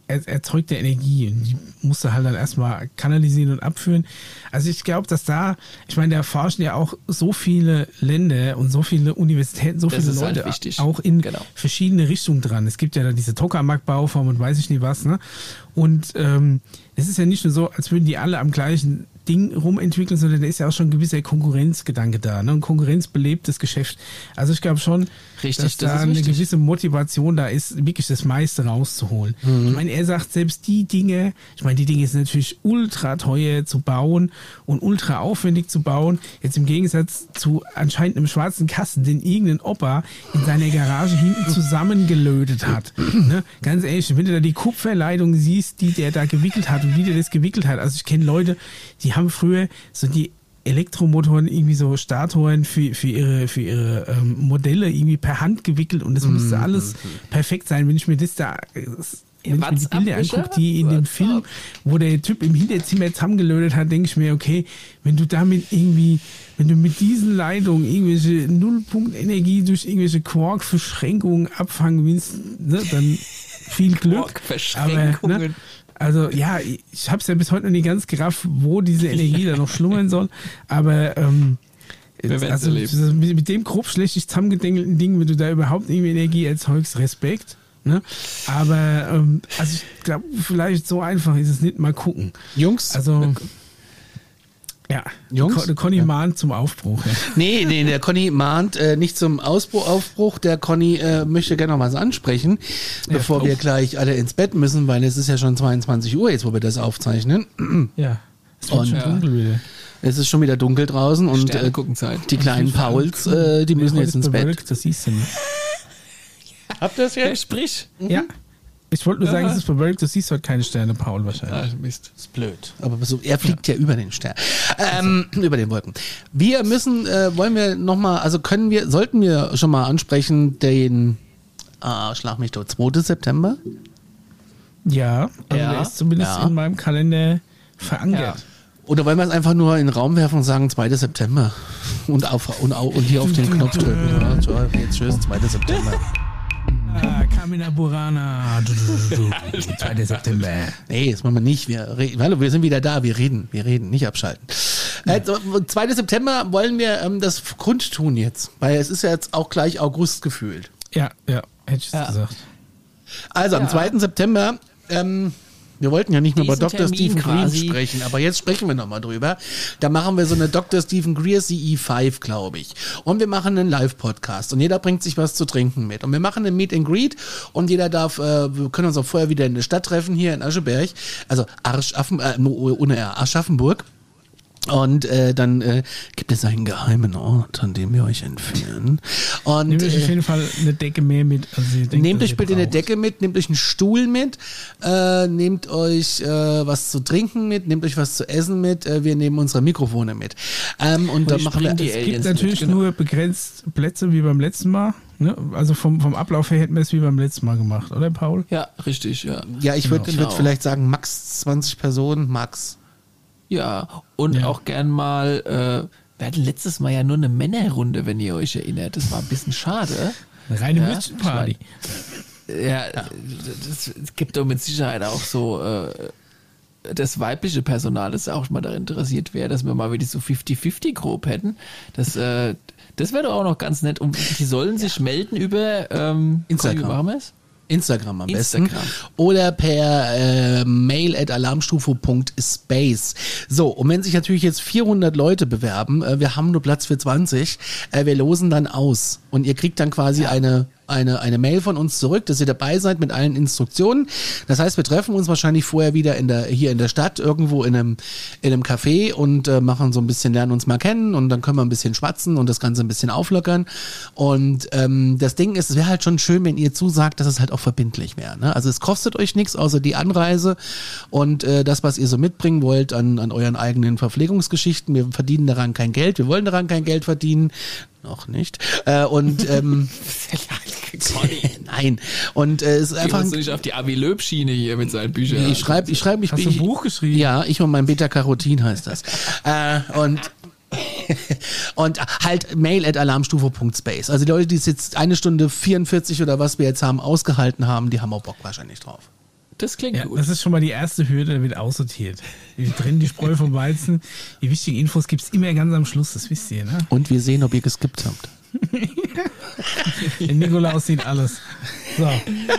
erzeugt der Energie und die musst du halt dann erstmal kanalisieren und abführen. Also ich glaube, dass da forschen ja auch so viele Länder und so viele Universitäten, so viele Leute halt auch in verschiedene Richtungen dran. Es gibt ja da diese Tokamak-Bauform und weiß ich nicht was, ne? Und es ist ja nicht nur so, als würden die alle am gleichen Ding rumentwickeln, sondern da ist ja auch schon ein gewisser Konkurrenzgedanke da, ne? Und Konkurrenz belebt das Geschäft. Also ich glaube schon, dass da eine gewisse Motivation da ist, wirklich das meiste rauszuholen. Ich meine, er sagt, selbst die Dinge sind natürlich ultra teuer zu bauen und ultra aufwendig zu bauen. Jetzt im Gegensatz zu anscheinend einem schwarzen Kasten, den irgendein Opa in seiner Garage hinten zusammengelötet hat. Ne? Ganz ehrlich, wenn du da die Kupferleitung siehst, die der da gewickelt hat und wie der das gewickelt hat. Also ich kenne Leute, die haben früher so die Elektromotoren, irgendwie so Statoren für ihre Modelle irgendwie per Hand gewickelt und das musste alles perfekt sein. Wenn ich mir das da, wenn ich mir die Bilder angucke, die in dem Film, wo der Typ im Hinterzimmer zusammengelötet hat, denke ich mir, okay, wenn du mit diesen Leitungen irgendwelche Nullpunkt-Energie durch irgendwelche Quark-Verschränkungen abfangen willst, ne, dann viel Glück. Quark-Verschränkungen. Ne, also ja, ich habe es ja bis heute noch nicht ganz gerafft, wo diese Energie da noch schlummern soll, aber also mit dem grob schlecht zusammengedenkelten Ding, wenn du da überhaupt irgendwie Energie erzeugst, Respekt. Ne? Aber also ich glaube, vielleicht so einfach ist es nicht, mal gucken. Jungs? Also ja, Jungs? Der Conny mahnt zum Aufbruch. Ja. Nee, der Conny mahnt nicht zum Aufbruch. Der Conny möchte gerne noch was ansprechen, bevor wir gleich alle ins Bett müssen, weil es ist ja schon 22 Uhr jetzt, wo wir das aufzeichnen. Ja, es wird schon dunkel wieder. Es ist schon wieder dunkel draußen und die kleinen Pauls, die müssen jetzt ins Bett. Das siehst du nicht. Habt ihr das jetzt? Sprich. Ja. Ich wollte nur sagen, es ist bewölkt, du siehst heute keine Sterne, Paul, wahrscheinlich. Mist. Das ist blöd. Aber so, er fliegt ja über den Stern. Über den Wolken. Wir müssen, sollten wir schon mal ansprechen, den, schlag mich tot, 2. September? Ja, also der ist zumindest in meinem Kalender verankert. Ja. Oder wollen wir es einfach nur in den Raum werfen und sagen 2. September? Und hier auf den Knopf drücken. Ja, so, jetzt tschüss, 2. September. Carmina Burana. 2. September. Nee, das machen wir nicht. Hallo, wir sind wieder da. Wir reden, nicht abschalten. 2. September wollen wir das kundtun jetzt. Weil es ist ja jetzt auch gleich August gefühlt. Ja, hätte ich gesagt. Also am 2. September, wir wollten ja nicht mehr über Dr. Stephen Greer sprechen, aber jetzt sprechen wir nochmal drüber. Da machen wir so eine Dr. Stephen Greer CE5, glaube ich. Und wir machen einen Live-Podcast und jeder bringt sich was zu trinken mit. Und wir machen einen Meet and Greet und jeder darf, wir können uns auch vorher wieder in der Stadt treffen, hier in Ascheberg, also Aschaffenburg. Und dann gibt es einen geheimen Ort, an dem wir euch entführen. Und nehmt euch auf jeden Fall eine Decke mehr mit. Also nehmt euch bitte eine Decke mit, nehmt euch einen Stuhl mit, nehmt euch was zu trinken mit, nehmt euch was zu essen mit, wir nehmen unsere Mikrofone mit. Und dann machen wir die Aliens. Es gibt natürlich nur begrenzt Plätze wie beim letzten Mal. Ne? Also vom Ablauf her hätten wir es wie beim letzten Mal gemacht, oder Paul? Ja, richtig, ja. Ja, ich würde vielleicht sagen max 20 Personen, max. Ja, und auch gern mal, wir hatten letztes Mal ja nur eine Männerrunde, wenn ihr euch erinnert. Das war ein bisschen schade. Eine reine Würstchenparty. Es gibt doch mit Sicherheit auch so das weibliche Personal, das auch mal daran interessiert wäre, dass wir mal wieder so 50-50 grob hätten. Das wäre doch auch noch ganz nett. Und die sollen sich melden über Instagram. Wie machen wir es? Instagram am besten. Oder per mail@alarmstufe.space. So, und wenn sich natürlich jetzt 400 Leute bewerben, wir haben nur Platz für 20, wir losen dann aus. Und ihr kriegt dann quasi eine Mail von uns zurück, dass ihr dabei seid mit allen Instruktionen. Das heißt, wir treffen uns wahrscheinlich vorher wieder hier in der Stadt, irgendwo in einem Café und machen so ein bisschen, lernen uns mal kennen und dann können wir ein bisschen schwatzen und das Ganze ein bisschen auflockern. Und das Ding ist, es wäre halt schon schön, wenn ihr zusagt, dass es halt auch verbindlich wäre. Ne? Also es kostet euch nichts, außer die Anreise und das, was ihr so mitbringen wollt an euren eigenen Verpflegungsgeschichten. Wir verdienen daran kein Geld, wir wollen daran kein Geld verdienen. Noch nicht. Nein. Und es ist einfach. Gehst du nicht auf die Avi Löb-Schiene hier mit seinen Büchern? Ich schreibe. Hast du ein Buch geschrieben? Ja, ich und mein Beta-Carotin heißt das. Und halt mail@alarmstufe.space. Also die Leute, die es jetzt 1 Stunde 44 oder was wir jetzt haben ausgehalten haben, die haben auch Bock wahrscheinlich drauf. Das klingt gut. Das ist schon mal die erste Hürde, da wird aussortiert. Wir trennen die Spreu vom Weizen. Die wichtigen Infos gibt es immer ganz am Schluss, das wisst ihr, ne? Und wir sehen, ob ihr geskippt habt. Der Nikolaus sieht alles. So.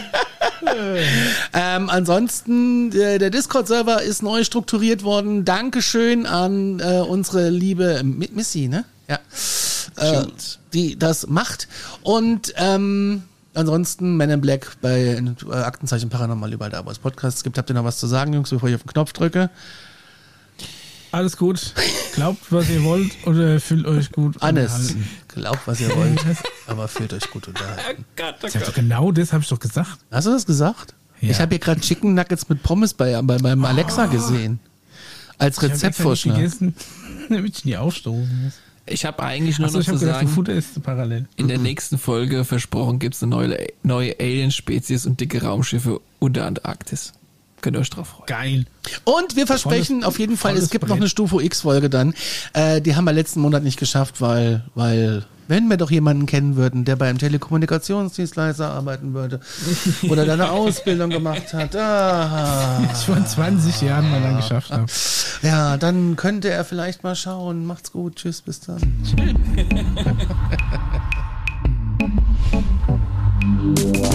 Ansonsten, der Discord-Server ist neu strukturiert worden. Dankeschön an unsere liebe Missy, ne? Ja. Die das macht. Und ansonsten Men in Black bei Aktenzeichen Paranormal, überall da, wo es Podcasts gibt. Habt ihr noch was zu sagen, Jungs, bevor ich auf den Knopf drücke? Alles gut. Glaubt, was ihr wollt oder fühlt euch gut unterhalten. Glaubt, was ihr wollt, aber fühlt euch gut unterhalten. Genau das habe ich doch gesagt. Hast du das gesagt? Ja. Ich habe hier gerade Chicken Nuggets mit Pommes bei meinem Alexa gesehen. Als Rezeptvorschlag. Ich habe damit ich nie aufstoßen muss. Ich habe eigentlich nur noch zu sagen, Futter ist parallel. In der nächsten Folge, versprochen, gibt es eine neue Alien-Spezies und dicke Raumschiffe unter Antarktis. Könnt ihr euch drauf freuen. Geil. Und wir versprechen auf jeden Fall, es gibt noch eine Stufo X-Folge dann. Die haben wir letzten Monat nicht geschafft, weil wenn wir doch jemanden kennen würden, der bei einem Telekommunikationsdienstleister arbeiten würde oder da eine Ausbildung gemacht hat. Ich vor 20 Jahren mal dann geschafft habe. Ja, dann könnte er vielleicht mal schauen. Macht's gut. Tschüss, bis dann.